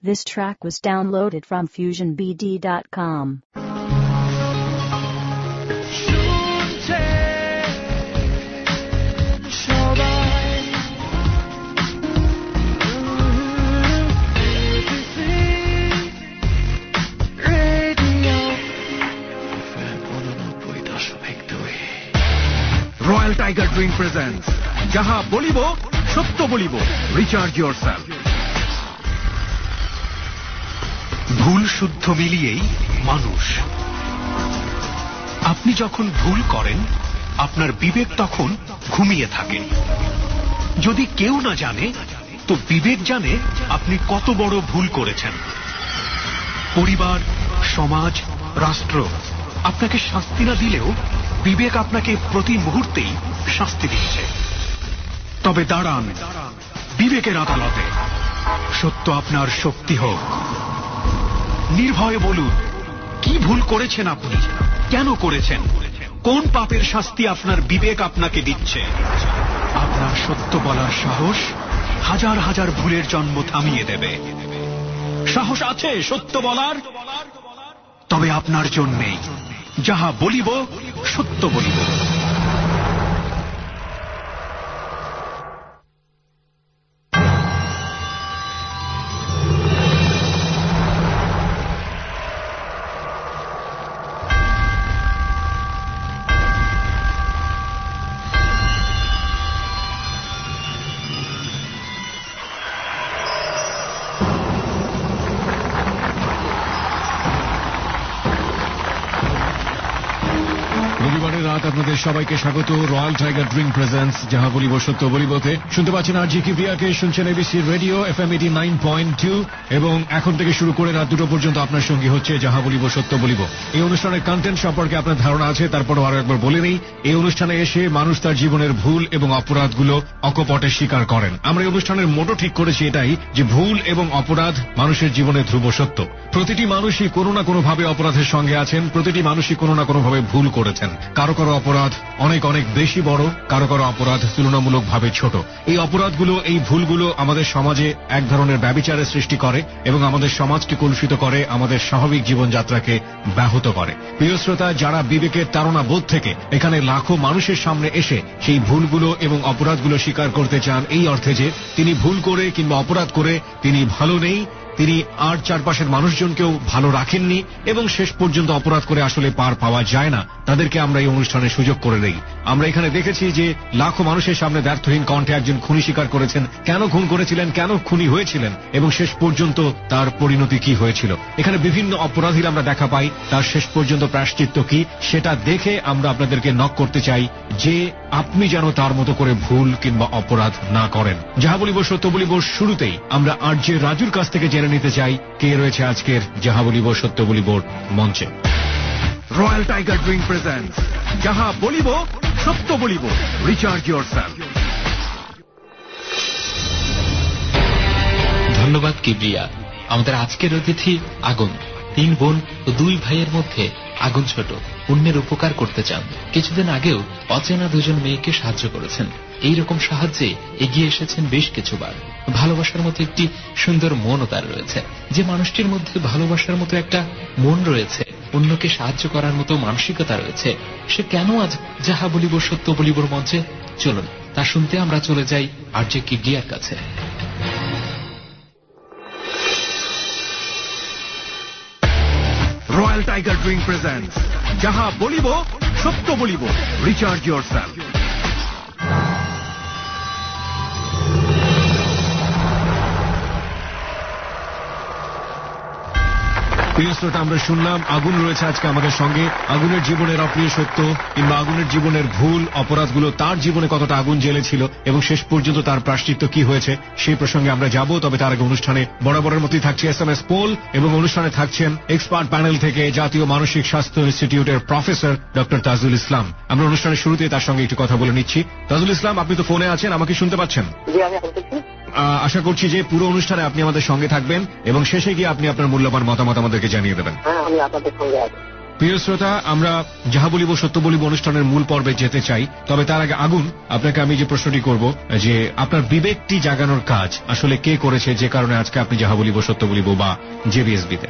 This track was downloaded from FusionBD.com. Royal Tiger Drink presents Jaha Bolibo, Sotto Bolibo. Recharge yourself. ভুল শুদ্ধ মিলিয়েই মানুষ। আপনি যখন ভুল করেন, আপনার বিবেক তখন ঘুমিয়ে থাকে। যদি কেউ না জানে, তো বিবেক জানে আপনি কত বড় ভুল করেছেন। পরিবার, সমাজ, রাষ্ট্র আপনাকে শাস্তি না দিলেও বিবেক আপনাকে প্রতি মুহূর্তেই শাস্তি দিচ্ছে। তবে দাঁড়ান বিবেকের আদালতে, সত্য আপনার শক্তি হোক। নির্ভয়ে বলুন, কি ভুল করেছেন আপনি, কেন করেছেন, কোন পাপের শাস্তি আপনার বিবেক আপনাকে দিচ্ছে। আপনার সত্য বলার সাহস হাজার হাজার ভুলের জন্ম থামিয়ে দেবে। সাহস আছে সত্য বলার? তবে আপনার জন্যেই যাহা বলিব সত্য বলিব। আপনাদের সবাইকে স্বাগত রয়্যাল টাইগার ড্রিঙ্ক প্রেজেন্টস যাহা বলিব সত্য বলিবতে। শুনতে পাচ্ছেন আর জি কিবরিয়াকে, শুনছেন এবিসি রেডিও FM 89.2 এবং এখন থেকে শুরু করে রাত 2টো পর্যন্ত আপনার সঙ্গী হচ্ছে যাহা বলিব সত্য বলিব। এই অনুষ্ঠানের কন্টেন্ট সম্পর্কে আপনার ধারণা আছে, তারপরও আরো একবার বলে নেই, এই অনুষ্ঠানে এসে মানুষ তার জীবনের ভুল এবং অপরাধগুলো অকপটে স্বীকার করেন। আমরা এই অনুষ্ঠানের মোটো ঠিক করেছি এটাই যে ভুল এবং অপরাধ মানুষের জীবনে ধ্রুব সত্য। প্রতিটি মানুষই কোনো না কোনো ভাবে অপরাধের সঙ্গে আছেন, প্রতিটি মানুষই কোনো না কোনো ভাবে ভুল করেছেন। কারো কারো অপরাধ অনেক অনেক বেশি বড়, কারো কারো অপরাধ তুলনামূলক ভাবে ছোট। এই অপরাধগুলো, এই ভুলগুলো আমাদের সমাজে এক ধরনের ব্যভিচারের সৃষ্টি করে এবং আমাদের সমাজকে কলুষিত করে, আমাদের স্বাভাবিক জীবনযাত্রাকে ব্যাহত করে। প্রিয় শ্রোতা, যারা বিবেকের তাড়না বোধ থেকে এখানে লাখো মানুষের সামনে এসে সেই ভুলগুলো এবং অপরাধগুলো স্বীকার করতে চান, এই অর্থে যে তিনি ভুল করে কিংবা অপরাধ করে তিনি ভালো নেই, তিনি আর চারপাশের মানুষজনকেও ভালো রাখেননি এবং শেষ পর্যন্ত অপরাধ করে আসলে পার পাওয়া যায় না, তাদেরকে আমরা এই অনুষ্ঠানে সুযোগ করে দেই। আমরা এখানে দেখেছি যে লাখো মানুষের সামনে ব্যর্থহীন কণ্ঠে একজন খুনি স্বীকার করেছেন কেন খুন করেছিলেন, কেন খুনি হয়েছিলেন এবং শেষ পর্যন্ত তার পরিণতি কি হয়েছিল। এখানে বিভিন্ন অপরাধীর আমরা দেখা পাই, তার শেষ পর্যন্ত প্রায়শ্চিত্ত কি সেটা দেখে আমরা আপনাদেরকে নক করতে চাই যে আপনি যেন তার মতো করে ভুল কিংবা অপরাধ না করেন। যাহা বলিব সত্য বলিব শুরুতেই আমরা আর যে রাজুর কাছ থেকে জেনে নিতে চাই কে রয়েছে আজকের যাহা বলিব সত্য বলিব মঞ্চে। রয়্যাল টাইগার ড্রিঙ্ক প্রেজেন্টস যাহা বলিব সত্য বলিব। Recharge yourself. ধন্যবাদ কিবরিয়া। আমাদের আজকের অতিথি আগুন। 3 বোন ও 2 ভাইয়ের মধ্যে আগুন ছোট, অন্যের উপকার করতে চান। কিছুদিন আগেও অচেনা 2জন মেয়েকে সাহায্য করেছেন। এইরকম সাহায্যে এগিয়ে এসেছেন বেশ কিছুবার। ভালোবাসার মতো একটি সুন্দর মনও তার রয়েছে। যে মানুষটির মধ্যে ভালোবাসার মতো একটা মন রয়েছে, অন্যকে সাহায্য করার মতো মানসিকতা রয়েছে, সে কেন আজ যাহা বলিব সত্য বলিবর মঞ্চে? চলুন তা শুনতে আমরা চলে যাই আর যে কিবরিয়ার কাছে। রয়্যাল টাইগার ড্রিঙ্ক প্রেজেন্টস যাহা বলিব সত্য বলিব। Recharge yourself. প্রিয় শ্রোতা, আমরা শুনলাম আগুন রয়েছে আজকে আমাদের সঙ্গে। আগুনের জীবনের অপ্রিয় সত্য কিংবা আগুনের জীবনের ভুল অপরাধগুলো তার জীবনে কতটা আগুন জ্বেলেছিল এবং শেষ পর্যন্ত তার প্রায়শ্চিত্ত কি হয়েছে সেই প্রসঙ্গে আমরা যাব। তবে তার আগে অনুষ্ঠানে বরাবরের মতোই থাকছে SMS পোল এবং অনুষ্ঠানে থাকছেন এক্সপার্ট প্যানেল থেকে জাতীয় মানসিক স্বাস্থ্য ইনস্টিটিউটের প্রফেসর ডক্টর তাজুল ইসলাম। আমরা অনুষ্ঠানের শুরুতে তার সঙ্গে একটু কথা বলে নিচ্ছি। তাজুল ইসলাম, আপনি তো ফোনে আছেন, আমাকে শুনতে পাচ্ছেন? আশা করছি যে পুরো অনুষ্ঠানে আপনি আমাদের সঙ্গে থাকবেন এবং শেষে গিয়ে আপনি আপনার মূল্যবান মতামত আমাদেরকে জানিয়ে দেবেন। আমি আপনাদের সঙ্গে আছি। প্রিয় শ্রোতা, আমরা যাহা বলিব সত্য বলিব অনুষ্ঠানের মূল পর্বে যেতে চাই, তবে তার আগে আগুন, আপনাকে আমি যে প্রশ্নটি করব যে আপনার বিবেকটি জাগানোর কাজ আসলে কে করেছে, যে কারণে আজকে আপনি যাহা বলিব সত্য বলিব বা জেবিএসবিতে?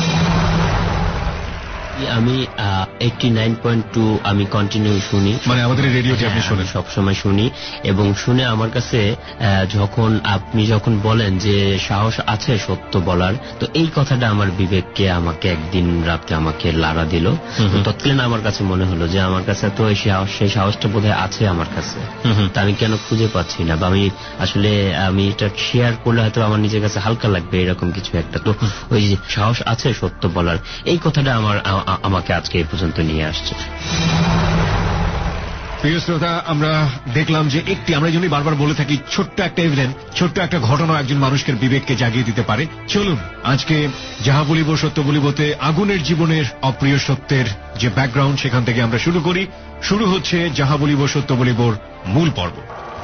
আমি 89.2 আমি কন্টিনিউ শুনি, মানে আমাদের রেডিওতে আপনি শোনেন? সবসময় শুনি, এবং শুনে আমার কাছে আপনি যখন বলেন যে সাহস আছে সত্য বলার, তো এই কথাটা আমার বিবেককে আমাকে একদিন রাতে আমাকে লাড়া দিল। তৎকালীন আমার কাছে মনে হলো যে আমার কাছে তো সেই সাহসটা বোধহয় আছে আমার কাছে, তা আমি কেন খুঁজে পাচ্ছি না, বা আমি এটা শেয়ার করলে হয়তো আমার নিজের কাছে হালকা লাগবে, এরকম কিছু একটা। তো ওই যে সাহস আছে সত্য বলার, এই কথাটা আমাকে আজকে এই পর্যন্ত নিয়ে আসছে। প্রিয় শ্রোতা, আমরা দেখলাম যে আমরা এই জন্যই বারবার বলে থাকি, ছোট্ট একটা এভিডেন্স, ছোট্ট একটা ঘটনা একজন মানুষের বিবেককে জাগিয়ে দিতে পারে। চলুন আজকে যাহা বলিব সত্য বলিবতে আগুনের জীবনের অপ্রিয় সত্যের যে ব্যাকগ্রাউন্ড, সেখান থেকে আমরা শুরু করি। শুরু হচ্ছে যাহা বলিব সত্য বলিবর মূল পর্ব।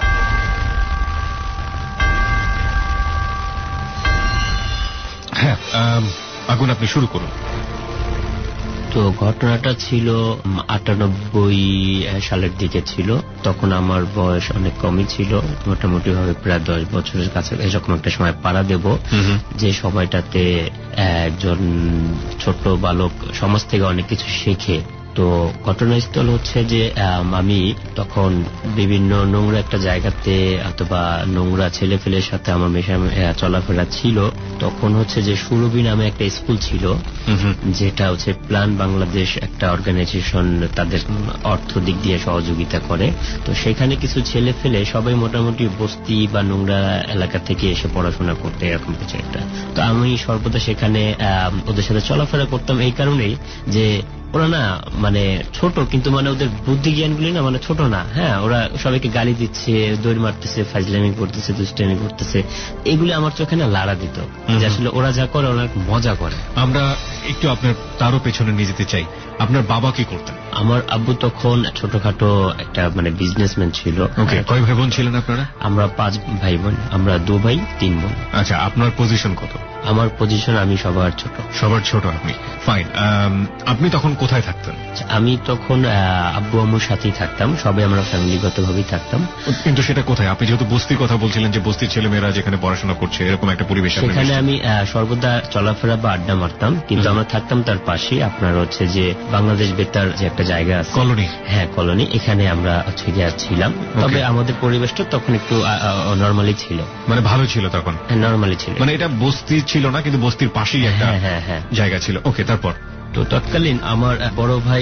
হ্যাঁ আগুন, আপনি শুরু করুন। তো ঘটনাটা ছিল 98 সালের দিকে ছিল। তখন আমার বয়স অনেক কমই ছিল, মোটামুটি ভাবে প্রায় 10 বছরের কাছে এরকম একটা সময় পাড়া দেব, যে সময়টাতে একজন ছোট বালক সমাজ থেকে অনেক কিছু শেখে। তো ঘটনাস্থল হচ্ছে যে আমি তখন বিভিন্ন নোংরা একটা জায়গাতে অথবা নোংরা ছেলেফেলের সাথে আমার চলাফেরা ছিল। তখন হচ্ছে যে সুরভি নামে একটা স্কুল ছিল, যেটা হচ্ছে প্ল্যান বাংলাদেশ একটা অর্গানাইজেশন, তাদের অর্থ দিক দিয়ে সহযোগিতা করে। তো সেখানে কিছু ছেলে ফেলে সবাই মোটামুটি বস্তি বা নোংরা এলাকা থেকে এসে পড়াশোনা করতে, এরকম কিছু একটা। তো আমি সর্বদা সেখানে ওদের সাথে চলাফেরা করতাম এই কারণেই যে ওরা না মানে ছোট, কিন্তু মানে ওদের বুদ্ধি জ্ঞানগুলি না মানে ছোট না। হ্যাঁ, ওরা সবাইকে গালি দিচ্ছে, দৌড় মারতেছে, ফাজলামি করতেছে, দুষ্টামি করতেছে, এগুলি আমার চোখে না লাড়া দিত যে আসলে ওরা যা করে ওরা মজা করে। আমরা একটু আপনার তারও পেছনে নিয়ে যেতে চাই। আপনার বাবা কি করতেন? আমার আব্বু তখন ছোটখাটো একটা মানে বিজনেসম্যান ছিল। কয় ভাই বোন ছিলেন আপনারা? আমরা 5 ভাই বোন, আমরা 2 ভাই 3 বোন। আচ্ছা, আপনার পজিশন কত? আমার পজিশন, আমি সবার ছোট। সবার ছোট আপনি, ফাইন। আপনি তখন কোথায় থাকতেন? আমি তখন আব্বু আম্মুর সাথেই থাকতাম, সবাই আমরা ফ্যামিলিগত ভাবেই থাকতাম। কিন্তু সেটা কোথায়? আপনি যেহেতু বস্তির কথা বলছিলেন যে বস্তির ছেলেমেয়েরা যেখানে পড়াশোনা করছে, এরকম একটা পরিবেশ, সেখানে আমি সর্বদা চলাফেরা বা আড্ডা মারতাম, কিন্তু আমরা থাকতাম তার পাশে। আপনার হচ্ছে যে বাংলাদেশ বেতার যে একটা জায়গা আছে, কলোনি। হ্যাঁ, কলোনি, এখানে আমরা হচ্ছে গিয়ে ছিলাম। তবে আমাদের পরিবেশটা তখন একটু নর্মালি ছিল, মানে ভালো ছিল তখন। হ্যাঁ, নর্মালি ছিল, মানে এটা বস্তি ছিল না, কিন্তু বস্তির পাশেই একটা জায়গা ছিল। ওকে, তারপর? তো তৎকালীন আমার বড় ভাই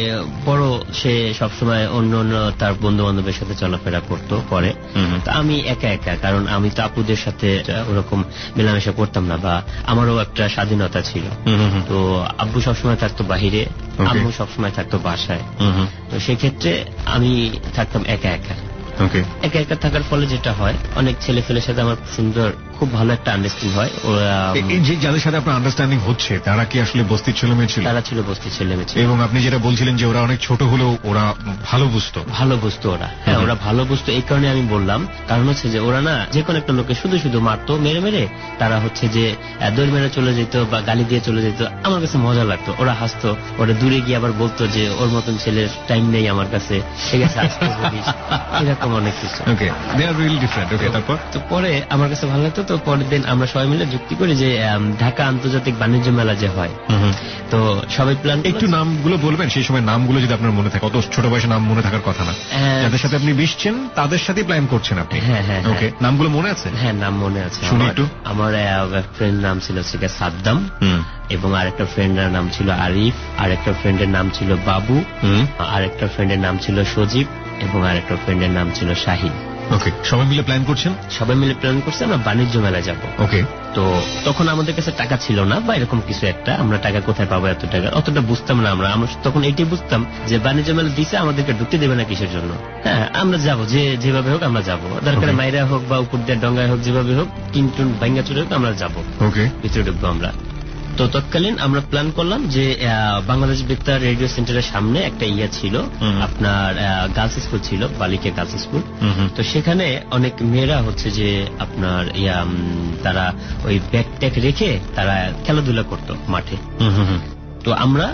সে সবসময় অন্য তার বন্ধু বান্ধবের সাথে চলাফেরা করে। তা আমি একা একা, কারণ আমি তো আপুদের সাথে ওরকম মেলামেশা করতাম না, বা আমারও একটা স্বাধীনতা ছিল। তো আব্বু সবসময় থাকতো বাহিরে, আম্মু সবসময় থাকতো বাসায়। তো সেক্ষেত্রে আমি থাকতাম একা একা। একা একা থাকার ফলে যেটা হয়, অনেক ছেলে ফেলের সাথে আমার খুব ভালো একটা আন্ডারস্ট্যান্ডিং হয়। যাদের সাথে আপনার আন্ডারস্ট্যান্ডিং হচ্ছে তারা কি আসলে বস্তির ছেলেমেয়ে ছিল? তারা ছিল বস্তির ছেলেমেয়ে ছিল। এবং আপনি যেটা বলছিলেন যে ওরা অনেক ছোট হলেও ওরা ভালো বুঝতো ওরা। হ্যাঁ, ওরা ভালো বুঝতো, এই কারণে আমি বললাম। কারণ হচ্ছে যে ওরা না যে কোনো একটা লোকে শুধু শুধু মারতো, মেরে তারা হচ্ছে যে দৌড় মেরে চলে যেত বা গালি দিয়ে চলে যেত। আমার কাছে মজা লাগতো, ওরা হাসতো, ওরা দূরে গিয়ে আবার বলতো যে ওর মতন ছেলের টাইম নেই আমার কাছে, ঠিক আছে এরকম অনেক কিছু। তারপর তো পরে আমার কাছে ভালো লাগতো। তো পরের দিন আমরা সবাই মিলে যুক্তি করি যে ঢাকা আন্তর্জাতিক বাণিজ্য মেলা যে হয়, তো সবাই প্ল্যান। একটু নামগুলো বলবেন, সেই সময় নামগুলো যদি আপনার মনে থাকে। অত ছোট বয়সে নাম মনে থাকার কথা না। যাদের সাথে আপনি মিশছেন তাদের সাথে প্ল্যান করছেন আপনি? হ্যাঁ হ্যাঁ, ওকে, নামগুলো মনে আছে? হ্যাঁ, নাম মনে আছে। শুনি একটু। আমার ফ্রেন্ড নাম ছিল সাদ্দাম, এবং আরেকটা ফ্রেন্ডের নাম ছিল আরিফ, আরেকটা ফ্রেন্ডের নাম ছিল বাবু, আরেকটা ফ্রেন্ডের নাম ছিল সজীব, এবং আরেকটা ফ্রেন্ডের নাম ছিল শাহিন। ওকে, সবাই মিলে প্ল্যান করছেন? সবাই মিলে প্ল্যান করছি আমরা বাণিজ্য মেলায় যাব। ওকে, তো তখন আমাদের কাছে টাকা ছিল না বা এরকম কিছু একটা, আমরা টাকা কোথায় পাবো এত টাকা, অতটা বুঝতাম না। আমরা তখন এটাই বুঝতাম যে বাণিজ্য মেলা দিছে, আমাদেরকে ঢুকতে দেবে না কিসের জন্য। হ্যাঁ, আমরা যাবো, যেভাবে হোক আমরা যাবো, দরকার মাইরা হোক বা উপর দিয়ে ডঙ্গায় হোক, যেভাবে হোক, কিন্তু ভাঙ্গা চুরে হোক আমরা যাবো। ওকে, ভিতরে ঢুকবো আমরা। তো তৎকালীন আমরা প্ল্যান করলাম যে বাংলাদেশ বেতার রেডিও সেন্টারের সামনে একটা ছিল, আপনার গার্লস স্কুল ছিল, বালিকা গার্লস স্কুল। তো সেখানে অনেক মেয়েরা হচ্ছে যে আপনার তারা ওই ব্যাগ ট্যাগ রেখে তারা খেলাধুলা করতো মাঠে। তো আমরা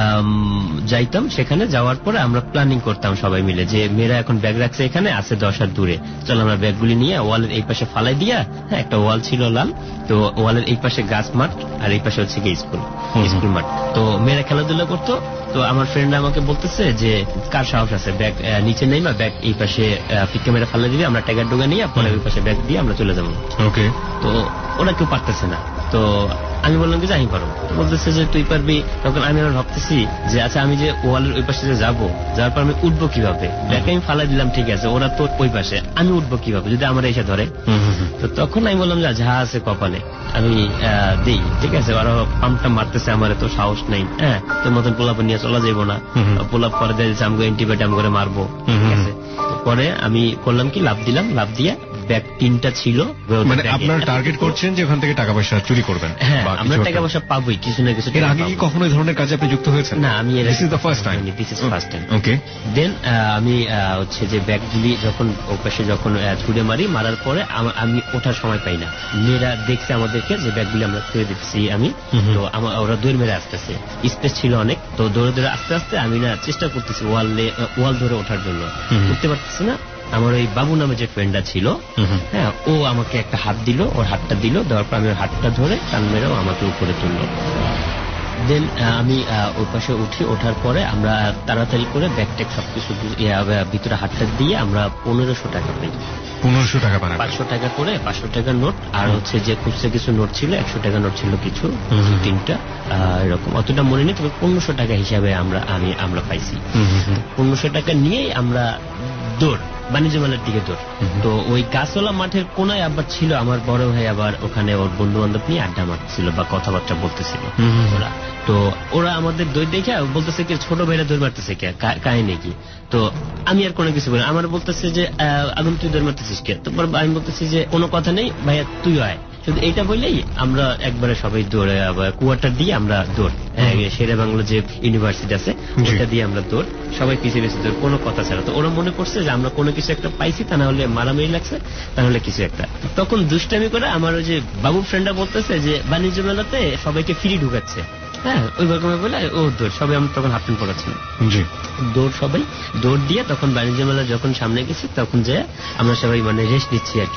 যাইতাম, সেখানে যাওয়ার পরে আমরা প্ল্যানিং করতাম সবাই মিলে যে মেয়েরা এখন ব্যাগ রাখছে এখানে আছে 10 হাত দূরে, চল আমরা ব্যাগগুলি নিয়ে ওয়ালের এই পাশে ফালাই দিয়া, হ্যাঁ একটা ওয়াল ছিল লাল, তো ওয়ালের এই পাশে গাছ মাঠ আর এই পাশে হচ্ছে গিয়ে স্কুল মাঠ। তো মেয়েরা খেলাধুলা করতো। তো আমার ফ্রেন্ডরা আমাকে বলতেছে যে কার সাহস আছে ব্যাগ নিচে নেই বা ব্যাগ এই পাশে ফিট ক্যামেরা ফালাই দিবি, আমরা টাইগার ডোগা নিয়ে পরে ওই পাশে ব্যাগ দিয়ে আমরা চলে যাবো। ওকে। তো ওরা কেউ পারতেছে না। তো আমি বললাম যে আমি পারবো। বলতেছে যে তুই পারবি। তখন আমি আবার ভাবতেছি যে আচ্ছা আমি যে ওয়ালের ওই পাশে যে যাবো, যাওয়ার পর আমি উঠবো কিভাবে, ব্যাগ আমি ফালাই দিলাম ঠিক আছে, ওরা তো ওই পাশে, আমি উঠবো কিভাবে যদি আমার এসে ধরে। তো তখন আমি বললাম যে যা আছে কপালে আমি দিই, ঠিক আছে। ওরা পাম্পটা মারতেছে, আমার তো সাহস নেই, হ্যাঁ তোর মতন পোলাপ নিয়ে চলা যাবো না, পোলাপ করে দিয়েছে আমাকে অ্যান্টিবায়োটিক আমি করে মারবো, ঠিক আছে। পরে আমি করলাম কি লাভ দিলাম, লাভ দিয়া ব্যাগ 3টা ছিল। মানে আপনার টার্গেট করছেন যে ওখান থেকে টাকা পয়সা চুরি করবেন? হ্যাঁ, আমরা টাকা পয়সা পাবোই কিছু না কিছু। এর আগে কি কখনো এই ধরনের কাজে আপনি যুক্ত হয়েছেন? না, আমি this is the first time. Okay. Then আমি হচ্ছে যে ব্যাগগুলি যখন ওপাশে যখন ছুড়ে মারার পরে আমি ওঠার সময় পাই না। মেয়েরা দেখছে আমাদেরকে যে ব্যাগগুলি আমরা ছুড়ে দিচ্ছি আমি, তো ওরা দৌড় মেরে আসতেছে, স্পেস ছিল অনেক, তো দৌড়ে দৌড়ে আস্তে আস্তে আমি না চেষ্টা করতেছি ওয়াল ধরে ওঠার জন্য, উঠতে পারতেছি না। আমার ওই বাবু নামে যে ফ্রেন্ডটা ছিল, হ্যাঁ ও আমাকে একটা হাত দিল, ওর হাতটা দিল, দেওয়ার পর আমি ওর হাতটা ধরে টান মেরেও আমাকে উপরে তুললো। দেন আমি ওই পাশে উঠি, ওঠার পরে আমরা তাড়াতাড়ি করে ব্যাগট্যাগ সবকিছু ভিতরে হাতটা দিয়ে আমরা 1500 টাকা পাই। 1500 টাকা পান? 500 টাকা করে 500 টাকার নোট, আর হচ্ছে যে খুচরা কিছু নোট ছিল 100 টাকা নোট ছিল কিছু 3টা, এরকম অতটা মনে নেই, তবে 1500 টাকা হিসাবে আমরা পাইছি। 1500 টাকা নিয়েই আমরা দৌড় বাণিজ্য মেলার দিকে দৌড়। তো ওই গাছওয়ালা মাঠের কোনায় আবার ছিল আমার বড় ভাই, আবার ওখানে ওর বন্ধু বান্ধব নিয়ে আড্ডা মারছিল বা কথাবার্তা বলতেছিল ওরা। তো ওরা আমাদের দৌড় দেখে বলতেছে কি ছোট ভাইরা দৌড় মারতেছে কে, কাহিনী কি। তো আমি আর কোনো কিছু বলি, আমার বলতেছে যে আগুন তুই দৌড় মারতেছিস কে। তারপর আমি বলতেছি যে কোনো কথা নেই ভাইয়া, তুই আয়। শুধু এইটা বললেই আমরা একবারে সবাই দৌড়ে কোয়ার্টার দিয়ে আমরা দৌড়, শেরে বাংলা যে ইউনিভার্সিটি আছে ওটা দিয়ে আমরা দৌড়, সবাই পিছিয়ে পিছিয়ে দৌড়, কোনো কথা ছাড়া। তো ওরা মনে করছে যে আমরা কোনো কিছু একটা পাইছি, তা না হলে মারামারি লাগছে, তাহলে কিছু একটা। তখন দুষ্টামি করে আমার ওই যে বাবু ফ্রেন্ডরা বলতেছে যে বাণিজ্য মেলাতে সবাইকে ফ্রি ঢুকাচ্ছে, হ্যাঁ ওই রকমের বলে ও দৌড়, সবাই আমরা তখন হাফ প্যান্ট পড়াচ্ছিলাম, দৌড় সবাই দৌড় দিয়ে তখন বাণিজ্য মেলা যখন সামনে গেছি তখন যে আমরা সবাই মানে রেস্ট নিচ্ছি আর কি,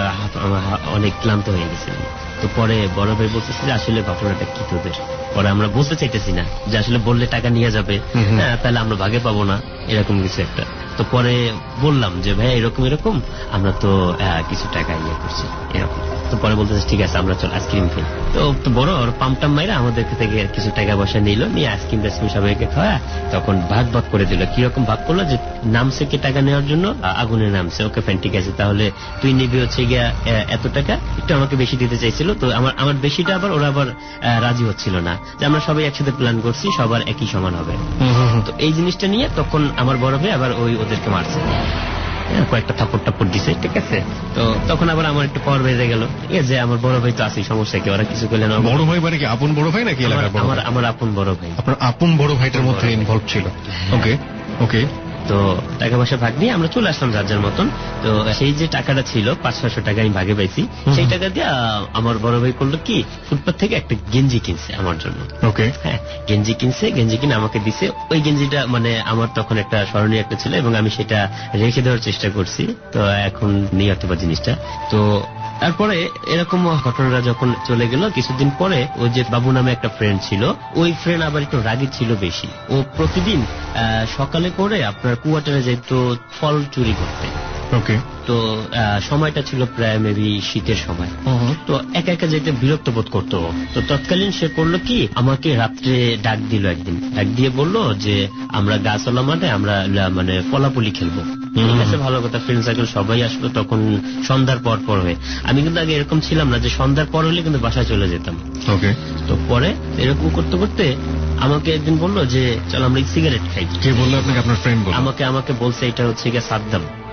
অনেক ক্লান্ত হয়ে গেছি। তো পরে বড় ভাই বলতেছে যে আসলে ঘটনাটা কি তোদের। পরে আমরা বলতে চাইতেছি না যে আসলে বললে টাকা নিয়ে যাবে, হ্যাঁ তাহলে আমরা ভাগে পাবো না, এরকম কিছু একটা। তো পরে বললাম যে ভাই এরকম আমরা তো কিছু টাকা ইয়ে করছি এরকম। তো পরে বলতেছে ঠিক আছে আমরা চল আইসক্রিম খাই। তো বড় পাম্পটাম মাইরা আমাদের থেকে কিছু টাকা পয়সা নিল, নিয়ে আইসক্রিম টাইসক্রিম সবাইকে খাওয়া, তখন ভাগ করে দিল। কিরকম ভাগ করলো যে নামছে কি টাকা নেওয়ার জন্য, আগুনে নামছে, ওকে ফ্যান ঠিক আছে তাহলে তুই নিবি হচ্ছে গিয়া এত টাকা, একটু আমাকে বেশি দিতে চাইছিল। তো আমার বেশিটা আবার ওরা আবার রাজি হচ্ছিল না যে আমরা সবাই একসাথে প্ল্যান করছি সবার একই সমান হবে। তো এই জিনিসটা নিয়ে তখন আমার বড় ভাই আবার ওদেরকে মারছে, কয়েকটা থাপ্পড় দিছে, ঠিক আছে। তো তখন আবার আমার একটু পাওয়ার বেড়ে গেল, যে আমার বড় ভাই তো আছে, সমস্যা কি, ওরা কিছু করলে না। বড় ভাই মানে কি আপন বড় ভাই নাকি এলাকার বড় ভাই? আমার আপন বড় ভাই। আপনার আপন বড় ভাইটার মধ্যে ইনভলভ ছিল? ওকে ওকে। তো টাকা পয়সা ভাগ নিয়ে আমরা চলে আসলাম যার যার মতন। তো সেই যে টাকাটা ছিল 500 টাকা আমি ভাগে পাইছি, সেই টাকা দিয়ে আমার বড় ভাই করলো কি ফুটপাথ থেকে একটা গেঞ্জি কিনছে আমার জন্য। ওকে। হ্যাঁ গেঞ্জি কিনে আমাকে দিছে। ওই গেঞ্জিটা মানে আমার তখন একটা স্মরণীয় একটা ছিল এবং আমি সেটা রেখে দেওয়ার চেষ্টা করছি। তো এখন নেই অথবা জিনিসটা। তো তারপরে এরকম ঘটনাটা যখন চলে গেল, কিছুদিন পরে ওই যে বাবু নামে একটা ফ্রেন্ড ছিল, ওই ফ্রেন্ড আবার একটু রাগী ছিল বেশি। ও প্রতিদিন সকালে করে আপনার কুয়াটারে যেত ফল চুরি করতে। ওকে। তো সময়টা ছিল প্রায় মেবি শীতের সময়। তো একা একা যেতে বিরক্ত বোধ করতো। তো তৎকালীন সে করলো কি আমাকে রাত্রে ডাক দিল, একদিন ডাক দিয়ে বললো যে আমরা গাছওয়ালা মাঠে আমরা মানে পলাপুলি খেলবো। ঠিক আছে, ভালো কথা, ফ্রেন্ড সার্কেল সবাই আসলো। তখন সন্ধ্যার পর হয়ে, আমি কিন্তু আগে এরকম ছিলাম না যে সন্ধ্যার পর হলে কিন্তু বাসায় চলে যেতাম। ওকে। তো পরে এরকম করতে করতে আমাকে একদিন বললো যে চল আমরা সিগারেট খাই। কে বললো আপনাকে? আপনার ফ্রেন্ড বললো? আমাকে বলছে এটা হচ্ছে গিয়ে সাদ্দাম।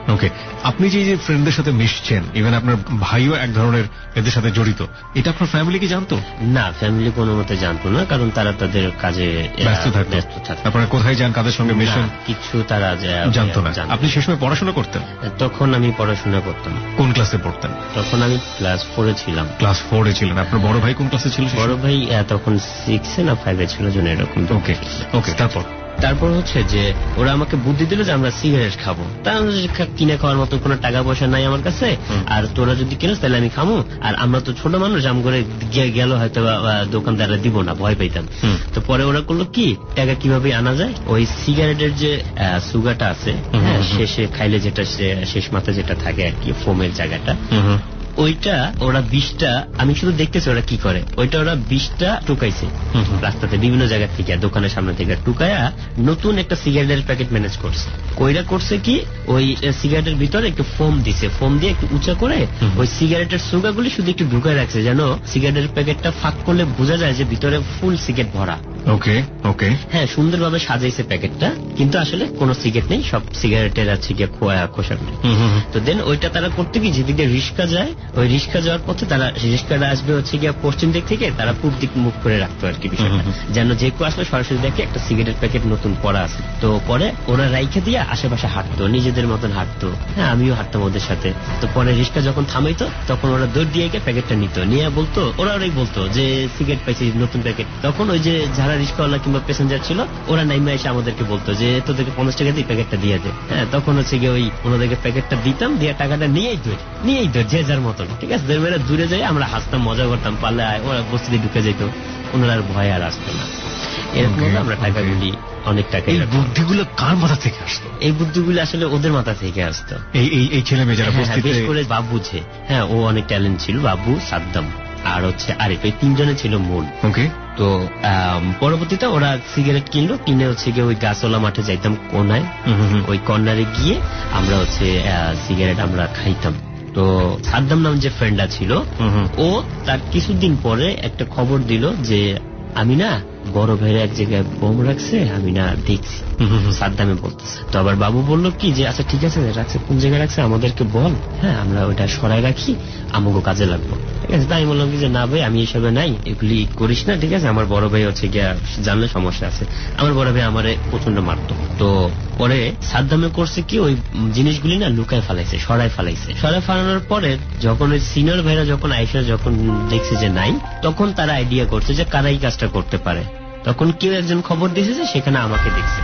ওকে, আপনি যে ফ্রেন্ডদের সাথে মিশছেন, ইভেন আপনার ভাইও এক ধরনের এদের সাথে জড়িত, এটা আপনার ফ্যামিলি কি জানতো? না, ফ্যামিলি কোনো মতে জানতো না, কারণ তারা তাদের কাজে ব্যস্ত থাকতো। আপনারা কোথায় যান, কাদের সঙ্গে মেশেন, কিছু তারা জানতো না। আপনি সে সময় পড়াশোনা করতেন? তখন আমি পড়াশোনা করতাম। কোন ক্লাসে পড়তেন? তখন আমি ক্লাস 4-এ ছিলাম। ক্লাস 4-এ ছিলেন। আপনার বড় ভাই কোন ক্লাসে ছিল? বড় ভাই তখন 6-এ না 5-এ ছিল, যেন এরকম। ওকে ওকে, তারপর হচ্ছে যে ওরা আমাকে বুদ্ধি দিল যে আমরা সিগারেট খাবো। তা কিনে খাওয়ার মতো কোনো টাকা পয়সা নাই আমার কাছে, আর তোরা যদি কিনিস তাহলে আমি খামো, আর আমরা তো ছোট মানুষ, আম করে গেল হয়তো দোকানদাররা দিব না, ভয় পাইতাম। তো পরে ওরা করলো কি, টাকা কিভাবে আনা যায়, ওই সিগারেটের যে সুগারটা আছে, শেষে খাইলে যেটা শেষ মাথায় যেটা থাকে আর কি, ফোমের জায়গাটা, ওইটা ওরা 20টা, আমি শুধু দেখতেছি ওরা কি করে, ওইটা ওরা 20টা টুকাইছে রাস্তাতে বিভিন্ন জায়গা থেকে, দোকানের সামনে থেকে টুকায়া নতুন একটা সিগারেটের প্যাকেট ম্যানেজ করছে। কইরা করছে কি, ওই সিগারেটের ভিতরে একটু ফোম দিছে, ফোম দিয়ে একটু উঁচা করে ওই সিগারেটের সুগাগুলি শুধু একটু ঢুকায় রাখছে, যেন সিগারেটের প্যাকেটটা ফাঁক করলে বোঝা যায় যে ভিতরে ফুল সিগারেট ভরা। ওকে ওকে, হ্যাঁ, সুন্দরভাবে সাজাইছে প্যাকেটটা, কিন্তু আসলে কোনো সিগারেট নেই, সব সিগারেটের আছে গিয়ে খোসা। তো দেন ওইটা তারা করতে কি, যেদিকে রিস্কা যায়, ওই রিস্কা যাওয়ার পথে তারা, রিস্কাটা আসবে হচ্ছে গিয়ে পশ্চিম দিক থেকে, তারা পূর্ব দিক মুখ করে রাখতো আর কি বিষয়টা, যেন যে কেউ আসলে সরাসরি দেখে একটা সিগারেটের প্যাকেট নতুন পড়া আছে। তো পরে ওরা রাইখে দিয়ে আশেপাশে হাঁটতো, নিজেদের মতন হাঁটতো। হ্যাঁ, আমিও হাঁটতাম ওদের সাথে। তো পরে রিস্কা যখন থামাইতো তখন ওরা দৌড় দিয়ে গিয়ে প্যাকেটটা নিত, নিয়ে বলতো, ওরাই বলতো যে সিগারেট পাইছি, নতুন প্যাকেট। তখন ওই যে যারা রিস্কাওয়ালা কিংবা প্যাসেঞ্জার ছিল, ওরা নাইমা এসে আমাদেরকে বলতো যে তোদেরকে 50 টাকা দিয়ে প্যাকেটটা দিয়ে দে। হ্যাঁ, তখন হচ্ছে গিয়ে ওই ওনাদেরকে প্যাকেটটা দিতাম, দিয়ে টাকাটা নিয়েই দৌড় যে যার মতন, ঠিক আছে, দূরে যাই আমরা হাসতাম, মজা করতাম, পারলে ওরা বস্তিতে ঢুকে যেত, ওনার আর ভয় আর আসতো না। এরকম আমরা টাকাগুলি অনেক টাকা। এই বুদ্ধিগুলো কার মাথা থেকে আসতো? এই বুদ্ধিগুলো আসলে ওদের মাথা থেকে আসতো, এই ছেলে মেয়ে যারা বস্তিতে। বিশেষ করে বাবু, হ্যাঁ ও অনেক ট্যালেন্ট ছিল, বাবু, সাদ্দাম আর হচ্ছে আরিফ, এই 3 জনে ছিল মূল। ওকে। তো পরবর্তীতে ওরা সিগারেট কিনলো, কিনে হচ্ছে গিয়ে ওই গাছওয়ালা মাঠে যাইতাম কোনায়, ওই কর্নারে গিয়ে আমরা হচ্ছে সিগারেট আমরা খাইতাম। তো সাদ্দাম নাম যে ফ্রেন্ডটা ছিল, ও তার কিছুদিন পরে একটা খবর দিল যে আমি না বড় ভাইয়ের এক জায়গায় বোম রাখছে, আমি না দেখছি। সাদ্দামে বলতেছে। তো আবার বাবু বললো কি যে আচ্ছা ঠিক আছে, রাখছে কোন জায়গায় রাখছে আমাদেরকে বল, হ্যাঁ আমরা ওইটা সরাই রাখি, আমাকে কাজে লাগবো, ঠিক আছে। তাই আমি বললাম কি যে না ভাই, আমি এসবে নাই, এগুলি করিস না, ঠিক আছে। আমার বড় ভাই হচ্ছে গিয়া জানলে সমস্যা আছে, আমার বড় ভাই আমারে প্রচন্ড মারতো। তো পরে সাদ্দামে করছে কি, ওই জিনিসগুলি না লুকায় ফেলাইছে, সরাই ফেলানোর পরে যখন ওই সিনিয়র ভাইরা যখন আইসা যখন দেখছে যে নাই, তখন তারা আইডিয়া করছে যে কারাই কাজটা করতে পারে। তখন কেউ একজন খবর দিয়েছে যে সেখানে আমাকে দেখছে।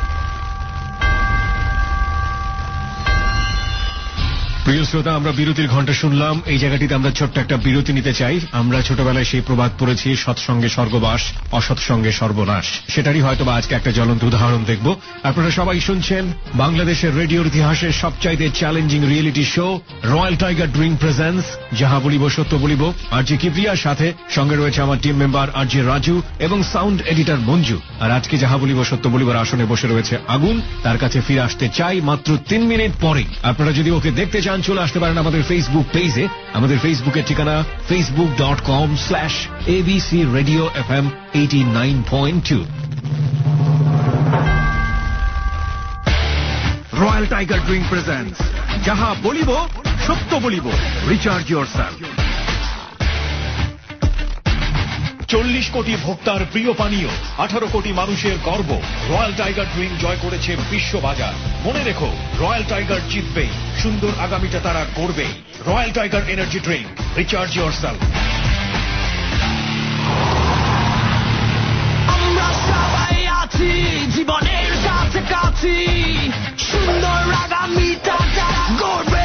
প্রিয় শ্রোতা, আমরা বিরতির ঘন্টা শুনলাম। এই জায়গাটিতে আমরা ছোট্ট একটা বিরতি নিতে চাই। আমরা ছোটবেলায় সেই প্রবাদ পড়েছি, সৎসঙ্গে স্বর্গবাস, অসৎসঙ্গে সর্বনাশ। সেটারই হয়তোবা আজকে একটা জ্বলন্ত উদাহরণ দেখব। আপনারা সবাই শুনছেন বাংলাদেশের রেডিওর ইতিহাসের সবচাইতে challenging reality show Royal Tiger drink presents যাহা বলিব সত্য বলিব। আরজি কিপ্রিয়ার সাথে সঙ্গে রয়েছে আমার টিম মেম্বার আরজি রাজু এবং সাউন্ড এডিটর মঞ্জু। আর আজকে যাহা বলিব সত্য বলিবার আসনে বসে রয়েছে আগুন। তার কাছে ফিরে আসতে চাই মাত্র 3 মিনিট পরে। আপনারা যদি ওকে দেখতে চান চলে আসতে পারেন আমাদের ফেসবুক পেজে। আমাদের ফেসবুকের ঠিকানা facebook.com/ABC Radio FM 89.2। Royal Tiger drink presents যাহা বলিব সত্য বলিব। Recharge yourself. 40 কোটি ভোক্তার প্রিয় পানীয়, 18 কোটি মানুষের গর্ব। রয়্যাল টাইগার ড্রিঙ্ক জয় করেছে বিশ্ববাজার। মনে রেখো, রয়্যাল টাইগার জিতবেই, সুন্দর আগামীটা তারা গড়বেই। Royal Tiger energy drink, recharge yourself. আমরা সবাই আছি জীবনের কাছাকাছি, সুন্দর আগামীটা তারা গড়বে।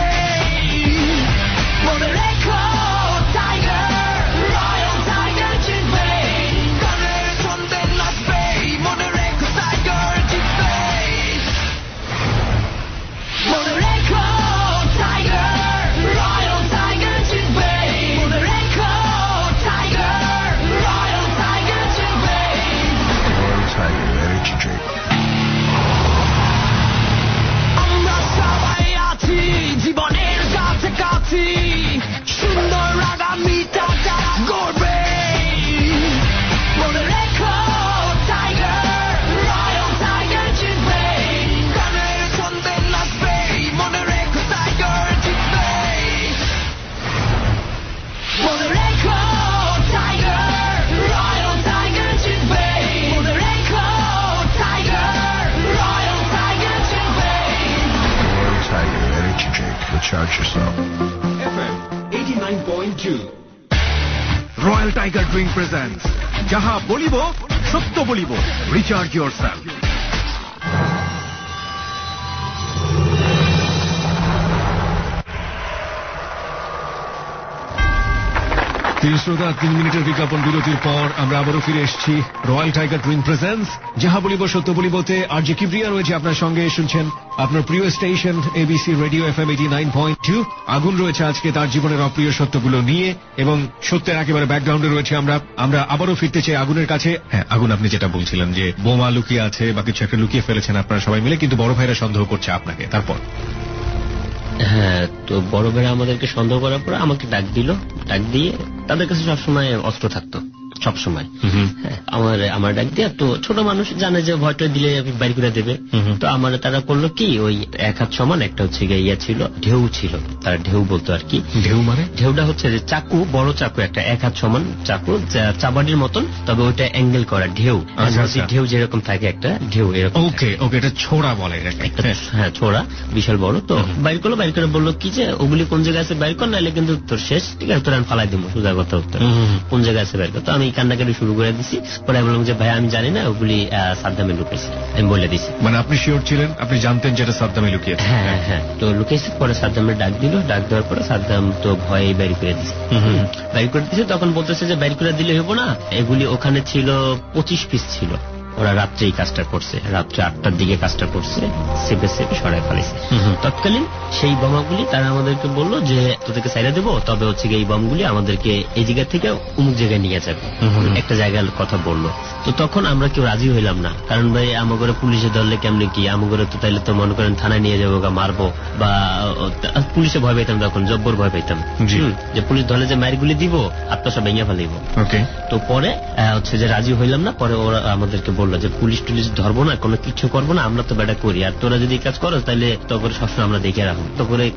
মনে রেখো Tiger, Royal Tiger জিতবে। মনে রেখো টাইগার ড্রিঙ্ক প্রেজেন্টস যাহা বলিব সত্য বলিব, রিচার্জ ইয়োরসেলফ। শ্রোতা, 3 মিনিটের বিজ্ঞাপন বিরতির পর আমরা আবারও ফিরে এসেছি রয়্যাল টাইগার ড্রিঙ্ক প্রেজেন্টস যাহা বলিব সত্য বলিবতে। আর যে কিবরিয়া রয়েছে আপনার সঙ্গে, শুনছেন আপনার প্রিয় স্টেশন এবিসি রেডিও FM 89.2। আগুন রয়েছে আজকে তার জীবনের অপ্রিয় সত্যগুলো নিয়ে, এবং সত্যের একেবারে ব্যাকগ্রাউন্ডে রয়েছে আমরা আবারও ফিরতে চাই আগুনের কাছে। হ্যাঁ আগুন, আপনি যেটা বলছিলেন যে বোমা লুকিয়ে আছে বা কিছু একটা লুকিয়ে ফেলেছেন আপনারা সবাই মিলে, কিন্তু বড় ভাইরা সন্দেহ করছে আপনাকে, তারপর? হ্যাঁ, তো বড় ভাইরা আমাদেরকে সন্দেহ করার পর আমাকে ডাক দিয়ে তাদের কাছে সবসময় অস্ত্র থাকতো, সবসময়। আমার ডাক দিয়ে, তো ছোট মানুষ জানে যে ভয়টা দিলে বাইর করে দেবে, তো আমার তারা করলো কি, ওই এক হাত সমান একটা হচ্ছে ইয়া ছিল, ঢেউ ছিল, তারা ঢেউ বলতো আর কি। ঢেউ মানে? ঢেউটা হচ্ছে যে চাকু, বড় চাকু, একটা এক হাত সমান চাকু, চাবাড়ির মতন, তবে ওইটা অ্যাঙ্গেল করা ঢেউ। ঢেউ যেরকম থাকে একটা ঢেউ এরকম। ওকে, এটা ছোড়া বলে। হ্যাঁ, ছোড়া, বিশাল বড়। তো বাইর করে বললো কি যে ওগুলি কোন জায়গায় আছে বাইর কর, নাহলে কিন্তু তোর শেষ, ঠিক আছে, তোর আমি ফালাই দিব, সোজা কথা উত্তর, কোন জায়গায় আছে বাইর কর। তো আমি কান্নাকাটি শুরু করে দিছি। পরে বললাম যে ভাই আমি জানি না, ওগুলি সাদ্দামে লুকিয়েছে, আমি বলে দিছি। মানে আপনি শিওর ছিলেন, আপনি জানতেন যেটা সাদ্দামে লুকিয়েছে? হ্যাঁ, তো লুকিয়েছে। পরে সাদ্দামে ডাক দেওয়ার পরে সাদ্দাম তো ভয়ে বাইর করে দিছে। তখন বলতেছে যে বাইর করে দিলে হবো না, এগুলি ওখানে ছিল 25 পিস ছিল। ওরা রাত্রে এই কাজটা করছে, রাত্রে 8টার দিকে কাজটা করছে, সেপে সরাই ফেলেছে। তৎকালীন সেই বোমাগুলি তারা আমাদেরকে বললো যে তোদেরকে সাইরা দেবো, তবে হচ্ছে এই বোমগুলি আমাদেরকে এই জায়গা থেকে অমুক জায়গায় নিয়ে যাবে, একটা জায়গার কথা বললো। তো তখন আমরা কেউ রাজি হইলাম না, কারণ ভাই আমাগরে পুলিশে ধরলে কেমনে কি, আমাগরে তো তাইলে তো মনে করেন থানায় নিয়ে যাবো, মারবো, বা পুলিশে ভয় পাইতাম, তখন জব্বর ভয় পাইতাম যে পুলিশ ধরলে যে মায়েরগুলি দিব, আত্মা সব ভেঙে ফেলিব। তো পরে হচ্ছে যে রাজি হইলাম না। পরে ওরা আমাদেরকে বললো যে পুলিশ টুলিশ ধরবো না, কোনো কিছু করবো না, আমরা তো বেটা করি, আর তোরা যদি কাজ করো তাহলে তখন সবসময় আমরা দেখে রাখবো। তো করে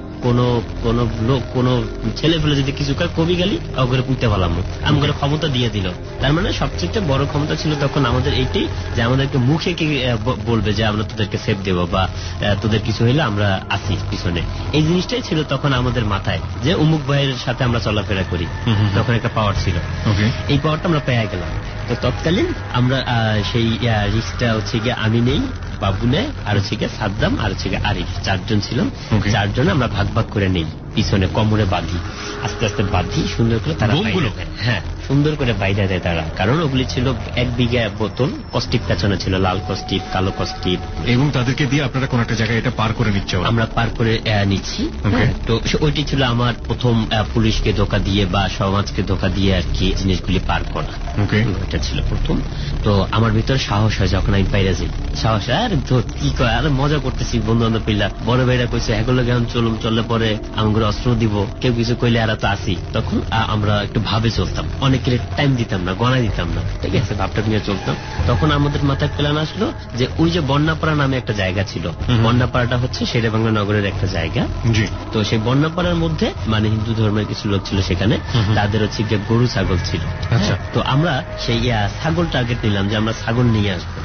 কোন লোক, কোন ছেলে ফেলে যদি কিছু কবি গেলি ওগুলো পুঁতে ফেলাম, আমাদের ক্ষমতা দিয়ে দিল। তার মানে সবচেয়ে বড় ক্ষমতা ছিল তখন আমাদের এইটাই, যে আমাদেরকে মুখে কি বলবে যে আমরা তোদেরকে সেফ দেবো, বা তোদের কিছু হইলে আমরা আসি পিছনে। এই জিনিসটাই ছিল তখন আমাদের মাথায়, যে অমুক ভাইয়ের সাথে আমরা চলাফেরা করি, তখন একটা পাওয়ার ছিল। এই পাওয়ারটা আমরা পেয়ে গেলাম। তো তৎকালীন আমরা সেই রিস্কটা হচ্ছে গিয়ে আমি নেই, বাবু নেয়, আর হচ্ছে গিয়ে সাদ্দাম, আর হচ্ছে গিয়ে আরিফ, 4 জন ছিলাম। 4 জন আমরা ভাগ করে নেই, পিছনে কোমরে বাঁধি, আস্তে আস্তে বাঁধি সুন্দর করে। তারা হ্যাঁ সুন্দর করে বাইরে দেয় তারা, কারণ ওগুলি ছিল 1 বিঘা বোতল, কস্টিপ পেছনে ছিল, লাল কস্টিপ, কালো কস্টিপ, এবং তাদেরকে দিয়ে আপনারা কোন একটা জায়গায় এটা পার করে নিচ্ছে, আমরা পার করে নিচ্ছি। তো ওইটি ছিল আমার প্রথম পুলিশকে ধোকা দিয়ে বা সমাজকে ধোকা দিয়ে আর কি জিনিসগুলি পার করা, এটা ছিল প্রথম। তো আমার ভিতরে সাহস হয় যখন আমি বাইরে যাই, সাহস হয়, আর কি কয়, আর মজা করতেছি বন্ধু বান্ধব পিলা, বড় ভাইরা কইছে এগুলো কেমন চললে পরে আমাকে অস্ত্র দিব, কেউ কিছু কইলে আর তো আসি। তখন আমরা একটু ভাবে চলতাম, অনেকের টাইম দিতাম না, গণা দিতাম না, ঠিক আছে, ভাবটা নিয়ে চলতাম। তখন আমাদের মাথায় প্ল্যান আসলো যে ওই যে বন্যাপাড়া নামে একটা জায়গা ছিল, বন্যাপাড়াটা হচ্ছে শেরেবাংলা নগরের একটা জায়গা। তো সেই বন্যাপাড়ার মধ্যে মানে হিন্দু ধর্মের কিছু লোক ছিল সেখানে, তাদের হচ্ছে গিয়ে গরু ছাগল ছিল। তো আমরা সেই ছাগল টার্গেট নিলাম যে আমরা ছাগল নিয়ে আসবো,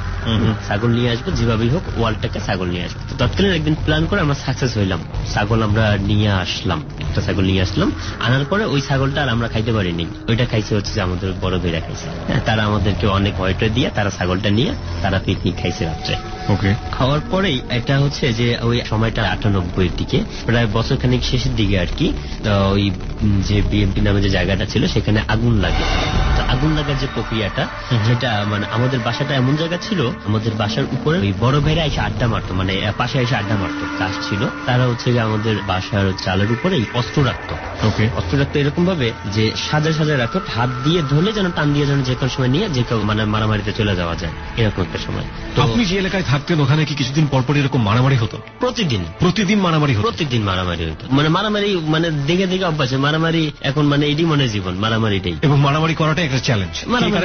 যেভাবেই হোক ওয়ার্ল্ডটাকে ছাগল নিয়ে আসবো। তো তৎকালীন একদিন প্ল্যান করে আমরা সাকসেস হইলাম, ছাগল আমরা নিয়ে আসলাম, একটা ছাগল নিয়ে আসলাম। আনার পরে ওই ছাগলটা আর আমরা খাইতে পারিনি, ওইটা খাইছে হচ্ছে যে আমাদের বড় ভাইরা খাইছে। তারা আমাদেরকে অনেক ভয়টা দিয়ে তারা ছাগলটা নিয়ে তারা পিকনিক খাইছে রাত্রে। খাওয়ার পরেই এটা হচ্ছে যে ওই সময়টা 98 এর দিকে, প্রায় বছর খানিক শেষের দিকে আর কি, ওই যে বিএমপি নামে যে জায়গাটা ছিল সেখানে আগুন লাগে। আগুন লাগার যে প্রক্রিয়াটা, সেটা মানে আমাদের বাসাটা এমন জায়গা ছিল, আমাদের বাসার উপরে ওই বড় ভাইরা এসে আড্ডা মারতো, মানে পাশে এসে আড্ডা মারতো, কাজ ছিল। তারা হচ্ছে যে আমাদের বাসার চালের উপরে অস্ত্র রাখতো, অস্ত্র রাখতো এরকম ভাবে যে সাজা রাখতো, হাত দিয়ে ধরলে যেন টান দিয়ে যেন যে কোনো সময় নিয়ে যে কেউ মানে মারামারিতে চলে যাওয়া যায়, এরকম একটা সময়। তো আপনি যে এলাকায় থাকতেন ওখানে কি কিছুদিন পরপর এরকম মারামারি হতো? প্রতিদিন মারামারি হতো? প্রতিদিন মারামারি হতো, মানে মারামারি মানে দেখে অভ্যাস, মারামারি এখন মানে এটি মনে জীবন, মারামারিটাই। এবং মারামারি করাটা একটা চ্যালেঞ্জ,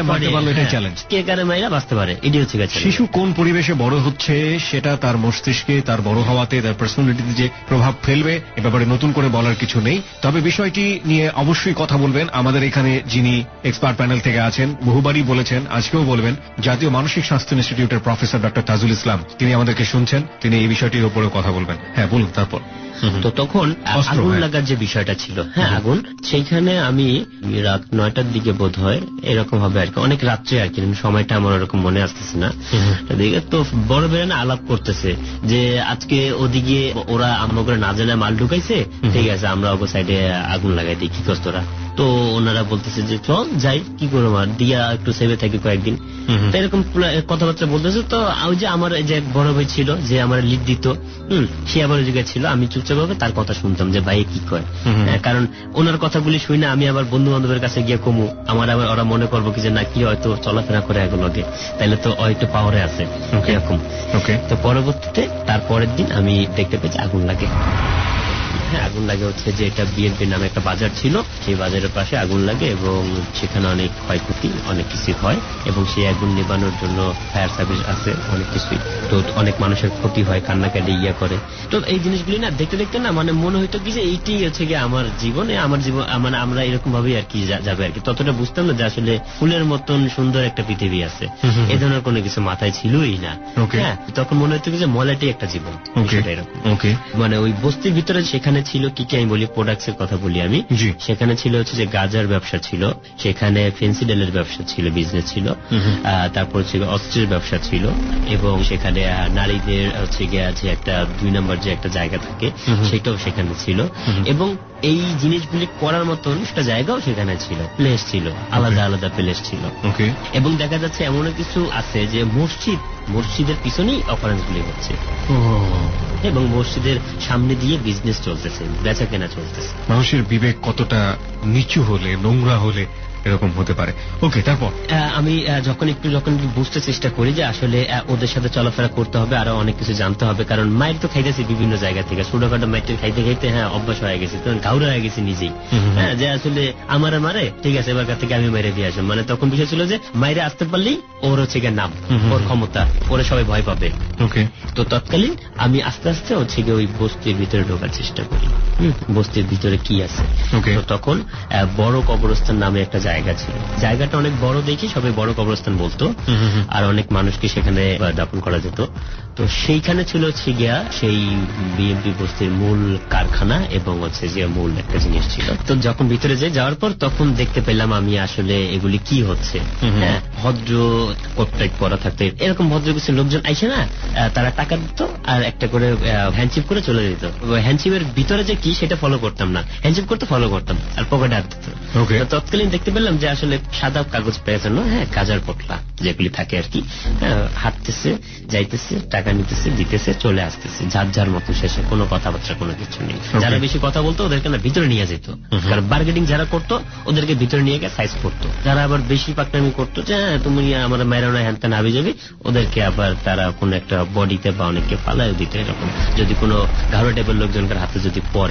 কে কারে মাইরা বাঁচতে পারে, এটি হচ্ছে। শিশু কোন পরিবেশে বড় হচ্ছে সেটা তার মস্তিষ্কে, তার বড় হওয়াতে, তার পার্সোনালিটিতে যে প্রভাব ফেলবে এ ব্যাপারে নতুন করে বলার কিছু নেই। তবে বিষয়টি নিয়ে অবশ্যই কথা বলবেন আমাদের এখানে যিনি এক্সপার্ট প্যানেল থেকে আছেন, বহুবারই বলেছেন, আজকেও বলবেন, জাতীয় মানসিক স্বাস্থ্য ইনস্টিটিউটের প্রফেসর ডক্টর তাজুল ইসলাম, তিনি আমাদেরকে শুনছেন, তিনি এই বিষয়টির উপরে কথা বলবেন। হ্যাঁ বলুন। তারপর তো তখন আগুন লাগার যে বিষয়টা ছিল, আগুন, সেইখানে আমি রাত 9টার দিকে বোধ হয় হয়, এরকম হবে আর কি, অনেক রাত্রে আর কি, সময়টা আমার ওরকম মনে আসতেছে না। এদিকে তো বড় বেড়ে আলাপ করতেছে যে আজকে ওদিকে ওরা আমাকে না জানে মাল ঢুকাইছে, ঠিক আছে আমরা ওকে সাইডে আগুন লাগাই দিই, কি করছ তোরা? তো ওনারা বলতেছে যে চল যাই, কি করবো আর দিয়া একটু সেভে থাকি কয়েকদিন, তো এরকম কথাবার্তা বলতেছে। তো ওই যে আমার যে বড় ভাই ছিল যে আমার লিড দিত, সে আবার ওই জায়গায় ছিল, আমি চুপচাপ ভাবে তার কথা শুনতাম যে ভাই কি কয়, কারণ ওনার কথাগুলি শুই না আমি আবার বন্ধু বান্ধবের কাছে গিয়ে কমু, আমার আবার ওরা মনে করবো কি যে না কি হয়তো চলাফেরা করে এগুলোকে, তাইলে তো হয়তো পাওয়ারে আছে এরকম। তো পরবর্তীতে তার পরের দিন আমি দেখতে পেয়েছি আগুন লাগে। হ্যাঁ, আগুন লাগে হচ্ছে যে এটা বিএনপি নামে একটা বাজার ছিল, সেই বাজারের পাশে আগুন লাগে এবং সেখানে অনেক ক্ষয়ক্ষতি অনেক কিছু হয় এবং সেই আগুন নেবানোর জন্য ফায়ার সার্ভিস আছে, অনেক কিছুই, তো অনেক মানুষের ক্ষতি হয়, কান্নাকাটি ইয়া করে। তো এই জিনিসগুলি না দেখতে দেখতে না মানে মনে হইতো কি যে এইটাই হচ্ছে গিয়ে আমার জীবনে, আমার জীবন মানে আমরা এরকম ভাবেই আর কি যাবে আর কি। ততটা বুঝতাম না যে আসলে ফুলের মতন সুন্দর একটা পৃথিবী আছে, এ ধরনের কোনো কিছু মাথায় ছিলই না। হ্যাঁ, তখন মনে হইতো কি যে মলাটাই একটা জীবন, এরকম। মানে ওই বস্তির ভিতরে সেখানে ছিল কি কি আমি বলি, প্রোডাক্টস এর কথা বলি আমি, সেখানে ছিল হচ্ছে যে গাজার ব্যবসা ছিল, সেখানে ফেন্সিডেলের ব্যবসা ছিল, বিজনেস ছিল, তারপর হচ্ছে অস্ত্রের ব্যবসা ছিল এবং সেখানে নারীদের হচ্ছে গিয়ে আছে একটা 2 নম্বর যে একটা জায়গা থাকে সেটাও সেখানে ছিল এবং এই জিনিসগুলি করার মতন একটা জায়গাও সেখানে ছিল, প্লেস ছিল, আলাদা আলাদা প্লেস ছিল। এবং দেখা যাচ্ছে এমন কিছু আছে যে মসজিদের পিছনেই অপারেন্স গুলি হচ্ছে এবং মসজিদের সামনে দিয়ে বিজনেস চলতেছে, বেচা কেনা চলতেছে। মানুষের বিবেক কতটা নিচু হলে, নোংরা হলে এরকম হতে পারে। ওকে, তারপর আমি যখন বুঝতে চেষ্টা করি যে আসলে ওদের সাথে চলাফেরা করতে হবে, আরো অনেক কিছু জানতে হবে, কারণ মায়ের তো খাইতেছি বিভিন্ন জায়গা থেকে, ছোটখাটো মায়ের খাইতে খাইতে হ্যাঁ অভ্যাস হয়ে গেছে, তখন গাউরা হয়ে গেছি নিজেই। হ্যাঁ, যে আসলে আমার মারে ঠিক আছে এবার থেকে আমি মেরে দিয়ে আসলাম, মানে তখন বিষয় ছিল যে মায়েরে আসতে পারলেই ওর হচ্ছে গিয়ে নাম, ওর ক্ষমতা, ওরা সবাই ভয় পাবে। তো তৎকালীন আমি আস্তে আস্তে হচ্ছে গিয়ে ওই বস্তির ভিতরে ঢোকার চেষ্টা করি, বস্তির ভিতরে কি আছে। তো তখন বড় কবরস্থান নামে একটা জায়গা ছিল, জায়গাটা অনেক বড় দেখি সবাই বড় কবরস্থান বলতো, আর অনেক মানুষকে সেখানে দাফন করা যেত। তো সেইখানে ছিল হচ্ছে গিয়া সেই বিএনপি বস্তির মূল কারখানা এবং হচ্ছে যে মূল একটা জিনিস ছিল। তো যখন ভিতরে যাওয়ার পর তখন দেখতে পেলাম আমি আসলে এগুলি কি হচ্ছে। হ্যাঁ, ভদ্র কোট পরা থাকতে এরকম ভদ্র কিছু লোকজন আইসে না, তারা টাকা দিত আর একটা করে হ্যান্ডচিপ করে চলে যেত। হ্যান্ডচিপের ভিতরে যে কি সেটা ফলো করতাম না, হ্যান্ডচিপ করতে ফলো করতাম আর পকেটে হাত দিত। তৎকালীন দেখতে পেলাম যে আসলে সাদা কাগজ পেয়েছানো, হ্যাঁ কাজার পটলা যেগুলি থাকে আর কি, হাঁটতেছে, যাইতেছে, টাকা নিতেছে, দিতেছে, চলে আসতেছে, যার যার মতো শেষে কোনো কথাবার্তা কোনো কিছু নেই। যারা বেশি কথা বলতো ওদেরকে না ভিতরে নিয়ে যেত, কারণ বার্গেনিং যারা করতো ওদেরকে ভিতরে নিয়ে গিয়ে সাইজ করতো। যারা আবার বেশি পাকনামি করতো যে হ্যাঁ তুমি আমার মায়েরা না হ্যান আবি যাবি, ওদেরকে আবার তারা কোন একটা বডিতে বা অনেককে পালায় দিত এরকম, যদি কোনো ঘাড়ো টাইপের লোকজনকার হাতে যদি পড়ে।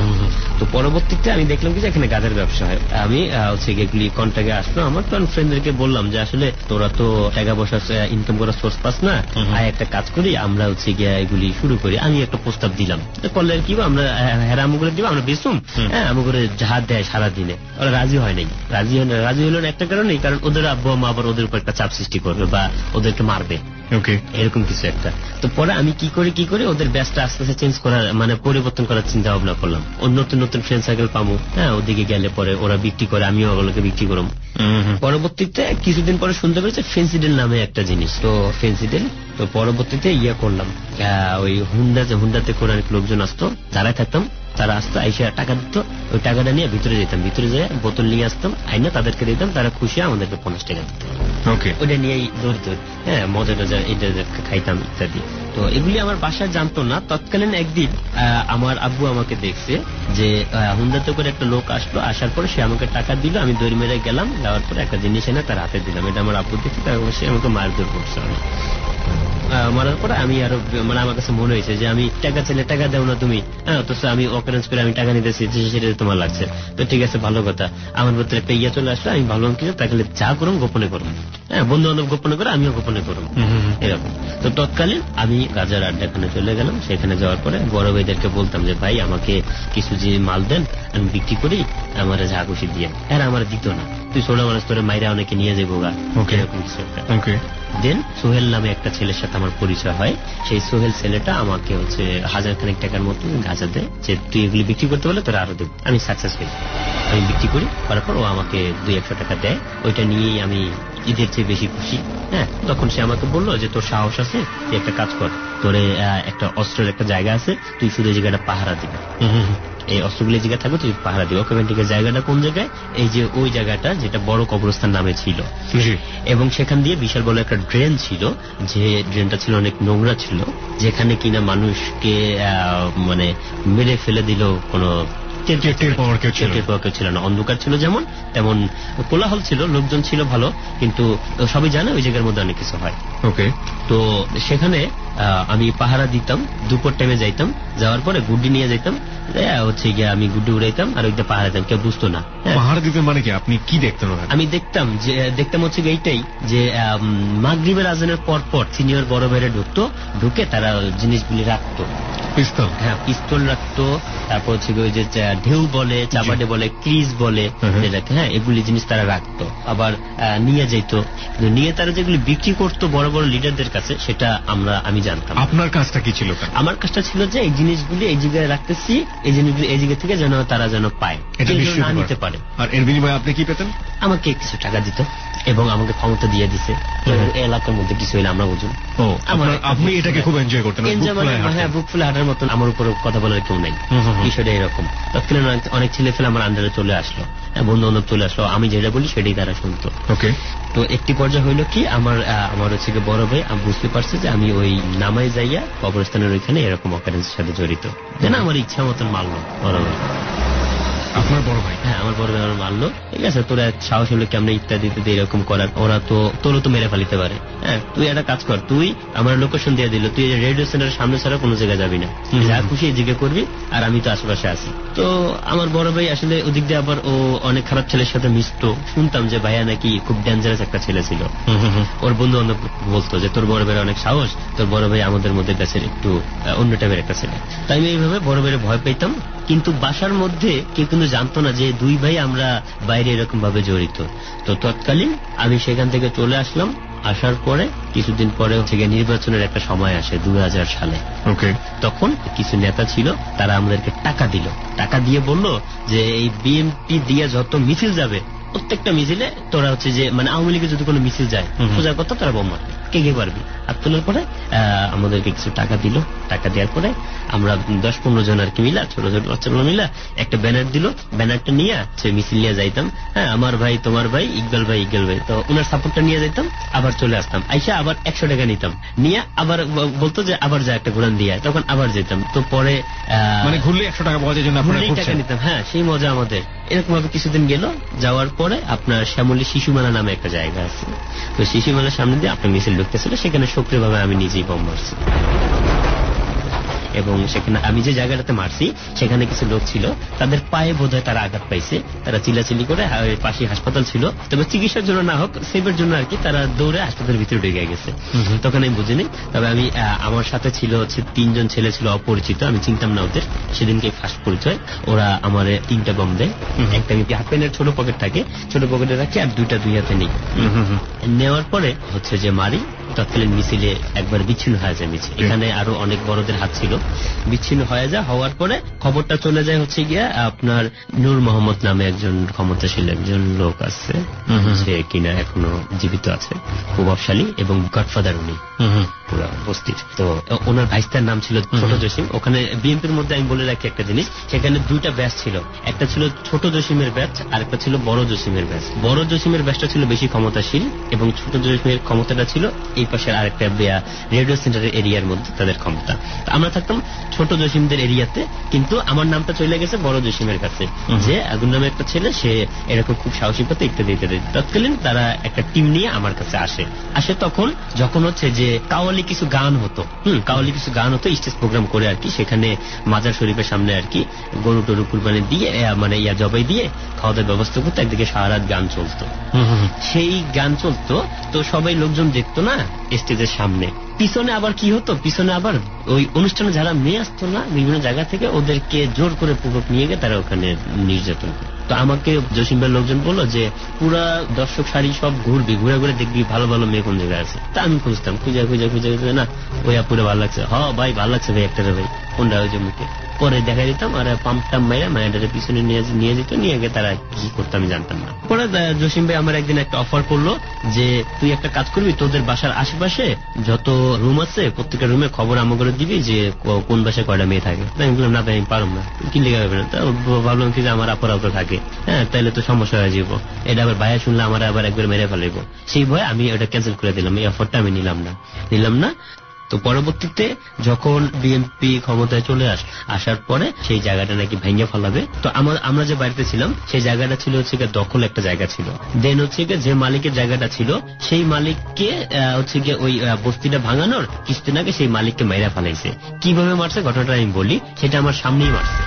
তো পরবর্তীতে আমি দেখলাম কি যে এখানে গাঁজার ব্যবসা হয়। আমি হচ্ছে এগুলি কন্ট্যাক্টে আসলো আমার, তখন ফ্রেন্ডদেরকে বললাম যে আসলে তোরা তো টাকা পয়সা ইনকাম করার সোর্স পাস না, আয় একটা কাজ করি, আমরা হচ্ছে গিয়ে এগুলি শুরু করি। আমি একটা প্রস্তাব দিলাম, করলে কি আমরা হেরা আমুগুলো দিব, আমরা বেসুম, হ্যাঁ আমুগুলো যা দেয় সারাদিনে। ওরা রাজি হয় নাই, রাজি হলো না একটা কারণেই, কারণ ওদের আব্বু মা আবার ওদের উপর একটা চাপ সৃষ্টি করবে বা ওদেরকে মারবে, এরকম কিছু একটা। তো পরে আমি কি করি ওদের ব্যাচটা আস্তে আস্তে চেঞ্জ করার মানে পরিবর্তন করার চিন্তা ভাবনা করলাম। নতুন নতুন ফ্রেন্ড সার্কেল পাবো, হ্যাঁ ওদিকে গেলে পরে ওরা বিক্রি করে, আমিও ওগুলোকে বিক্রি করব। পরবর্তীতে কিছুদিন পরে শুনতে পেরেছে ফেন্সিডেল নামে একটা জিনিস, তো ফেন্সিডেল। তো পরবর্তীতে করলাম ওই হুন্ডাতে করে অনেক লোকজন আসতো, দাঁড়ায় থাকতাম, তারা আসতো, আইসা টাকা দিত, ওই টাকাটা নিয়ে ভিতরে যেতাম, ভিতরে যেয়ে বোতল নিয়ে আসতাম, আইনা তাদেরকে দিতাম, তারা খুশি আমাদেরকে 50 টাকা দিত। ওইটা নিয়েই দৌড়, হ্যাঁ মজা টজা এটা খাইতাম ইত্যাদি। তো এগুলি আমার বাসায় জানতো না। তৎকালীন একদিন আমার আব্বু আমাকে দেখছে যে হুন্ডাতে করে একটা লোক আসলো, আসার পরে সে আমাকে টাকা দিল, আমি দৌড় মেরে গেলাম, যাওয়ার পরে একটা জিনিস এনে তার হাতে দিলাম। এটা আমার আব্বু দেখে তার সে আমাকে মারধর করছে। মারার পরে আমি আরো মানে আমার কাছে মনে হয়েছে যে আমি টাকা চাইলে টাকা দেও না তুমি, হ্যাঁ তো আমি অকারেন্স করে আমি টাকা নিতেছি, সেটা তোমার লাগছে, তো ঠিক আছে ভালো কথা। আমার ভিতরে একটা ইয়ে চলে আসলো, আমি ভাবলাম কি তাহলে যা করুন গোপনে করুন, হ্যাঁ বন্ধু বান্ধব গোপনে করে আমিও গোপনে করুন এরকম। তো তৎকালীন আমি গাজার আড্ডাখানে চলে গেলাম। সেখানে যাওয়ার পরে বড় ভাইদেরকে বলতাম যে ভাই আমাকে কিছু যে মাল দেন, আমি বিক্রি করি, আমার যা খুশি দিয়ে। হ্যাঁ আমার দিত না, তুই ছোট মানুষ তোরে মাইরা অনেকে নিয়ে যাবো গা, এরকম কিছু একটা। দেন সোহেল নামে একটা ছেলের সাথে আমার পরিচয় হয়। সেই সোহেল ছেলেটা আমাকে হচ্ছে 1000 খানিক টাকার মতো গাঁজা দেয় যে তুই এগুলি বিক্রি করতে বলে তোরা আরো দেব। আমি সাকসেস হই, আমি বিক্রি করি, করার পর ও আমাকে 200-100 টাকা দেয়। ওইটা নিয়েই আমি ঈদের চেয়ে বেশি খুশি। হ্যাঁ, তখন সে আমাকে বললো যে তোর সাহস আছে, তুই একটা কাজ কর, তোরে একটা অস্ত্রের একটা জায়গা আছে, তুই শুধু এই জায়গাটা পাহারা দিবি, এই অস্ত্রগুলি জায়গা থাকবে, তুই পাহারা দিবি। ওকে ঠিক আছে, জায়গাটা কোন জায়গায়? এই যে ওই জায়গাটা যেটা বড় কবরস্থান নামে ছিল, এবং সেখান দিয়ে বিশাল বড় একটা ড্রেন ছিল, যে ড্রেনটা ছিল অনেক নোংরা ছিল, যেখানে কিনা মানুষকে মানে মেরে ফেলে দিল কোনো ছিল না। অন্ধকার ছিল যেমন তেমন কোলাহল ছিল, লোকজন ছিল ভালো, কিন্তু সবাই জানে ওই জায়গার মধ্যে অনেক কিছু হয়। ওকে, তো সেখানে আমি পাহারা দিতাম, দুপুর টাইমে যাইতাম, যাওয়ার পরে গুড্ডি নিয়ে যাইতাম, হচ্ছে গিয়ে আমি গুড্ডি উড়াইতাম আর ওইটা পাহারা দিতাম, কেউ বুঝতো না। পাহারা দিতেন মানে কি? আপনি কি দেখতেন? আমি দেখতাম হচ্ছে এইটাই যে মাগরিবের আজানের পর পর সিনিয়র বড় ভাইরা ঢুকে তারা জিনিসগুলি রাখতো, পিস্তল, হ্যাঁ পিস্তল রাখতো, তারপর হচ্ছে ওই যে ঢেউ বলে, চাবাটে বলে, ক্রিজ বলে, হ্যাঁ এগুলি জিনিস তারা রাখতো, আবার নিয়ে যেত, নিয়ে তারা যেগুলি বিক্রি করতো বড় বড় লিডারদের কাছে, সেটা আমি জানতাম। আপনার কাজটা কি ছিল? আমার কাজটা ছিল যে এই জিনিসগুলি এই জায়গায় রাখতেছি, এই জিনিসগুলি এই জায়গা থেকে যেন তারা যেন পায়, না নিতে পারে। আর এর বিনিময়ে আপনি কি পেতেন? আমাকে কিছু টাকা দিত এবং আমাকে ক্ষমতা দিয়ে দিছে এলাকার মধ্যে কিছু হইলে আমরা বুঝুন। আপনি এটাকে খুব এনজয় করতেন? হ্যাঁ, বুক ফুলে হাঁটার মতন, আমার উপর কথা বলার কেউ নাই, বিষয়টা এরকম। তৎকালীন অনেক ছেলে ফেলে আমার আন্ডারে চলে আসলো, বন্ধু বান্ধব চলে আসলো, আমি যেটা বলি সেটাই তারা শুনতো। ওকে, তো একটি পর্যায়ে হইলো কি, আমার হচ্ছে বড় ভাই আমি বুঝতে পারছি যে আমি ওই নামাই যাইয়া কবরস্থানের ওইখানে এরকম অকারেন্সের সাথে জড়িত, যেন আমার ইচ্ছা মতন মারলো বড় ভাই। আপনার বড় ভাই? হ্যাঁ, আমার বড় ভাই আমার মারলো। ঠিক আছে, তোরা সাহস হলো কেমন ইত্যাদি এরকম করার, ওরা তো তোরও তো মেরে ফেলিতে পারে। হ্যাঁ, তুই একটা কাজ কর, তুই আমার লোকেশন দিয়ে দিল, তুই রেডিও সেন্টারের সামনে ছাড়া কোনো জায়গায় যাবি না, যা খুশি এই জিজ্ঞে করবি, আর আমি তো আশেপাশে আছি। তো আমার বড় ভাই আসলে ওদিক দিয়ে আবার ও অনেক খারাপ ছেলের সাথে মিশতো, শুনতাম যে ভাইয়া নাকি খুব ডেঞ্জারাস একটা ছেলে ছিল। ওর বন্ধু বান্ধব বলতো যে তোর বড় ভাইয়ের অনেক সাহস, তোর বড় ভাই আমাদের মধ্যে কাছে একটু অন্য টাইপের একটা ছেলে। তাই আমি এইভাবে বড় ভাইয়ের ভয় পেতাম, কিন্তু বাসার মধ্যে কেউ কিন্তু জানতো না যে দুই ভাই আমরা বাইরে এরকম ভাবে জড়িত। তো তৎকালীন আমি সেখান থেকে চলে আসলাম। আসার পরে কিছুদিন পরে থেকে নির্বাচনের একটা সময় আসে 2000 সালে। ওকে, তখন কিছু নেতা ছিল, তারা আমাদেরকে টাকা দিয়ে বলল যে এই বিএনপি দিয়ে যত মিছিল যাবে প্রত্যেকটা মিছিলে তোরা হচ্ছে যে মানে আওয়ামী লীগের যদি কোনো মিছিল যায় সোজা কথা তোরা বোম মারবে, কে পারবি। আর তোলার পরে আমাদেরকে কিছু টাকা দিল, টাকা দেওয়ার পরে আমরা 10-15 জন আর কি মিলা, ছোট ছোট বাচ্চাগুলো মিলা একটা ব্যানার দিল, ব্যানারটা নিয়ে সে মিছিল নিয়ে যাইতাম। হ্যাঁ, আমার ভাই, তোমার ভাই, ইকবাল ভাই, তো ওনার সাপোর্টটা নিয়ে যাইতাম, আবার চলে আসতাম, আইসা আবার 100 টাকা নিতাম, নিয়ে আবার বলতো যে আবার যা একটা ঘুরান দিয়ে, তখন আবার যেতাম। তো পরে মানে ঘুরলে 100 টাকা পাওয়া যায় জন্য টাকা নিতাম। হ্যাঁ, সেই মজা আমাদের। এরকম ভাবে কিছুদিন গেল, যাওয়ার পরে আপনার শ্যামলী শিশু মেলা নামে একটা জায়গা আছে, তো শিশু মেলার সামনে দিয়ে আপনার মিছিল ঢুকতেছিল, সেখানে সক্রিয়ভাবে আমি নিজেই বোম মারছি। এবং সেখানে আমি যে জায়গাটাতে মারছি সেখানে কিছু লোক ছিল, তাদের পায়ে বোধহয় তারা আঘাত পাইছে, তারা চিল্লাচিল্লি করে, পাশে হাসপাতাল ছিল, তবে চিকিৎসার জন্য না হোক সেভের জন্য আর কি, তারা দৌড়ে হাসপাতালের ভিতরে ঢুকে গেছে। তখন আমি বুঝিনি, তবে আমি আমার সাথে ছিল হচ্ছে 3 জন ছেলে ছিল অপরিচিত, আমি চিনতাম না ওদের, সেদিনকে ফার্স্ট পরিচয়। ওরা আমার 3টা বম দেয়, একটা আমি হাফ প্যান্টের ছোট পকেট থাকে, ছোট পকেটে রাখি, আর 2টা 2 হাতে নিই। নেওয়ার পরে হচ্ছে যে মারি, তৎকালীন মিছিলে একবার বিচ্ছিন্ন হয়ে যায় মিছিল, এখানে আরো অনেক বড়দের হাত ছিল, বিচ্ছিন্ন হয়ে যায়। হওয়ার পরে খবরটা চলে যায় হচ্ছে গিয়া আপনার নূর মোহাম্মদ নামে একজন ক্ষমতাশীল একজন লোক আছে, যে কিনা এখনো জীবিত আছে, প্রভাবশালী এবং গডফাদার উনি পুরো বস্তির। তো ওনার ভাইস্তার নাম ছিল ছোট জসিম। ওখানে বিএনপির মধ্যে আমি বলে রাখি একটা জিনিস, সেখানে 2টা ব্যাচ ছিল, একটা ছিল ছোট জসিমের ব্যাচ আর একটা ছিল বড় জসিমের ব্যাচ। বড় জসিমের ব্যাচটা ছিল বেশি ক্ষমতাশীল এবং ছোট জসিমের ক্ষমতাটা ছিল এই পাশের আরেকটা রেডিও সেন্টারের এরিয়ার মধ্যে তাদের ক্ষমতা। আমরা থাকতাম ছোট জসিমদের এরিয়াতে, কিন্তু আমার নামটা চলে গেছে বড় জসিমের কাছে, যে আগুন নামে একটা ছেলে, সে এরকম খুব সাহসী পথে ইত্যাদি ইত্যাদি। তৎকালীন তারা একটা টিম নিয়ে আমার কাছে আসে তখন যখন হচ্ছে যে কাওয়ালি কিছু গান হতো, স্টেজ প্রোগ্রাম করে আর কি, সেখানে মাজার শরীফের সামনে আর কি গরু টরু কুরবানি দিয়ে মানে জবাই দিয়ে খাওয়া দাওয়ার ব্যবস্থা করতো, একদিকে সারা রাত গান চলতো। সেই গান চলতো, তো সবাই লোকজন দেখতো না স্টেজের সামনে, পিছনে আবার কি হতো, পিছনে আবার ওই অনুষ্ঠানে যারা মেয়ে আসতো না বিভিন্ন জায়গা থেকে, ওদেরকে জোর করে পূর্বক নিয়ে গিয়ে তারা ওখানে নির্যাতন করে। তো আমাকে জসিম ভাইয়ের লোকজন বললো যে পুরা দর্শক সারি সব ঘুরবি, ঘুরে ঘুরে দেখবি ভালো ভালো মেয়ে কোন জায়গায় আছে। তা আমি খুঁজতাম, খুঁজে খুঁজে খুঁজে খুঁজে না ওই আপুরে ভালো লাগছে, হ ভাই ভালো লাগছে ভাই একটা ভাই কোনটা ওই যে মুখে। পরে দেখা দিতাম আর পাম্পটাম মাইরা মায়ের পিছনে নিয়ে যেত, নিয়ে গিয়ে তারা কি করতো আমি জানতাম না। পরে জসিম ভাই আমার একদিন একটা অফার করলো যে তুই একটা কাজ করবি, তোদের বাসার আশেপাশে যত রুম আছে প্রত্যেকটা রুমে খবর আমাকে দিবি যে কোন বাসায় কয়টা মেয়ে থাকে। আমি বললাম না ভাই আমি পারব না, কি লেগে যাবে না। তা ভাবলাম কি যে আমার আপর থাকে, হ্যাঁ তাহলে তো সমস্যা হয়ে যাবো, এটা আবার ভাইয়া শুনলে আমার আবার একবার মেরে ফেলাইব। সেই ভয়ে আমি ওটা ক্যান্সেল করে দিলাম, এই অফারটা আমি নিলাম না। তো পরবর্তীতে যখন বিএনপি ক্ষমতায় চলে আসার পরে সেই জায়গাটা নাকি ভেঙে ফেলাবে। তো আমরা যে বাড়িতে ছিলাম সেই জায়গাটা ছিল হচ্ছে দখল একটা জায়গা ছিল। দেন হচ্ছে যে মালিকের জায়গাটা ছিল সেই মালিককে হচ্ছে গিয়ে ওই বস্তিটা ভাঙানোর কিছুদিন আগে সেই মালিককে মেরে ফেলাইছে। কিভাবে মারছে ঘটনাটা আমি বলি, সেটা আমার সামনেই মারছে।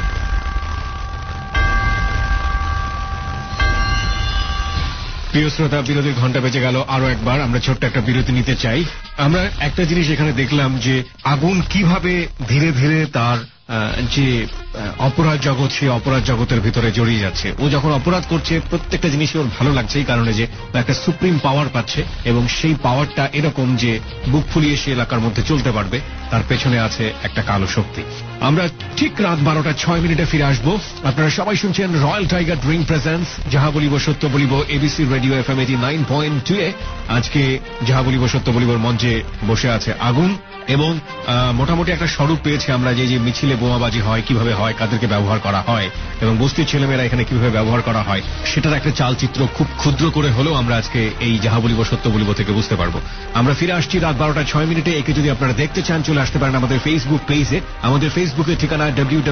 প্রিয় শ্রোতা, বিরতির ঘন্টা বেজে গেল। আরো একবার আমরা ছোট্ট একটা বিরতি নিতে চাই। আমরা একটা জিনিস এখানে দেখলাম যে আগুন কিভাবে ধীরে ধীরে তার যে অপরাধ জগৎ, সেই অপরাধ জগতের ভিতরে জড়িয়ে যাচ্ছে। ও যখন অপরাধ করছে প্রত্যেকটা জিনিসই ওর ভালো লাগছে, এই কারণে যে একটা সুপ্রিম পাওয়ার পাচ্ছে এবং সেই পাওয়ারটা এরকম যে বুক ফুলিয়ে সে এলাকার মধ্যে চলতে পারবে, তার পেছনে আছে একটা কালো শক্তি। আমরা ঠিক রাত 12:06 ফিরে আসবো। আপনারা সবাই শুনছেন রয়্যাল টাইগার ড্রিঙ্ক প্রেজেন্স যাহা বলিব সত্য বলিব এবিসি রেডিও FM 89.2 এ। আজকে যাহা বলিব সত্য বলিবর মঞ্চে বসে আছে আগুন এবং মোটামুটি একটা স্বরূপ পেয়েছে আমরা যে মিছিলে বোমাবাজি হয়, কিভাবে হয়, কাদেরকে ব্যবহার করা হয় এবং বস্তির ছেলেমেয়েরা এখানে কিভাবে ব্যবহার করা হয়, সেটার একটা চালচিত্র খুব ক্ষুদ্র করে হলেও আমরা আজকে এই যাহা বলিব সত্য বলিব থেকে বুঝতে পারবো। আমরা ফিরে আসছি রাত 12:06। একে যদি আপনারা দেখতে চান চলে আসতে পারেন আমাদের ফেসবুক পেজে। আমাদের ফেসবুকের ঠিকানা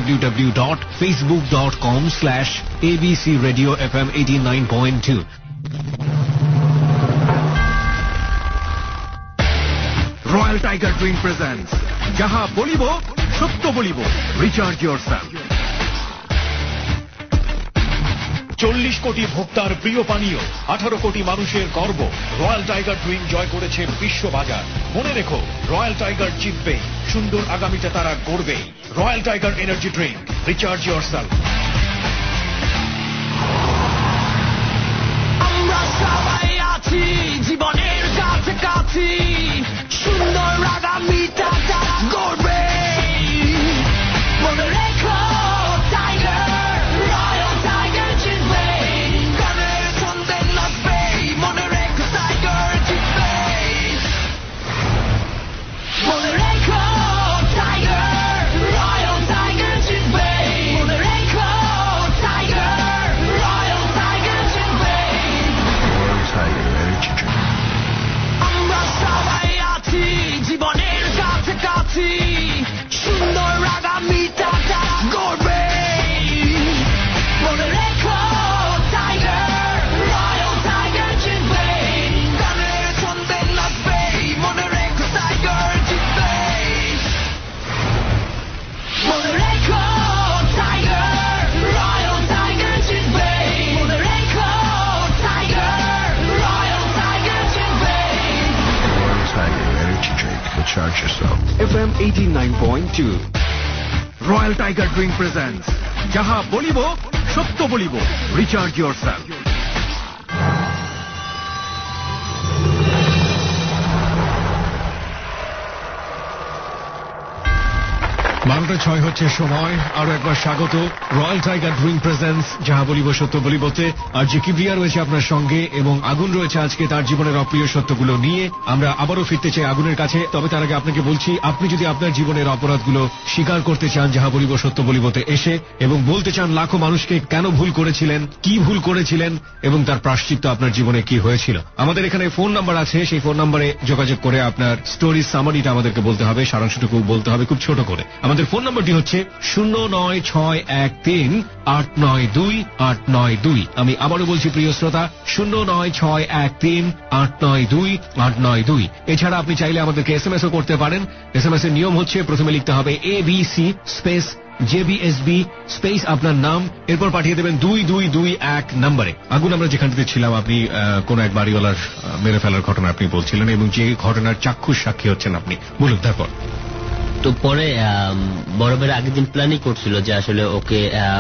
www.facebook.com/ABC Radio FM 89.2। Royal Tiger drink presents যাহা বলিব সত্য বলিব, রিচার্জ ইয়োরসেলফ। 40 কোটি ভোক্তার প্রিয় পানীয়, 18 কোটি মানুষের গর্ব। রয়্যাল টাইগার ড্রিঙ্ক জয় করেছে বিশ্ববাজার। মনে রেখো, রয়্যাল টাইগার জিতবে, সুন্দর আগামীতে তারা গড়বে। Royal Tiger energy drink, recharge yourself. আমরা সবাই আছি জীবনের কাছাকাছি, সুন্দর আগামীটা তারা গড়বে। মনে রেখো টাইগার, রয়্যাল টাইগার জিতবে, গানের ছন্দে নাচবে। মনে রেখো টাইগার জিতবে, মনে রেখো টাইগার, রয়্যাল টাইগার জিতবে। মনে রেখো টাইগার, রয়্যাল টাইগার জিতবে। আমরা সবাই আছি জীবনের কাছাকাছি, সুন্দর আগামীটা তারা গড়বে। মনে রেখো টাইগার, রয়্যাল টাইগার জিতবে, গানের ছন্দে নাচবে। মনে রেখো টাইগার জিতবে, মনে রেখো টাইগার, রয়্যাল টাইগার জিতবে। মনে রেখো টাইগার, রয়্যাল টাইগার জিতবে। Tiger Energy Drink. Recharge yourself. FM 89.2 Royal Tiger drink presents যাহা বলিব সত্য বলিব, রিচার্জ ইয়োরসেলফ। 12:06 হচ্ছে সময়। আরো একবার স্বাগত রয়্যাল টাইগার ড্রিঙ্ক প্রেজেন্স যাহা বলিব সত্য বলিবতে। আর যে কিবরিয়া রয়েছে আপনার সঙ্গে এবং আগুন রয়েছে আজকে তার জীবনের অপ্রিয় সত্যগুলো নিয়ে। আমরা আবারও ফিরতে চাই আগুনের কাছে। তবে তার আগে আপনাকে বলছি, আপনি যদি আপনার জীবনের অপরাধগুলো স্বীকার করতে চান যাহা বলিব সত্য বলিবতে এসে, এবং বলতে চান লাখো মানুষকে কেন ভুল করেছিলেন, কি ভুল করেছিলেন এবং তার প্রায়শ্চিত্ত আপনার জীবনে কি হয়েছিল, আমাদের এখানে ফোন নাম্বার আছে। সেই ফোন নাম্বারে যোগাযোগ করে আপনার স্টোরি সামারিটা আমাদেরকে বলতে হবে, সারাংশটুকু বলতে হবে খুব ছোট করে। আমাদের ফোন ফোন নম্বরটি হচ্ছে 09613892892। আমি আবারও বলছি প্রিয় শ্রোতা, 09613892892। এছাড়া আপনি চাইলে আমাদেরকে SMS ও করতে পারেন। SMS এর নিয়ম হচ্ছে প্রথমে লিখতে হবে ABC স্পেস JBSB স্পেস আপনার নাম, এরপর পাঠিয়ে দেবেন 2221 নম্বরে। আগুন, আমরা যেখানটিতে ছিলাম, আপনি কোন এক বাড়িওয়ালার মেরে ফেলার ঘটনা আপনি বলছিলেন এবং যে ঘটনার চাক্ষুষ সাক্ষী হচ্ছেন আপনি, বলুন তারপর। তো পরে বড় ভাইয়ের আগের দিন প্ল্যানই করছিল যে আসলে ওকে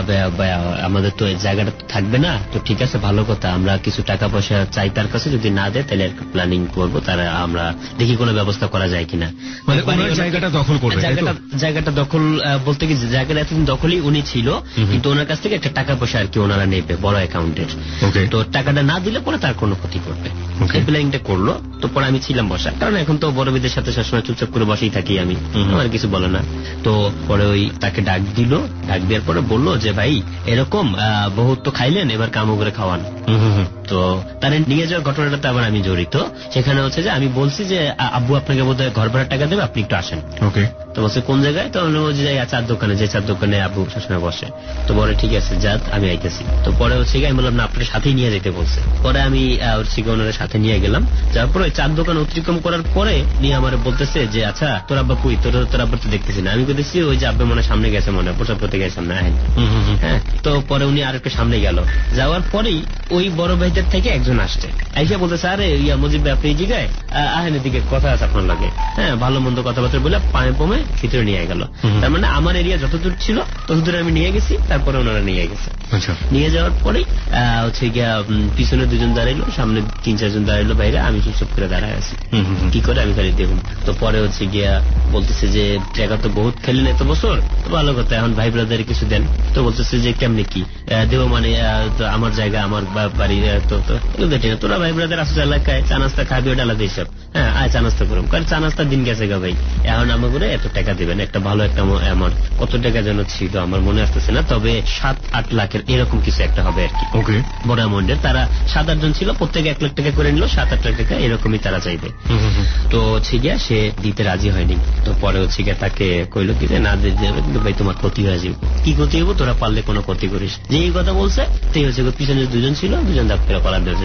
আমাদের তো এই জায়গাটা থাকবে না, তো ঠিক আছে ভালো কথা, আমরা কিছু টাকা পয়সা চাই তার কাছে, যদি না দেয় তাহলে একটা প্ল্যানিং করবো, তারা আমরা দেখি কোনো ব্যবস্থা করা যায় কিনা। মানে জায়গাটা দখল করবে, জায়গাটা দখল বলতে কি, জায়গাটা এতদিন দখলই উনি ছিল, কিন্তু ওনার কাছ থেকে একটা টাকা পয়সা আর কি ওনারা নেবে বড় অ্যাকাউন্টের। তো টাকাটা না দিলে পরে তার কোনো ক্ষতি করবে, এই প্ল্যানিংটা করলো। তো পরে আমি ছিলাম বসা, কারণ এখন তো বড় ভাইদের সাথে সবসময় চুপচাপ করে বসেই থাকি আমি, আমার কিছু বলে না। তো পরে ওই তাকে ডাক দিল, ডাক দেওয়ার পরে বললো যে ভাই এরকম বহুত তো খাইলেন, এবার কামও করে খাওয়ান। তো তার নিয়ে যাওয়ার ঘটনাটাতে আবার আমি জড়িত। সেখানে হচ্ছে যে আমি বলছি যে আব্বু আপনাকে বোধহয় ঘর ভাড়ার টাকা দেবে, আপনি একটু আসেন। তো বলছে কোন জায়গায়? তো চার দোকানে, যে চার দোকানে আব্বু সবসময় বসে। তো বলে ঠিক আছে যা, আমি আইতেছি। তো পরে হচ্ছে আমি বললাম না, আপনার সাথেই নিয়ে যেতে বলছে। পরে আমি হচ্ছে ওনার সাথে নিয়ে গেলাম। যার পরে চার দোকান অতিক্রম করার পরে নিয়ে আমার বলতেছে যে আচ্ছা তোর আব্বা কই, তোর আব্বা তো দেখতেছি না। আমি বলতেছি ওই যে আব্বা মনে সামনে গেছে, মনে প্রসাদ করতে গেছে সামনে। হ্যাঁ, তো পরে উনি আর একটু সামনে গেল, যাওয়ার পরেই ওই বড় ভাইদের থেকে একজন আসছে, আইসা বলতেছে আরে মুজিব ভাই আপনি এই জায়গায় আহেন, এদিকে কথা আছে আপনার লাগে। হ্যাঁ, ভালো মন্দ কথাবার্তা বলে পায়ে পমে ভিতরে নিয়ে গেল। তার মানে আমার এরিয়া যতদূর ছিল ততদূর আমি নিয়ে গেছি, তারপরে ওনারা নিয়ে গেছে। নিয়ে যাওয়ার পরেই হচ্ছে গিয়া পিছনে দুজন দাঁড়াইলো, সামনে 3-4 জন দাঁড়াইলো বাইরে, আমি চুপচাপ করে দাঁড়ায় আছি, কি করে আমি খালি দেখুন। তো পরে হচ্ছে গিয়া বলতেছে যে টাকা তো বহুত খেলেন এত বছর, তো ভালো কথা, এখন ভাই ব্রাদারে কিছু দেন। তো বলতেছে যে কেমনে কি দেব, মানে আমার জায়গা আমার বাড়ি, তো দেখি না তোরা ভাই ব্রাদার আসছে এলাকায়, চা নাস্তা খাবি, ওটা আলাদা হিসাব। হ্যাঁ আয় চা নাস্তা করুন, কারণ চা নাস্তার দিন গেছে গা ভাই, এখন আমার করে এত টাকা দিবেন। একটা ভালো একটা আমার কত টাকা যেন ছিল আমার মনে আসতেছে না, তবে 7-8 লাখের এরকম কিছু একটা হবে আর কি, বড় অ্যামাউন্টের। তারা 7-8 জন ছিল, প্রত্যেকে 1 লাখ টাকা করে নিল, 7-8 লাখ টাকা এরকমই তারা চাইবে। তো হচ্ছে গিয়া সে দিতে রাজি হয়নি। তো পরে হচ্ছে গিয়া তাকে কইলো কি যে না দিতে যাবে, কিন্তু ভাই তোমার ক্ষতি হয়ে যাবে। কি ক্ষতি হবো, তোরা পারলে কোনো ক্ষতি করিস। যে এই কথা বলছে সেই হচ্ছে পিছনে 2 জন ছিল, 2 জন দাপ করে পালার দিয়েছে।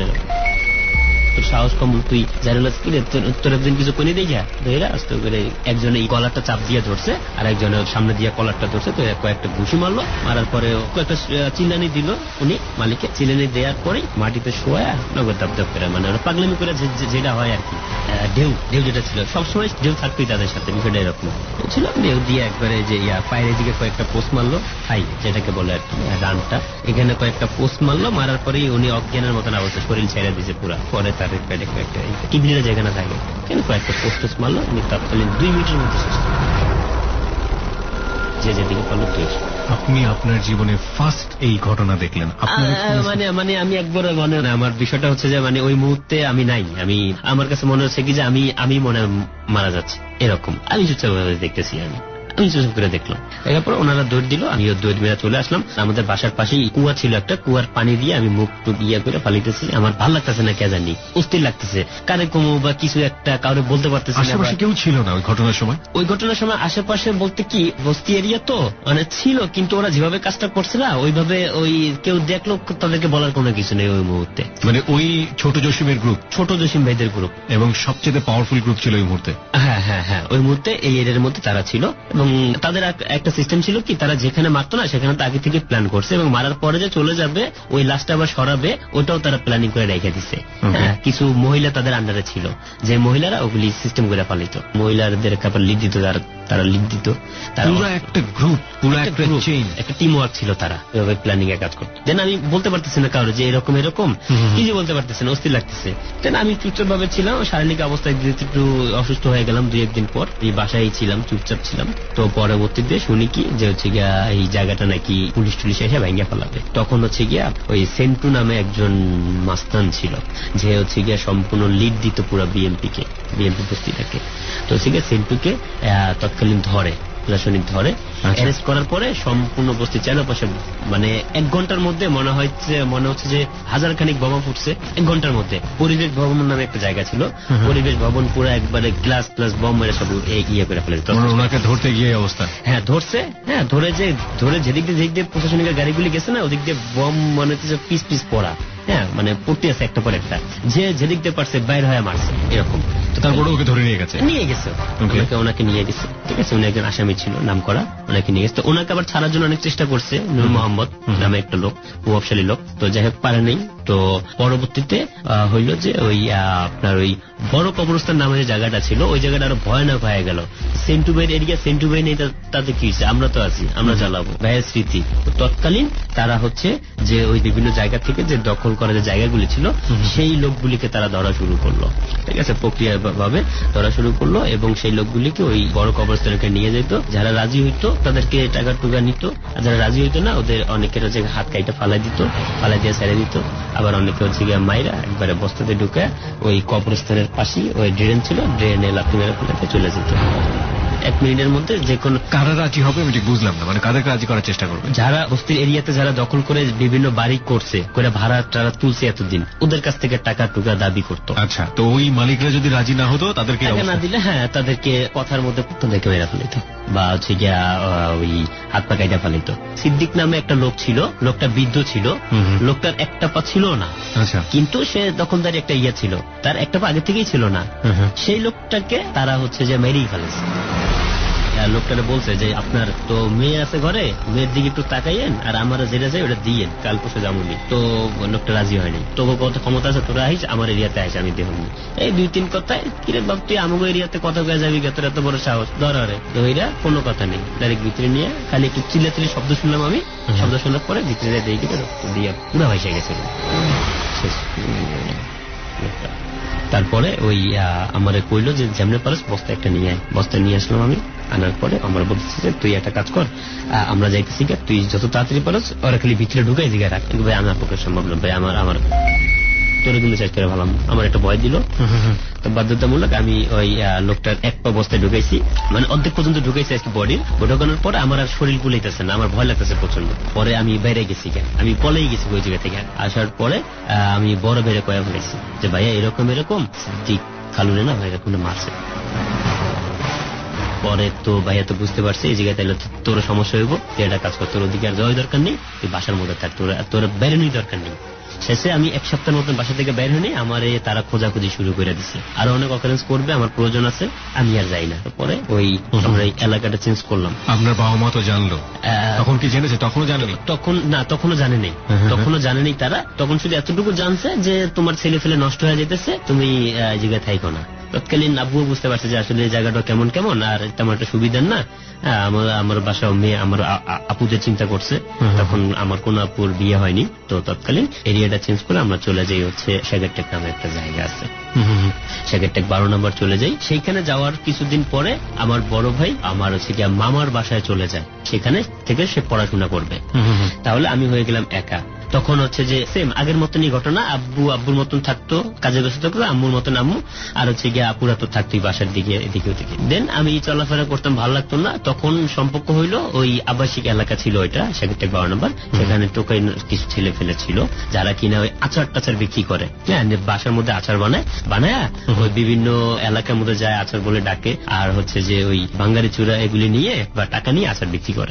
তোর সাহস কম, তুই জানুলা তোর একজন কিছু কোনে দেখা ধরে আস্তে করে একজনে এই কলারটা চাপ দিয়ে ধরছে, আর একজনে সামনে দিয়ে কলারটা ধরছে। তো কয়েকটা ঘুষি মারলো, মারার পরে কয়েকটা চিল্লানি দিল উনি মালিকে। চিল্লানি দেওয়ার পরে মাটিতে শোয়া নগদ দাপ দাপ করে, মানে ওরা পাগলামি করে যেটা হয় আর কি। ঢেউ যেটা ছিল সবসময় ঢেউ থাকতোই তাদের সাথে, বিষয়টা এরকম ছিল। ঢেউ দিয়ে একবারে যে পায়ের দিকে কয়েকটা পোস্ট মারলো, হাই যেটাকে বলে আর কি রানটা, এখানে কয়েকটা পোস্ট মারলো। মারার পরেই উনি অজ্ঞানের মতন অবস্থা, শরীর ছেড়ে দিয়েছে পুরা। পরে তার পেটে কয়েকটা কিডনিটা যেখানে থাকে কেন কয়েকটা পোস্ট মারলো, উনি তৎকালীন 2 মিনিটের মধ্যে শেষ করে। যে যেদিকে পারলো তুই। আপনি আপনার জীবনে ফার্স্ট এই ঘটনা দেখলেন? মানে আমি একবার মানে আমার বিষয়টা হচ্ছে যে মানে ওই মুহূর্তে আমি নাই, আমি আমার কাছে মনে হচ্ছে কি যে আমি মনে মারা যাচ্ছি এরকম। আমি চুপচাপ দেখতেছি, আমি চুপ করে দেখলাম। এরপর ওনারা দৌড় দিল, আমিও দৌড় মেরে চলে আসলাম। আমাদের বাসার পাশেই কুয়া ছিল একটা, কুয়ার পানি দিয়ে আমি মুখ টুক ইয়া করে পালিতেছি। আমার ভালো লাগতেছে না, কে জানি অস্থির লাগতেছে, কারে কমো বা কিছু একটা কাউরে বলতে পারতেছি না। আশেপাশে কেউ ছিল না ওই ঘটনার সময়? ওই ঘটনার সময় আশেপাশে বলতে কি বস্তি এরিয়া তো মানে ছিল, কিন্তু ওরা যেভাবে কাজটা করছে না ওইভাবে ওই কেউ দেখলো তাদেরকে বলার কোনো কিছু নেই ওই মুহূর্তে। মানে ওই ছোট জসিমের গ্রুপ, ছোট জসিম ভাইদের গ্রুপ, এবং সবচেয়ে পাওয়ারফুল গ্রুপ ছিল ওই মুহূর্তে। হ্যাঁ ওই মুহূর্তে এই এরিয়ার মধ্যে তারা ছিল। এবং তাদের একটা সিস্টেম ছিল কি, তারা যেখানে মারতো না সেখানে তো আগে থেকে প্ল্যান করছে, এবং মারার পরে যে চলে যাবে ওই লাশটা আবার সরাবে ওটাও তারা প্ল্যানিং করে রেখে দিচ্ছে। কিছু মহিলা তাদের আন্ডারে ছিল, যে মহিলারা ওগুলি সিস্টেম করে পালিত, মহিলাদের কাপড় লিড দিত, তারা লিড দিত। পুরো একটা গ্রুপ, পুরো একটা চেইন, একটা টিম ওয়ার্ক ছিল, তারা এভাবে প্ল্যানিং এ কাজ করতো। দেন আমি বলতে পারতেছি না কারো যে এরকম কিছু বলতে পারতেছি না, অস্থির লাগতেছে। দেন আমি চুপচাপ ভাবে ছিলাম, শারীরিক অবস্থায় একটু অসুস্থ হয়ে গেলাম 2-1 দিন পর। এই বাসায় ছিলাম, চুপচাপ ছিলাম। তো পরবর্তীতে শুনি কি যে হচ্ছে গিয়া এই জায়গাটা নাকি পুলিশ টুলিশ এসে ভেঙে ফেলাবে। তখন হচ্ছে গিয়া ওই সেন্টু নামে একজন মাস্তান ছিল, যে হচ্ছে গিয়া সম্পূর্ণ লিড দিত পুরো বিএমপি বস্তিটাকে। তো হচ্ছে গিয়া সেন্টুকে তৎকালীন ধরে প্রশাসনিক ধরে অ্যারেস্ট করার পরে সম্পূর্ণ বস্তি চারপাশে মানে 1 ঘন্টার মধ্যে মনে হচ্ছে যে হাজারখানিক বোমা ফুটছে 1 ঘন্টার মধ্যে। পরিবেশ ভবন নামে একটা জায়গা ছিল, পরিবেশ ভবন পুরো একবারে গ্লাস প্লাস বম মেরে সব ইয়ে করে ফেলে। ওনাকে ধরতে গিয়ে অবস্থা ধরছে, ধরে যেদিক দিয়ে প্রশাসনিক গাড়িগুলি গেছে না, ওদিক দিয়ে বম মনে হচ্ছে পিস পিস পড়া, মানে পড়তে আছে একটা পর একটা, যেদিক দিয়ে পারছে বাইর হয়ে মারছে এরকম। তো তারপরে ওকে ধরে নিয়ে গেছে, ওনাকে নিয়ে গেছে, ঠিক আছে। উনি একজন আসামি ছিল, নাম করা, ওনাকে নিয়ে গেছে। তো ওনাকে আবার ছাড়ার জন্য অনেক চেষ্টা করছে নূর মোহাম্মদ নামে একটা লোক, প্রভাবশালী লোক। তো যাই হোক পারে নেই। তো পরবর্তীতে হইল যে ওই আপনার ওই বড় কবরস্থান নামে যে জায়গাটা ছিল, ওই জায়গাটা আরো ভয়ানক হয়ে গেল। সেন্টুবাইন এরিয়া, সেন্টুবাইন নেই, তাতে কি হয়েছে, আমরা তো আছি, আমরা চালাবো ভাইয়ের স্মৃতি। তৎকালীন তারা হচ্ছে যে ওই বিভিন্ন জায়গা থেকে যে দখল করা যে জায়গাগুলি ছিল, সেই লোকগুলিকে তারা ধরা শুরু করলো, ঠিক আছে, প্রক্রিয়া ভাবে ধরা শুরু করলো। এবং সেই লোকগুলিকে ওই বড় কবরস্থানকে নিয়ে যেত। যারা রাজি হইতো তাদেরকে টাকা টুকা নিত, আর যারা রাজি হইতো না ওদের অনেকের হচ্ছে হাত কাইটা ফালাই দিত, ফালাই দিয়ে ছেড়ে দিত। আবার অনেকে হচ্ছে গিয়ে মাইরা একবারে বস্তাতে ঢুকে ওই কবরস্থানের পাশে ওই ড্রেন ছিল, ড্রেনে লাথি মেরে ফেলাতে চলে যেত। 1 মিনিটের মধ্যে যে কোনো কারা রাজি হবে আমি ঠিক বুঝলাম না, মানে কাদেরকে রাজি করার চেষ্টা করবে? যারা বস্তির এরিয়াতে যারা দখল করে বিভিন্ন বাড়ি করছে, করে ভাড়া টাড়া তুলছে এতদিন, ওদের কাছ থেকে টাকা টুকা দাবি করতো। আচ্ছা, তো ওই মালিকরা যদি রাজি না হতো তাদেরকে না দিলে তাদেরকে কথার মধ্যে তাদেরকে মেরা ফেলিত, বা হচ্ছে গিয়া ওই হাত পা কাইটা ফেলিত। সিদ্দিক নামে একটা লোক ছিল, লোকটা বৃদ্ধ ছিল, লোকটার একটা পা ছিল না, কিন্তু সে দখলদারি একটা ইয়া ছিল, তার একটা পা আগে থেকেই ছিল না। সেই লোকটাকে তারা হচ্ছে যে মেরেই ফেলেছে। লোকটারে বলছে যে আপনার তো মেয়ে আছে ঘরে, মেয়ের দিকে একটু তাকাইয়েন, আর আমার যেটা চাই ওটা দিয়েন, কাল পরশু যাবনি। তো লোকটা রাজি হয়নি। তবু কত ক্ষমতা আছে, তোরা আইস আমার এরিয়াতে আইস, আমি দেহনি। এই 2-3 কথায়, কিরে বাপ তুই আমাকে এরিয়াতে কথা কয়ে যাবি, তোর এত বড় সাহস, ধরে ধইরা কোনো কথা নেই, ডাইরেক্ট ভিতরে নিয়ে খালি একটু চিল্লাচিল্লি শব্দ শুনলাম আমি, শব্দ শোনার পরে ভিতরে দিয়ে গিয়ে রক্ত দিয়ে পুরো ভাইসা গেছিল। তারপরে ওই আমার কইলো যে যেমনে পারস বস্তা একটা নিয়ে আয়। বস্তা নিয়ে আসলাম আমি, আনার পরে আমার বলতেছে যে তুই একটা কাজ কর, আমরা যাইতেছি, তুই যত তাড়াতাড়ি পারস ওরা খালি ভিতরে ঢুকাই জিগা রাখ। ভাই আমার পক্ষে সম্ভব না ভাই, আমার তোরে কিন্তু শেষ করে ভাবলাম, আমার একটা ভয় দিল। তো বাধ্যতামূলক আমি ওই লোকটার 1 পা বস্তায় ঢুকাইছি, মানে অর্ধেক পর্যন্ত ঢুকাইছি আজকে বডির। ঢুকানোর পরে আমার আর শরীর গুলাইতেছে না, আমার ভয় লাগতেছে প্রচন্ড। পরে আমি বাইরে গেছি, আমি পলেই গেছি ওই জায়গা থেকে। আসার পরে আমি বড় বেড়ে কয়া ফেলেছি যে ভাইয়া এরকম ঠিক খালুনে না ভাই এরকম মারছে। পরে তো ভাইয়া তো বুঝতে পারছে এই জায়গায় তাইলে তোর সমস্যা হইব, তুই একটা কাজ কর, তোর ওদিকে আর যাওয়ার দরকার নেই, তুই বাসার মধ্যে থাক, তোর বেরোনোর দরকার নেই। শেষে আমি 1 সপ্তাহের মতন বাসা থেকে বের হইনি, আমার তারা খোঁজাখুঁজি শুরু করে দিচ্ছে, আরো অনেক অকারেন্স করবে, আমার প্রয়োজন আছে, আমি আর যাই না। পরে ওই আমরা এই এলাকাটা চেঞ্জ করলাম। আপনার বাবা মা তো জানলো, তখন কি জেনেছে? তখনও জানেনি? তখনও জানেনি, তখনও জানেনি তারা। তখন শুধু এতটুকু জানছে যে তোমার ছেলে ফেলে নষ্ট হয়ে যেতেছে, তুমি এই জায়গায় থাইকো না। তৎকালীন আব্বুও বুঝতে পারছে যে আসলে এই জায়গাটা কেমন, আর তেমন একটা সুবিধার না। আমার বাসা মেয়ে আমার আপুদের চিন্তা করছে, তখন আমার কোন আপুর বিয়ে হয়নি। তো তৎকালীন এরিয়াটা চেঞ্জ করে আমরা চলে যাই হচ্ছে শেগেরটেক নামে একটা জায়গা আছে, শেগেরটেক 12 নম্বর চলে যাই। সেইখানে যাওয়ার কিছুদিন পরে আমার বড় ভাই আমার হচ্ছে গিয়ে মামার বাসায় চলে যায়, সেখানে থেকে সে পড়াশোনা করবে। তাহলে আমি হয়ে গেলাম একা। তখন হচ্ছে যে সেম আগের মতনই ঘটনা, আব্বুর মতন থাকতো, কাজে ব্যস্ত থাকতো, আম্মুর মতন আম্মু, আর হচ্ছে গিয়ে আপুরা তো থাকতোই বাসার দিকে এদিকে ওদিকে। দেন আমি চলাফেরা করতাম, ভালো লাগতো না। তখন সম্পর্ক হইলো, ওই আবাসিক এলাকা ছিল ওইটা, শেগেরটেক 12 নম্বর। সেখানে টোকাই কিছু ছেলে ফেলে ছিল যারা কিনা ওই আচার টাচার বিক্রি করে, হ্যাঁ, বাসার মধ্যে আচার বানায় ওই বিভিন্ন এলাকার মধ্যে যায়, আচার বলে ডাকে, আর হচ্ছে যে ওই বাঙ্গারি চূড়া এগুলি নিয়ে বা টাকা নিয়ে আচার বিক্রি করে।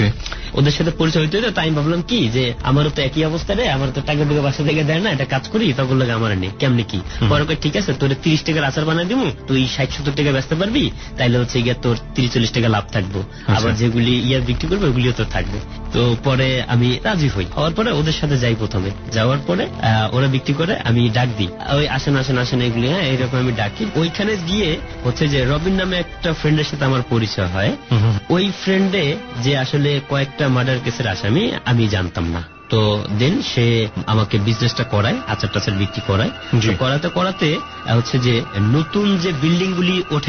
ওদের সাথে পরিচয় হইতে হইতো, তাই আমি ভাবলাম কি যে আমারও তো একই অবস্থা রে, আমার তো টাকা টুকা বাসা থেকে দেয় না, এটা কাজ করি, তখন লাগে আমার নেই, কেমনি কি পরে ঠিক আছে তোর 30 টাকার আচার বানাই দিব, তুই 60-70 টাকা বেচতে পারবি, তাইলে হচ্ছে গিয়ে তোর 30-40 টাকা লাভ থাকবো, আবার যেগুলি ইয়ার বিক্রি করবে ওগুলিও তোর থাকবে। তো পরে আমি রাজি হই, হওয়ার পরে ওদের সাথে যাই। প্রথমে যাওয়ার পরে ওরা বিক্রি করে, আমি ডাক দিই, ওই আসেন এগুলি, হ্যাঁ, এইরকম আমি ডাকি। ওইখানে গিয়ে হচ্ছে যে রবিন নামে একটা ফ্রেন্ডের সাথে আমার পরিচয় হয়। ওই ফ্রেন্ডে যে আসলে কয়েকটা মার্ডার কেসের আসামি আমি জানতাম না। তো দেন সে আমাকে বিজনেসটা করায়, আচার টাচার বিক্রি করায়। করাতে হচ্ছে যে নতুন যে বিল্ডিং গুলি ওঠে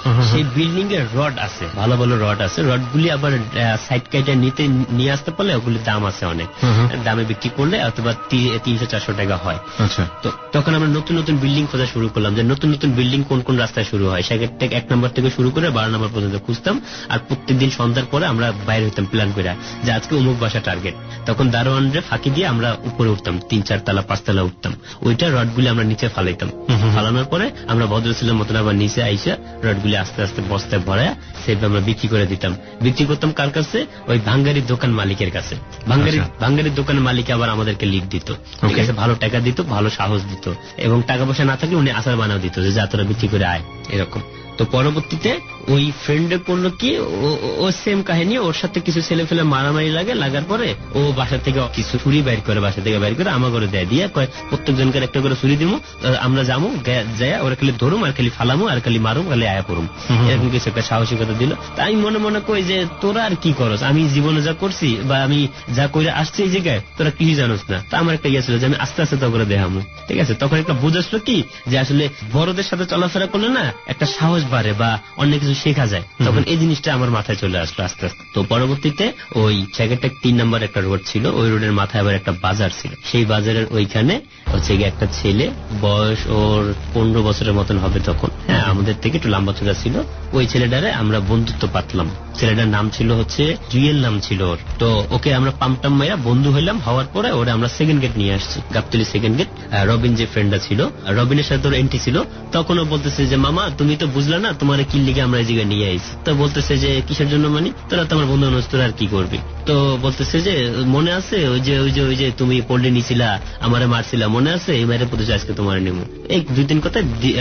সেই বিল্ডিং এর রড আছে, ভালো ভালো রড আছে, রডগুলি আবার সাইড কাইটা নিয়ে আসতে পারলে ওগুলির দাম আছে অনেক, দামে বিক্রি করলে অথবা 300-400 টাকা হয়। আচ্ছা, তো তখন আমরা নতুন নতুন বিল্ডিং খোঁজা শুরু করলাম, যে নতুন নতুন বিল্ডিং কোন কোন রাস্তায় শুরু হয়, সেখান থেকে 1 নম্বর থেকে শুরু করে 12 নম্বর পর্যন্ত খুঁজতাম। আর প্রত্যেকদিন সন্ধ্যার পরে আমরা বাইরে হইতাম প্ল্যান করে যে আজকে অমুক বাসা টার্গেট। তখন দারোয়ানরে ফাঁকি দিয়ে আমরা উপরে উঠতাম, 3-4 তলা 5 তলা উঠতাম, ওইটা রডগুলি আমরা নিচে ফালাইতাম। ফালানোর পরে আমরা ভদ্রশীলের মতন আবার নিচে আইসা রডগুলি আস্তে আস্তে বস্তায় ভরায়া সেভ আমরা বিক্রি করে দিতাম। বিক্রি করতাম কার কাছে? ওই ভাঙ্গারির দোকান মালিকের কাছে। ভাঙ্গারির দোকানের মালিক আবার আমাদেরকে লিড দিত, ঠিক আছে, ভালো টাকা দিত, ভালো সাহস দিত, এবং টাকা পয়সা না থাকলে উনি আচার বানাও দিত যে যা তোরা বিক্রি করে আয়, এরকম। তো পরবর্তীতে ওই ফ্রেন্ডে করলো কি, ও সেম কাহিনী, ওর সাথে কিছু ছেলে ফেলে মারামারি লাগার পরে ও বাসা থেকে কিছু ছুরি বাইর করে, বাসা থেকে বাইর করে আমার ঘরে দেয়, দিয়ে কয় প্রত্যেকজনকে একটা করে ছুরি দিব, আমরা যাবো, যায় ওরা খালি ধরুম আর খালি ফালামো আর খালি মারুম, খালি আয়া পড়ুম, এরকম কিছু একটা সাহসিকতা দিল। তা আমি মনে মনে কই যে তোরা আর কি করস, আমি জীবনে যা করছি বা আমি যা করে আসছি এই জায়গায়, তোরা কিছু জানোস না। তা আমার একটা ইয়ে ছিল যে আমি আস্তে আস্তে তো করে দেখামো, ঠিক আছে। তখন একটা বুঝাচ্ছিল কি যে আসলে বড়দের সাথে চলাফেরা করলে না একটা সাহস বাড়ে বা অনেক কিছু শেখা যায়। তখন এই জিনিসটা আমার মাথায় চলে আসলো আস্তে আস্তে। তো পরবর্তীতে ওই জায়গাটা 3 নম্বর একটা রোড ছিল, ওই রোডের মাথায় আবার একটা বাজার ছিল। সেই বাজারের ওইখানে হচ্ছে গিয়ে একটা ছেলে, বয়স ওর 15 বছরের মতন হবে তখন, হ্যাঁ, আমাদের থেকে একটু লম্বা চড়া ছিল। ওই ছেলেটারে আমরা বন্ধুত্ব পাতলাম। ছেলেটার নাম ছিল হচ্ছে জুয়েল নাম ছিল ওর। তো ওকে আমরা পাম্পটাম মাইরা বন্ধু হইলাম। হওয়ার পরে ওরা আমরা সেকেন্ড গেট নিয়ে আসছি, গাবতলী সেকেন্ড গেট। রবিন যে ফ্রেন্ডটা ছিল, রবিনের সাথে ওর এন্ট্রি ছিল। তখন ও বলতেছে যে মামা তুমি তো বুঝলা না, তোমার কি লিগে আমরা এই জায়গায় নিয়ে আইছি। তো বলতেছে যে কিসের জন্য, মানে তোরা তো আমার বন্ধু নষ্ট, তোরা আর কি করবি। তো বলতেছে যে মনে আছে ওই যে তুমি পল্লী নিছিলা, আমারে মারছিলা, মনে আছে, এই মায়ের প্রতি আজকে তোমার নেবো। এই 2-3 কথা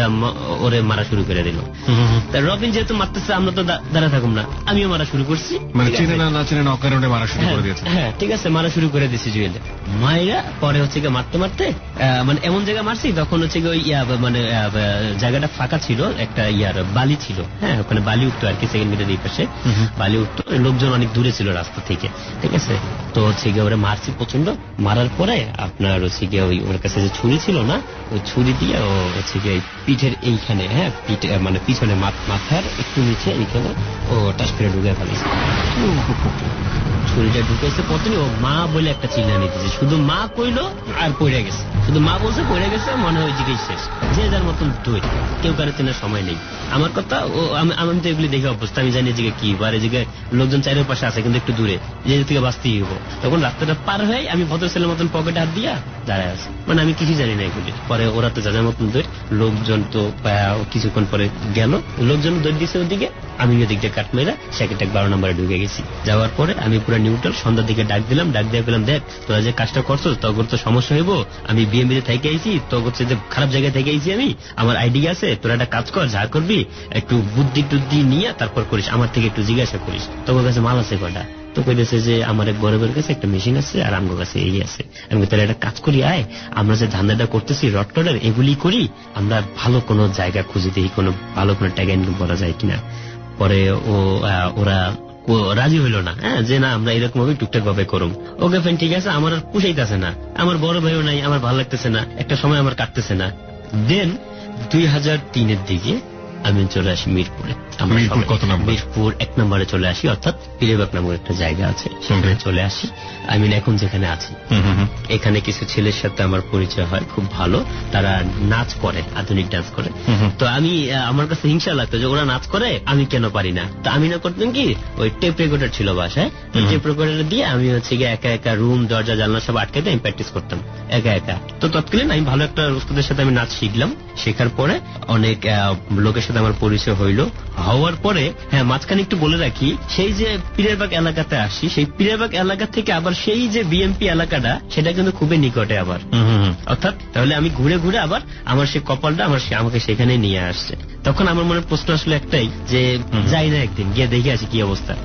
ওরে মারা শুরু করে দিল। তা রবিন যেহেতু মারতেছে, আমরা তো দাঁড়া থাকুম না, আমিও মারা শুরু করছি। মানে চিনে না চিনে না অকারণে মারা শুরু করে দিয়েছে। হ্যাঁ, ঠিক আছে, মারা শুরু করে দিয়েছি জুয়েলে। মায়েরা পরে হচ্ছে গিয়ে মারতে মারতে মানে এমন জায়গায় মারছি, তখন হচ্ছে গিয়ে ওই মানে জায়গাটা ফাঁকা ছিল, একটা বালি ছিল, হ্যাঁ, ওখানে বালি উঠতো আর কি, সেকেন্ড গেটের এই পাশে বালি উঠতো, লোকজন অনেক দূরে ছিল রাস্তা থেকে, ঠিক আছে। তো হচ্ছে গিয়ে ওরা মারছি প্রচন্ড। মারার পরে আপনার হচ্ছে গিয়ে ওর কাছে যে ছুরি ছিল না, ওই ছুরি দিয়ে ও হচ্ছে গিয়ে পিঠের এইখানে, হ্যাঁ, পিঠে মানে পিছনে মাথার একটু নিচে এইখানে ও টাচ করে ঢুকে ফেলেছে। ছুরিটা ঢুকেছে পতনি, ও মা বলে একটা চিল্লানি দিয়েছে। শুধু মা কইলো আর পড়ে গেছে, শুধু মা বলছে পড়ে গেছে, মনে হয় জিজ্ঞেস শেষ। যে যার মতন দূর, কেউ কারো চেনার সময় নেই। আমার কথা, আমি তো এগুলি দেখে অবস্থা, আমি জানি যে কি বারে যে লোকজন চারের পাশে আছে কিন্তু একটু দূরে, যে থেকে বাঁচতেই হবো। তখন রাস্তাটা পার হয়ে আমি ভদ্র ছেলের মতন পকেটে হাত দিয়া দাঁড়ায় আছি, মানে আমি কিছু জানি না এগুলি। পরে ওরা তো যার মতন দূর, লোকজন তো কিছুক্ষণ পরে গেল, লোকজন দৌড় দিচ্ছে ওদিকে, আমি ওদিক দিয়ে কাট মেরা সেকেন্ড 12 নম্বরে ঢুকে গেছি। যাওয়ার পরে আমি পুরো নিউট্রাল, সন্ধ্যার দিকে ডাক দিলাম, ডাক দিয়ে পেলাম, দেখ তোরা যে কাজটা করছো তোর তো সমস্যা হইব, আমি বিএমবি থেকে আইছি, তো হচ্ছে যে খারাপ জায়গায় থেকে আইছি, আমি আমার আইডিয়া আছে, তোরা একটা কাজ কর, যা করবি একটু বুদ্ধি টুদ্ধি নিয়ে তারপর করিস, আমার থেকে একটু জিজ্ঞাসা করিস, তোর কাছে মাল আছে কটা। তো কইতেছে যে আমার এক বড় কাছে একটা মেশিন আছে আর আমার কাছে এই আছে। আমি তাহলে একটা কাজ করি, আয় আমরা যে ধান্দাটা করতেছি রড টডের এগুলি করি, আমরা ভালো কোনো জায়গা খুঁজে দিই, কোনো ভালো কোনো টাকা ইনকাম করা যায় কিনা। পরে ওরা রাজি হইল না, হ্যাঁ, যে না আমরা এরকম ভাবে টুকটাক ভাবে করুম। ওকে ফ্রেন্ড, ঠিক আছে, আমার আর পুষাইতেছে না, আমার বড় ভাইও নাই, আমার ভালো লাগতেছে না, একটা সময় আমার কাটতেছে না। দেন 2003-এর দিকে আমি চলে আসি মিরপুরে। মিরপুর 1 নম্বরে চলে আসি, অর্থাৎ পীরেবাগ নামক একটা জায়গা আছে, সেখানে চলে আসি। আমি এখন যেখানে আছি, এখানে কিছু ছেলের সাথে আমার পরিচয় হয়, খুব ভালো, তারা নাচ করে, আধুনিক ডান্স করে। তো আমি, আমার কাছে হিংসা লাগতো যে ওরা নাচ করে, আমি কেন পারি না। তো আমি না করতাম কি, ওই টেপ রেকর্ডার ছিল বাসায়, টেপ রেকর্ডার দিয়ে আমি হচ্ছে গিয়ে একা একা রুম দরজা জানলা সব আটকে দিয়ে আমি প্র্যাকটিস করতাম একা একা। তো তৎকালীন আমি ভালো একটা উস্তাদের সাথে আমি নাচ শিখলাম। শেখার পরে অনেক লোকের সাথে আমার পরিচয় হইলো। হওয়ার পরে, হ্যাঁ, মাঝখানে একটু বলে রাখি, সেই যে পীরেরবাগ এলাকাতে আসি, সেই পীরেরবাগ এলাকা থেকে আবার সেই যে বিএমপি এলাকাটা, সেটা কিন্তু খুবই নিকটে আবার, অর্থাৎ তাহলে আমি ঘুরে ঘুরে আবার আমার সেই কপালটা আমাকে সেখানে নিয়ে আসছে। তখন আমার মনে প্রশ্ন আসলে একটাই যে যাই না একদিন গিয়ে দেখে আসি কি অবস্থা।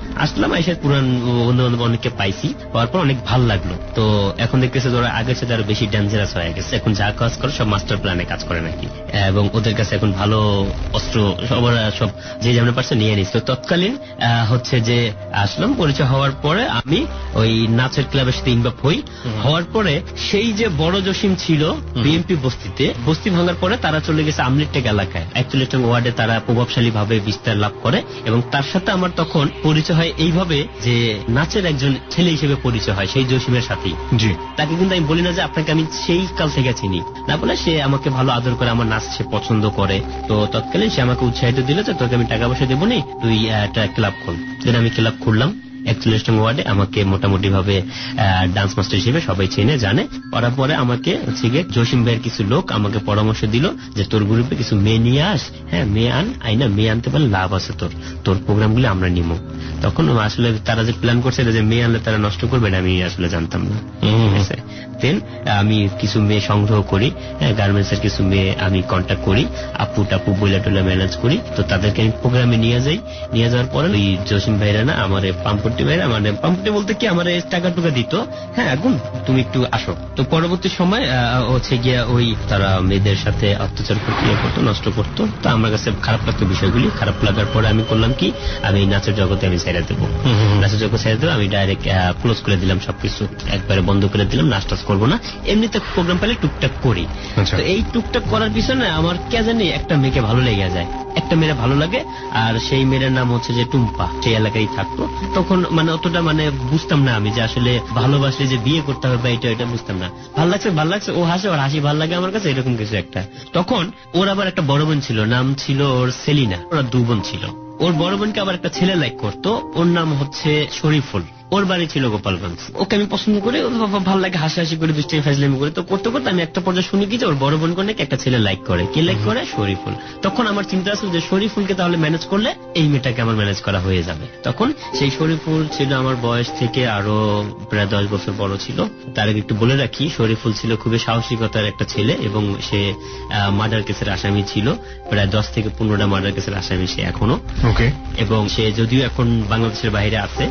আসলাম, এসে পুরান বন্ধু বান্ধব অনেককে পাইছি, পাওয়ার পর অনেক ভালো লাগলো। তো এখন দেখতেছে ওরা আগের সাথে আরো বেশি ডেঞ্জারাস হয়ে গেছে, এখন যা কাজ করে সব মাস্টার প্ল্যানে কাজ করে নাকি, এবং ওদের কাছে এখন ভালো অস্ত্র সব যে যেমন পারছে নিয়ে নিস। তো তৎকালীন হচ্ছে যে আসলাম, পরিচয় হওয়ার পরে আমি ওই নাচের ক্লাবের সাথে ইনভলভ হই। হওয়ার পরে সেই যে বড় জসিম ছিল বিএমপি বস্তিতে, বস্তি ভাঙার পরে তারা চলে গেছে আমলিটেক এলাকায়, 41 ওয়ার্ডে তারা প্রভাবশালী ভাবে বিস্তার লাভ করে, এবং তার সাথে আমার তখন পরিচয় হয় এইভাবে যে নাচের একজন ছেলে হিসেবে পরিচয় হয় সেই জসিমের সাথেই। জি, তাকে কিন্তু আমি বলি না যে আপনাকে আমি সেই কাল থেকে চিনি, না বলে সে আমাকে ভালো আদর করে, আমার নাচ সে পছন্দ করে। তো তৎকালীন সে আমাকে উৎসাহিত দিল যে তোকে আমি টাকা পয়সা দেবো নি, তুই একটা ক্লাব খোল। দেন আমি ক্লাব খুললাম 41 ওয়ার্ডে। আমাকে মোটামুটি ভাবে ডান্স মাস্টার হিসেবে সবাই চেনে জানে। করার পরে আমাকে হচ্ছে গিয়ে জসিম ভাইয়ের কিছু লোক আমাকে পরামর্শ দিল যে তোর গ্রুপে কিছু মেয়ে নিয়ে আস, হ্যাঁ মেয়ে আন, আইনা মেয়ে আনতে পারলে লাভ আছে, তোর প্রোগ্রামগুলো আমরা নিব। তখন আসলে তারা যে প্ল্যান করছে যে মেয়ে আনলে তারা নষ্ট করবে না, আমি আসলে জানতাম না। দেন আমি কিছু মেয়ে সংগ্রহ করি, গার্মেন্টস এর কিছু মেয়ে আমি কন্ট্যাক্ট করি, আপু টাপু বইলা টোলা ম্যানেজ করি। তো তাদেরকে আমি প্রোগ্রামে নিয়ে যাই। নিয়ে যাওয়ার পরে ওই জসিম ভাইরা না আমার পাম্পটি ভাইরা, মানে পাম্পটি বলতে কি আমার টাকা টুকা দিত, হ্যাঁ আগুন তুমি একটু আসো। তো পরবর্তী সময় হচ্ছে গিয়া ওই তারা মেয়েদের সাথে অত্যাচার করতো, নষ্ট করতো। তো আমার কাছে খারাপ লাগতো বিষয়গুলি। খারাপ লাগার পরে আমি করলাম কি, আমি নাচের জগতে আমি ছেড়ে দেবো, নাচের জগতে ছেড়ে দেবো। আমি ডাইরেক্ট ক্লোজ করে দিলাম, সবকিছু একবারে বন্ধ করে দিলাম, নাচ টাচ করবো না। এমনিতে প্রোগ্রাম পেলে টুকটাক করি। তো এই টুকটাক করার পিছনে আমার কে জানি একটা মেয়েকে ভালো লেগে যায়, একটা মেয়েরা ভালো লাগে, আর সেই মেয়ের নাম হচ্ছে যে টুম্পা, সেই এলাকায় থাকতো। তখন মানে অতটা মানে বুঝতাম না আমি যে আসলে ভালোবাসলে যে বিয়ে করতে হবে বা এটা বুঝতাম না। ভালো লাগছে, ও হাসে, ওর হাসি ভালো লাগে আমার কাছে, এরকম কিছু একটা। তখন ওর আবার একটা বড় বোন ছিল, নাম ছিল ওর সেলিনা। ওরা 2 বোন ছিল। ওর বড় বোনকে আবার একটা ছেলে লাইক করতো, ওর নাম হচ্ছে শরীফুল। ওর বাড়ি ছিল গোপালগঞ্জ। ওকে আমি পছন্দ করি, ভালো লাগে, হাসি করে দুষ্টামি ফাজলামি করে। তো করতে করতে আমি একটা পর্যায়ে শুনি কি যে ওর বড় বোন নাকি একটা ছেলে লাইক করে। কে লাইক করে? শরীফুল। তখন আমার চিন্তা আসলো যে শরীফুলকে তাহলে ম্যানেজ করলে এই মেয়েটাকে আমার ম্যানেজ করা হয়ে যাবে। তখন সেই শরীফুল ছিল আমার বয়স থেকে আরো প্রায় 10 বছর বড় ছিল। তার আগে একটু বলে রাখি, শরীফুল ছিল খুবই সাহসিকতার একটা ছেলে, এবং সে মার্ডার কেসের আসামি ছিল, প্রায় 10 থেকে 15টা মার্ডার কেসের আসামি সে এখনো। এবং সে যদিও এখন বাংলাদেশের বাইরে আছে,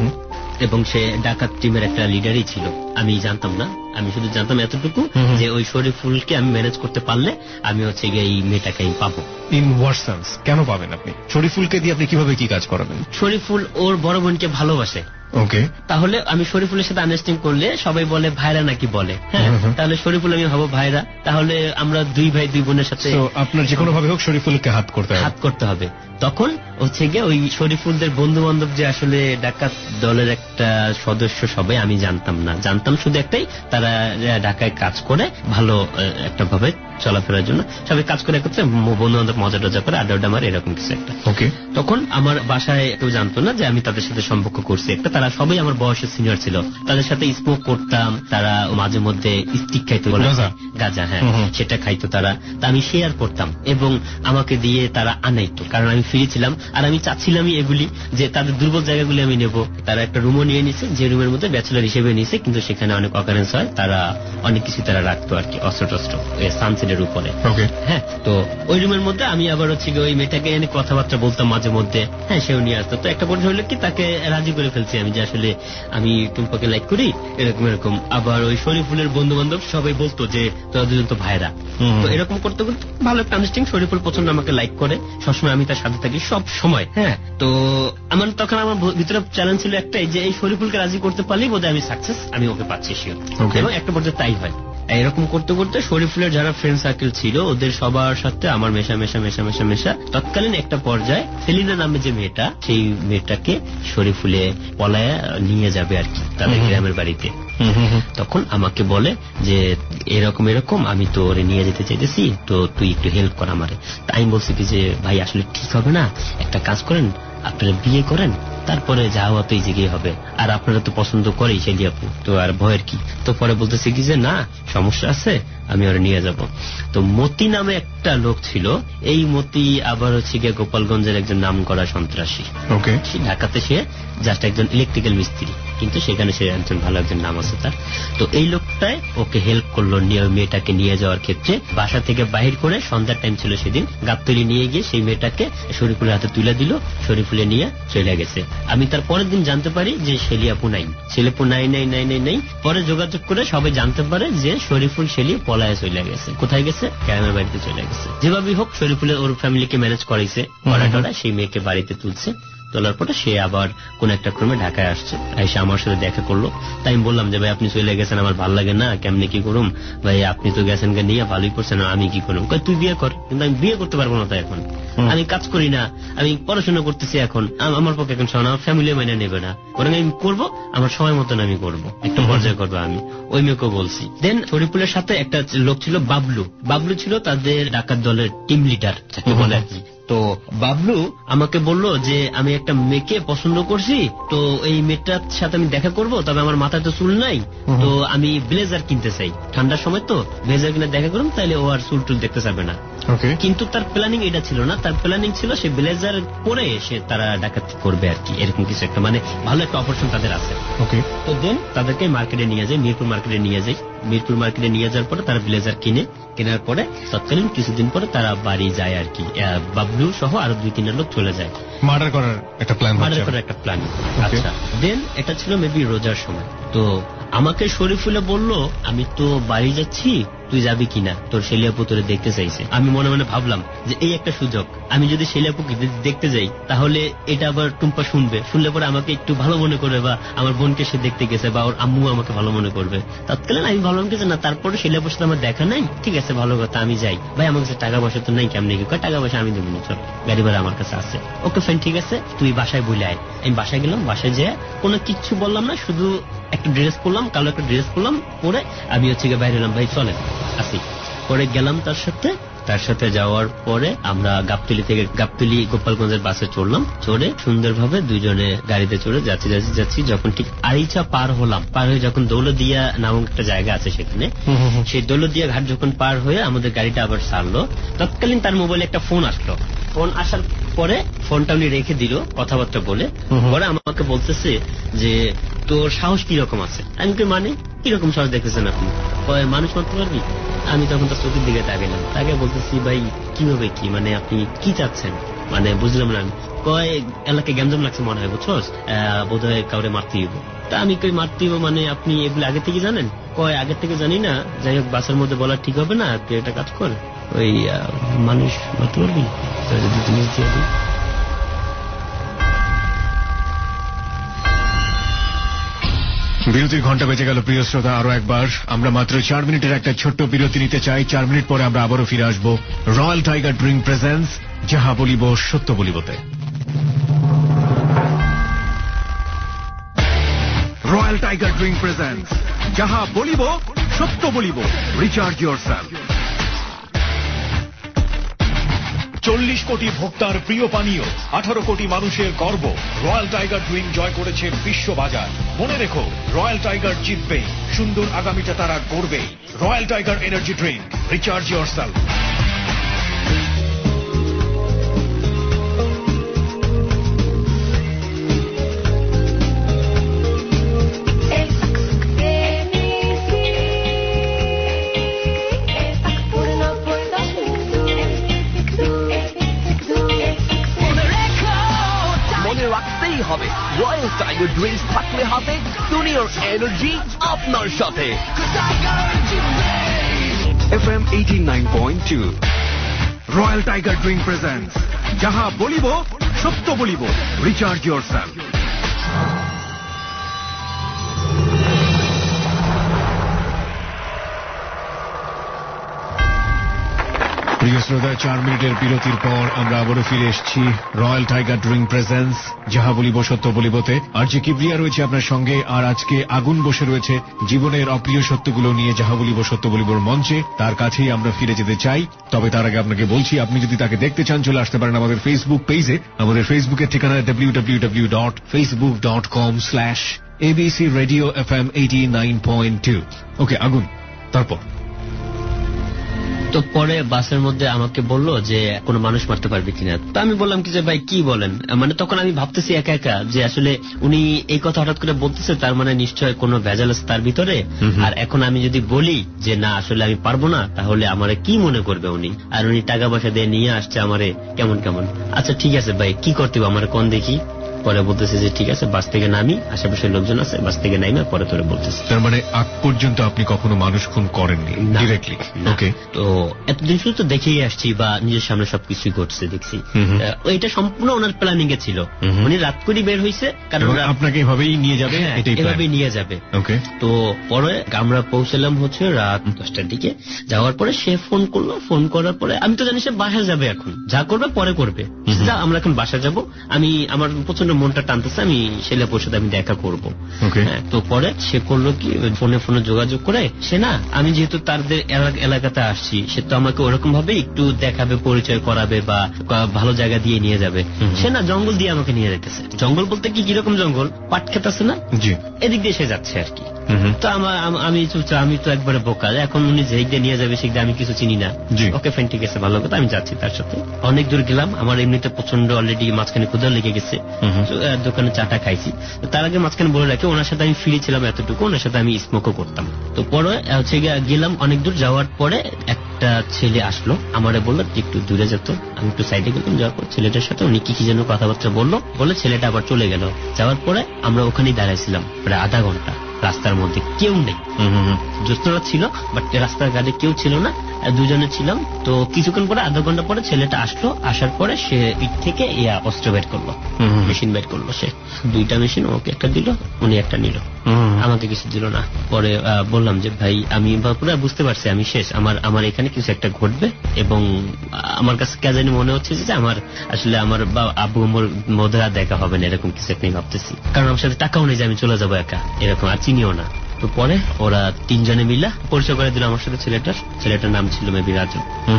এবং সে ডাকাত টিমের একটা লিডারই ছিল। আমি জানতাম না, আমি শুধু জানতাম এতটুকু যে ওই শরীফুলকে আমি ম্যানেজ করতে পারলে আমি হচ্ছে গিয়ে এই মেয়েটাকে পাবো। ইন হোয়াট সেন্স কেন পাবেন আপনি? শরীফুলকে দিয়ে আপনি কিভাবে কি কাজ করাবেন? শরীফুল ওর বড় বোনকে ভালোবাসে। ওকে, তাহলে আমি শরীফুলের সাথে আন্ডারস্ট্যান্ডিং করলে সবাই বলে ভাইরা নাকি বলে, হ্যাঁ তাহলে শরীফুল আমি ভাবো ভাইরা, তাহলে আমরা 2 ভাই 2 বোনের সাথে আপনার যে কোনো ভাবে হোক শরীফুলকে হাত করতে হবে। তখন হচ্ছে গিয়ে ওই শরীফুলদের বন্ধু বান্ধব যে আসলে ডাকাত দলের একটা সদস্য সবাই আমি জানতাম না, জানতাম শুধু একটাই, তারা ঢাকায় কাজ করে ভালো একটা ভাবে চলাফেরার জন্য সবাই কাজ করে করতে, বন্ধু বান্ধব মজা টজা করে আড্ডা মারে, এরকম কিছু একটা। ওকে, তখন আমার বাসায় কেউ জানতো না যে আমি তাদের সাথে সম্পর্ক করছি একটা। তারা সবাই আমার বয়সের সিনিয়র ছিল, তাদের সাথে স্মোক করতাম, তারা মাঝে মধ্যে স্টিক খাইতো, গাঁজা, হ্যাঁ সেটা খাইতো তারা। তা আমি শেয়ার করতাম এবং আমাকে দিয়ে তারা আনাইতো, কারণ আমি ফ্রি ছিলাম। আর আমি চাচ্ছিলামই এগুলি যে তাদের দুর্বল জায়গাগুলি আমি নেব। তারা একটা রুমও নিয়ে নিছে, যে রুমের মধ্যে ব্যাচেলর হিসেবে নিছে, কিন্তু সেখানে অনেক অকারেন্স হয়, তারা অনেক কিছু তারা রাখতো আর কি, অস্ত্র টস্ত্র সানসেটের উপরে। হ্যাঁ, তো ওই রুমের মধ্যে আমি আবার হচ্ছে ওই মেয়েটাকে এনে কথাবার্তা বলতাম মাঝে মধ্যে, হ্যাঁ সেও নিয়ে আসতো। তো একটা পর্যায়ে হলো কি তাকে রাজি করে ফেলছি আমি যে আসলে আমি টুম্পাকে লাইক করি, এরকম। আবার ওই শরীফুলের বন্ধু বান্ধব সবাই বলতো যে তোরা দুজন তো ভাইরা। তো এরকম করতে করতে ভালো একটা আন্ডারস্ট্যান্ডিং, শরীফুল প্রচন্ড আমাকে লাইক করে, সবসময় আমি তার সাথে থাকি সব সময়। হ্যাঁ, তো আমার তখন আমার ভিতরে চ্যালেঞ্জ ছিল একটাই যে এই শরীফুলকে রাজি করতে পারলেই বোধহয় আমি সাকসেস, আমি ওকে পাচ্ছি শিওর। এবং একটা পর্যায়ে তাই হয়। এরকম করতে করতে শরীফুলের যারা ফ্রেন্ড সার্কেল ছিল ওদের সবার সাথে আমার মেশা। তৎকালীন একটা পর্যায়ে সেলিনা নামে যে মেয়েটা, সেই মেয়েটাকে শরীফুলে পলায়া নিয়ে যাবে আর কি তাদের গ্রামের বাড়িতে। তখন আমাকে বলে যে এরকম আমি তো ওরে নিয়ে যেতে চাইতেছি, তো তুই একটু হেল্প কর আমারে। তাই আমি বলছি কি যে ভাই আসলে ঠিক হবে না, একটা কাজ করেন, আপনারা বিয়ে করেন, তারপরে যা হওয়া তো এই জায়গায় হবে, আর আপনারা তো পছন্দ করেই সেই আপু, তো আর ভয়ের কি। তো পরে বলতেছে কি যে না সমস্যা আছে, আমি ওরা নিয়ে যাব। তো মতি নামে একটা লোক ছিল, এই মতি আবার হচ্ছে গিয়ে গোপালগঞ্জের একজন নামকরা সন্ত্রাসী। ওকে, ঢাকাতে সে জাস্ট একজন ইলেকট্রিক্যাল মিস্ত্রি, কিন্তু সেখানে সে একজন ভালো একজন নাম আছে তার। তো এই লোকটাই ওকে হেল্প করলো মেয়েটাকে নিয়ে যাওয়ার ক্ষেত্রে। বাসা থেকে বাহির করে সন্ধ্যার টাইম ছিল সেদিন, গাবতলী নিয়ে গিয়ে সেই মেয়েটাকে শরীফুলের হাতে তুলে দিল, শরীফুলে নিয়ে চলে গেছে। আমি তার পরের দিন জানতে পারি যে শেলিয়াপু নাই, শেলিয়াপু নাই। পরে যোগাযোগ করে সবাই জানতে পারে যে শরীফুল শেলি পলায়ে চলে গেছে। কোথায় গেছে? ক্যামের বাড়িতে চলে গেছে। যেভাবেই হোক শরীফুলের ওর ফ্যামিলিকে ম্যানেজ করাইছে, করাটা সেই মেয়েকে বাড়িতে তুলছে। তোলার পরে সে আবার কোন একটা ক্রমে ঢাকায় আসছে, এসে আমার সাথে দেখা করলো। তাই আমি বললাম যে ভাই আপনি চলে গেছেন, আমার ভালো লাগে না, কেমনে কি করুম ভাই, আপনি তো গেছেন নিয়ে ভালোই করছেন, আমি কি করুম? তুই বিয়ে কর। কিন্তু আমি বিয়ে করতে পারবো না, তাই এখন আমি কাজ করি না, আমি পড়াশোনা করতেছি, এখন আমার পক্ষে এখন শোনা, আমার ফ্যামিলি মেনে নেবে না, বরং আমি করবো আমার সময় মতন আমি করবো, একটা পর্যায়ে করবো। আমি ওই মেয়েকে বলছি। দেন শরীফুলের সাথে একটা লোক ছিল বাবলু ছিল তাদের ডাকাত দলের টিম লিডার যাকে বলে আর কি। তো বাবলু আমাকে বলল যে আমি একটা মেয়েকে পছন্দ করছি, তো এই মেয়েটার সাথে আমি দেখা করব, তবে আমার মাথায় তো চুল নাই, তো আমি ব্লেজার কিনতে চাই, ঠান্ডার সময় তো ব্লেজার কিনে দেখা করুন, তাহলে ও আর চুল টুল দেখতে চাবে না। কিন্তু তার প্ল্যানিং এটা ছিল না, তার প্ল্যানিং ছিল সে ব্লেজার পরে এসে তারা ডাকাতি করবে আর কি, এরকম কিছু একটা, মানে ভালো একটা অপারেশন তাদের আছে। তো দেন তাদেরকে মার্কেটে নিয়ে যায়, মিরপুর মার্কেটে নিয়ে যায়। মিরপুর মার্কেটে নিয়ে যাওয়ার পরে তারা ব্লেজার কেনার পরে তৎকালীন কিছুদিন পরে তারা বাড়ি যায় আর কি। বাবলু সহ আরো 2-3 লোক চলে যায় মার্ডার করার একটা প্ল্যান। আচ্ছা, দেন এটা ছিল মেবি রোজার সময়। তো আমাকে শরীফুলে বলল আমি তো বাড়ি যাচ্ছি, তুই যাবি কিনা, তোর শেলিয়াপু তোরে দেখতে চাইছে। আমি মনে মনে ভাবলাম যে এই একটা সুযোগ, আমি যদি শেলিয়াপুকে দেখতে যাই তাহলে এটা আবার টুম্পা শুনলে পরে আমাকে একটু ভালো মনে করবে, বা আমার বোনকে সে দেখতে গেছে, বা ওর আম্মু আমাকে ভালো মনে করবে। তৎকালীন আমি ভাবলাম কিছু না, তারপরে শেলিয়াপুর সাথে আমার দেখা নাই, ঠিক আছে ভালো কথা, আমি যাই। ভাই আমার কাছে টাকা পয়সা তো নাই, কেমনি কি টাকা পয়সা আমি দেবো না, চল গাড়ি ভাড়া আমার কাছে আছে। ওকে ফাইন, ঠিক আছে, তুই বাসায় বলে আয়। আমি বাসায় গেলাম, বাসায় যেয়ে কোনো কিচ্ছু বললাম না, শুধু একটা ড্রেস পরলাম, কালো একটা ড্রেস পরলাম, পরে আমি হচ্ছে গিয়ে বাইরে এলাম, ভাই চলেন আসি। পরে গেলাম তার সাথে যাওয়ার পরে আমরা গাবতলী গোপালগঞ্জের বাসে চড়লাম, চড়ে সুন্দরভাবে দুইজনে গাড়িতে চড়ে যাচ্ছি। যখন ঠিক আড়িচা পার হয়ে যখন দৌলতদিয়া নামক একটা জায়গা আছে সেখানে, সেই দৌলতদিয়া ঘাট যখন পার হয়ে আমাদের গাড়িটা আবার ছাড়লো, তৎকালীন তার মোবাইলে একটা ফোন আসলো। ফোন আসার পরে ফোনটা উনি রেখে দিল কথাবার্তা বলে। পরে আমাকে বলতেছে যে তোর সাহস কিরকম আছে। আমি কি মানে কিরকম সাহস দেখতেছেন আপনি? মানুষ মারতে পারবি? আমি তখন তার চোখের দিকে তাকাইলাম, তাকে বলতেছি ভাই কিভাবে কি, মানে আপনি কি চাচ্ছেন, মানে বুঝলাম না। কয় এলাকায় গ্যাঞ্জাম লাগছে মনে হয়, বুঝছস, বোধ হয় কাউরে মারতে হইব। তা আমি কই মারতে হইব মানে আপনি এগুলো আগে থেকে জানেন? কয় আগের থেকে জানি না, যাই হোক বাসের মধ্যে বলা ঠিক হবে না, তুই একটা কাজ কর, ওই মানুষ মারতে পারবি, যদি জিনিস দিয়ে দিই। বিরতির ঘন্টা বেজে গেল প্রিয় শ্রোতা। আরো একবার আমরা মাত্র 4 মিনিটের একটা ছোট্ট বিরতি নিতে চাই। 4 মিনিট পরে আমরা আবারও ফিরে আসবো রয়্যাল টাইগার ড্রিঙ্ক প্রেজেন্স যাহা বলিব সত্য বলিবতে। রয়্যাল টাইগার ড্রিঙ্ক প্রেজেন্স যাহা বলিব সত্য বলিব, রিচার্জ ইয়োরসেলফ। 40 কোটি ভোক্তার প্রিয় পানীয়, 18 কোটি মানুষের গর্ব, রয়্যাল টাইগার ড্রিঙ্ক জয় করেছে বিশ্ববাজার। মনে রেখো, রয়্যাল টাইগার জিতবে, সুন্দর আগামীটা তারা গড়বে। Royal Tiger energy drink, recharge yourself. হবে রয়্যাল টাইগার ড্রিঙ্কস থাকলে হাতে, দুনিয়ার এনার্জি আপনার সাথে। FM 89.2 Royal Tiger drink presents যাহা বলিব সত্য বলিব, রিচার্জ ইয়োরসেলফ। প্রিয় শ্রোতা, 4 মিনিটের বিরতির পর আমরা আবারও ফিরে এসেছি রয়্যাল টাইগার ড্রিঙ্ক প্রেজেন্স যাহা বলিব সত্য বলিবতে। আর যে কিবরিয়া রয়েছে আপনার সঙ্গে, আর আজকে আগুন বসে রয়েছে জীবনের অপ্রিয় সত্যগুলো নিয়ে যাহা বলিব সত্য বলিবর মঞ্চে। তার কাছেই আমরা ফিরে যেতে চাই। তবে তার আগে আপনাকে বলছি, আপনি যদি তাকে দেখতে চান চলে আসতে পারেন আমাদের ফেসবুক পেজে। আমাদের ফেসবুকের ঠিকানা www.facebook.com/ABC Radio FM 89.2। ওকে আগুন, তারপর তো পরে বাসের মধ্যে আমাকে বলল যে কোনো মানুষ মারতে পারবে কিনা। তো আমি বললাম কি যে ভাই কি বলেন, মানে তখন আমি ভাবতেছি একা একা যে আসলে উনি এই কথা হঠাৎ করে বলতেছে, তার মানে নিশ্চয় কোনো ভেজাল আছে তার ভিতরে। আর এখন আমি যদি বলি যে না আসলে আমি পারবো না, তাহলে আমারে কি মনে করবে উনি, আর উনি টাকা পয়সা দিয়ে নিয়ে আসছে আমারে কেমন কেমন। আচ্ছা ঠিক আছে ভাই কি করতে হবে আমার কোন দেখি। পরে বলতেছে যে ঠিক আছে বাস থেকে নামি, আশেপাশের লোকজন আছে, বাস থেকে নামি, পরে তোরে বলতেছে। তার মানে আগ পর্যন্ত আপনি কখনো মানুষ খুন করেননি ডিরেক্টলি? ওকে। তো এতদিন শুধু তো দেখেই আসছি বা নিজের সামনে সবকিছুই ঘটছে দেখছি। এটা সম্পূর্ণ ওনার প্ল্যানিং এ ছিল। উনি রাত করে বের হয়েছে, কারণ আপনাকে এভাবেই নিয়ে যাবে, এভাবেই নিয়ে যাবে। ওকে। তো পরে আমরা পৌঁছলাম হচ্ছে রাত 10টার দিকে। যাওয়ার পরে সে ফোন করলো, ফোন করার পরে আমি তো জানি সে বাসায় যাবে, এখন যা করবে পরে করবে, যা আমরা এখন বাসায় যাব, আমি আমার প্রচন্ড মনটা টানতেছে, আমি ছেলেপুর সাথে আমি দেখা করবো। তো পরে সে করলো কি ফোনে ফোনে যোগাযোগ করে, সে না আমি যেহেতু তাদের এলাকাতে আসছি, সে তো আমাকে ওরকম ভাবে একটু দেখাবে, পরিচয় করাবে বা ভালো জায়গা দিয়ে নিয়ে যাবে। সে না জঙ্গল দিয়ে আমাকে নিয়ে যেতেছে। জঙ্গল বলতে কি কিরকম জঙ্গল, পাট খেত আছে না, এদিক দিয়ে সে যাচ্ছে আর কি। তো আমি তো একবারে বোকা, এখন উনি যেদিক দিয়ে নিয়ে যাবে সেদিকে আমি কিছু চিনি না। ওকে ফ্রেন্ড ঠিক আছে ভালো কথা, আমি যাচ্ছি তার সাথে। অনেক দূর গেলাম, আমার এমনিতে প্রচন্ড অলরেডি মাঝখানে ক্ষুধা লেগে গেছে, দোকানে চাটা খাইছি। তার আগে মাঝখানে বলে রাখি ওনার সাথে আমি ফ্রি ছিলাম এতটুকু, ওনার সাথে আমি স্মোকও করতাম। তো পরে হচ্ছে গেলাম অনেক দূর, যাওয়ার পরে একটা ছেলে আসলো, আমারে বললো একটু দূরে যেত। আমি একটু সাইডে গেলাম, যাওয়ার পর ছেলেটার সাথে উনি কি যেন কথাবার্তা বললো, বলে ছেলেটা আবার চলে গেল। যাওয়ার পরে আমরা ওখানেই দাঁড়াইছিলাম প্রায় আধা ঘন্টা, রাস্তার মধ্যে কেউ নেই। জ্যোৎস্না ছিল বাট রাস্তার গাড়ি কেউ ছিল না, দুজনে ছিলাম। তো কিছুক্ষণ পরে আধা ঘন্টা পরে ছেলেটা আসলো, আসার পরে সে পিঠ থেকে অস্ত্র বের করলো, মেশিন বের করলো। সে 2টা মেশিন, ওকে একটা দিল, উনি একটা নিল, আমাকে কিছু দিল না। পরে বললাম যে ভাই আমি পুরো বুঝতে পারছি আমি শেষ, আমার এখানে কিছু একটা ঘটবে, এবং আমার কাছে কে জানি মনে হচ্ছে যে আমার আসলে আমার আব্বু মধ্যে দেখা হবে না, এরকম কিছু একটা ভাবতেছি। কারণ আমার সাথে টাকাও নেই যে আমি চলে যাবো একা, এরকম আর চিনিও না। তো পরে ওরা 3 জনে মিলা পরিচয় করে দিল আমার সাথে ছেলেটার নাম ছিল মেবি রাজু।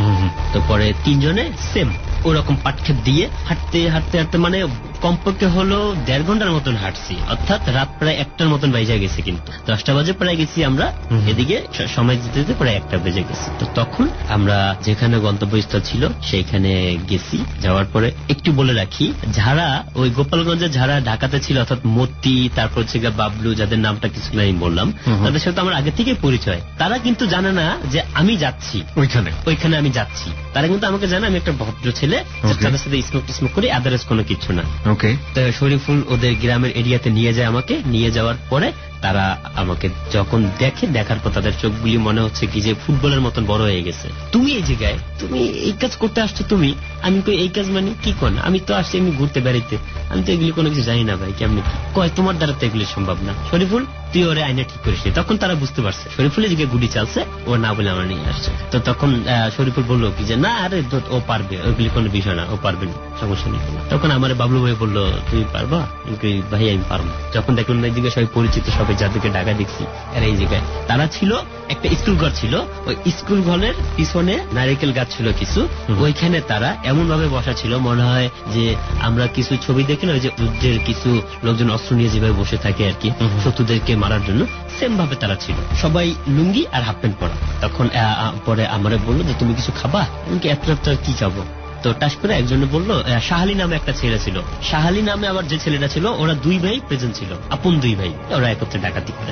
তো পরে 3 জনে সেম ওরকম পাটক্ষেত দিয়ে হাঁটতে হাঁটতে হাঁটতে মানে কমপক্ষে হলো 1.5 ঘন্টার মতন হাঁটছি, অর্থাৎ রাত প্রায় 1টার মতন বেজে গেছে। কিন্তু 10টা বাজে প্রায় গেছি আমরা, এদিকে সময় দিতে দিতে প্রায় 1টা বেজে গেছে। তো তখন আমরা যেখানে গন্তব্যস্থল ছিল সেইখানে গেছি। যাওয়ার পরে একটু বলে রাখি, যারা ওই গোপালগঞ্জে যারা ঢাকাতে ছিল, অর্থাৎ মতি, তারপর হচ্ছে বাবলু, যাদের নামটা কিছু আমি বললাম, তাদের সাথে আমার আগে থেকে পরিচয়। তারা কিন্তু জানে না যে আমি যাচ্ছি ওইখানে আমি যাচ্ছি। তারা কিন্তু আমাকে জানে আমি একটা ভদ্র ছেলে, তাদের সাথে স্মোক করি, আদারস কোনো কিছু না। তো শরীফুল ওদের গ্রামের এরিয়াতে নিয়ে যায় আমাকে। নিয়ে যাওয়ার পরে তারা আমাকে যখন দেখার পর তাদের চোখগুলি মনে হচ্ছে কি যে ফুটবলের মতন বড় হয়ে গেছে। তুমি এই জায়গায়, তুমি এই কাজ করতে আসছো তুমি? আমি কই এই কাজ মানে কি করেন? আমি তো আসছি এমনি ঘুরতে বেড়াইতে, আমি তো এগুলি কোনো কিছু জানি না ভাই, কেমনি কি কয়, তোমার দ্বারা তো এগুলি সম্ভব না। শরীফুল তুই ওরে আইনে ঠিক করিস। তখন তারা বুঝতে পারছে শরীফুলের দিকে গুলি চালছে, ও না বলে আমার নিয়ে আসছে। তো তখন শরীফুল বললো কি যে না আরে ও পারবে, ওইগুলি কোনো বিষয় না, ও পারবে না, সমস্যা নেই। তখন আমার বাবলু ভাই বললো তুমি পারবা? ভাই আমি পারবো। যখন দেখলাম এইদিকে সবাই পরিচিত, সবাই যাদেরকে ঢাকা দেখছি এরা এই জায়গায়, তারা ছিল একটা স্কুল ঘর ছিল, ওই স্কুল ঘরের পিছনে নারিকেল গাছ ছিল কিছু, ওইখানে তারা এমন ভাবে বসা ছিল মনে হয় যে আমরা কিছু ছবি দেখি না, ওই যে যুদ্ধের কিছু লোকজন অস্ত্র নিয়ে যেভাবে বসে থাকে আর কি শত্রুদেরকে মারার জন্য, সেম ভাবে তারা ছিল, সবাই লুঙ্গি আর হাফ প্যান্ট পরা। তখন পরে আমারে বললো যে তুমি কিছু খাবা? এত রাত কি খাবো? তো টাস করে একজনে বললো, শাহালি নামে একটা ছেলে ছিল, শাহালি নামে আবার যে ছেলেটা ছিল, ওরা 2 ভাই প্রেজেন্ট ছিল, আপন 2 ভাই, ওরা একত্রে ডাকাতি করে।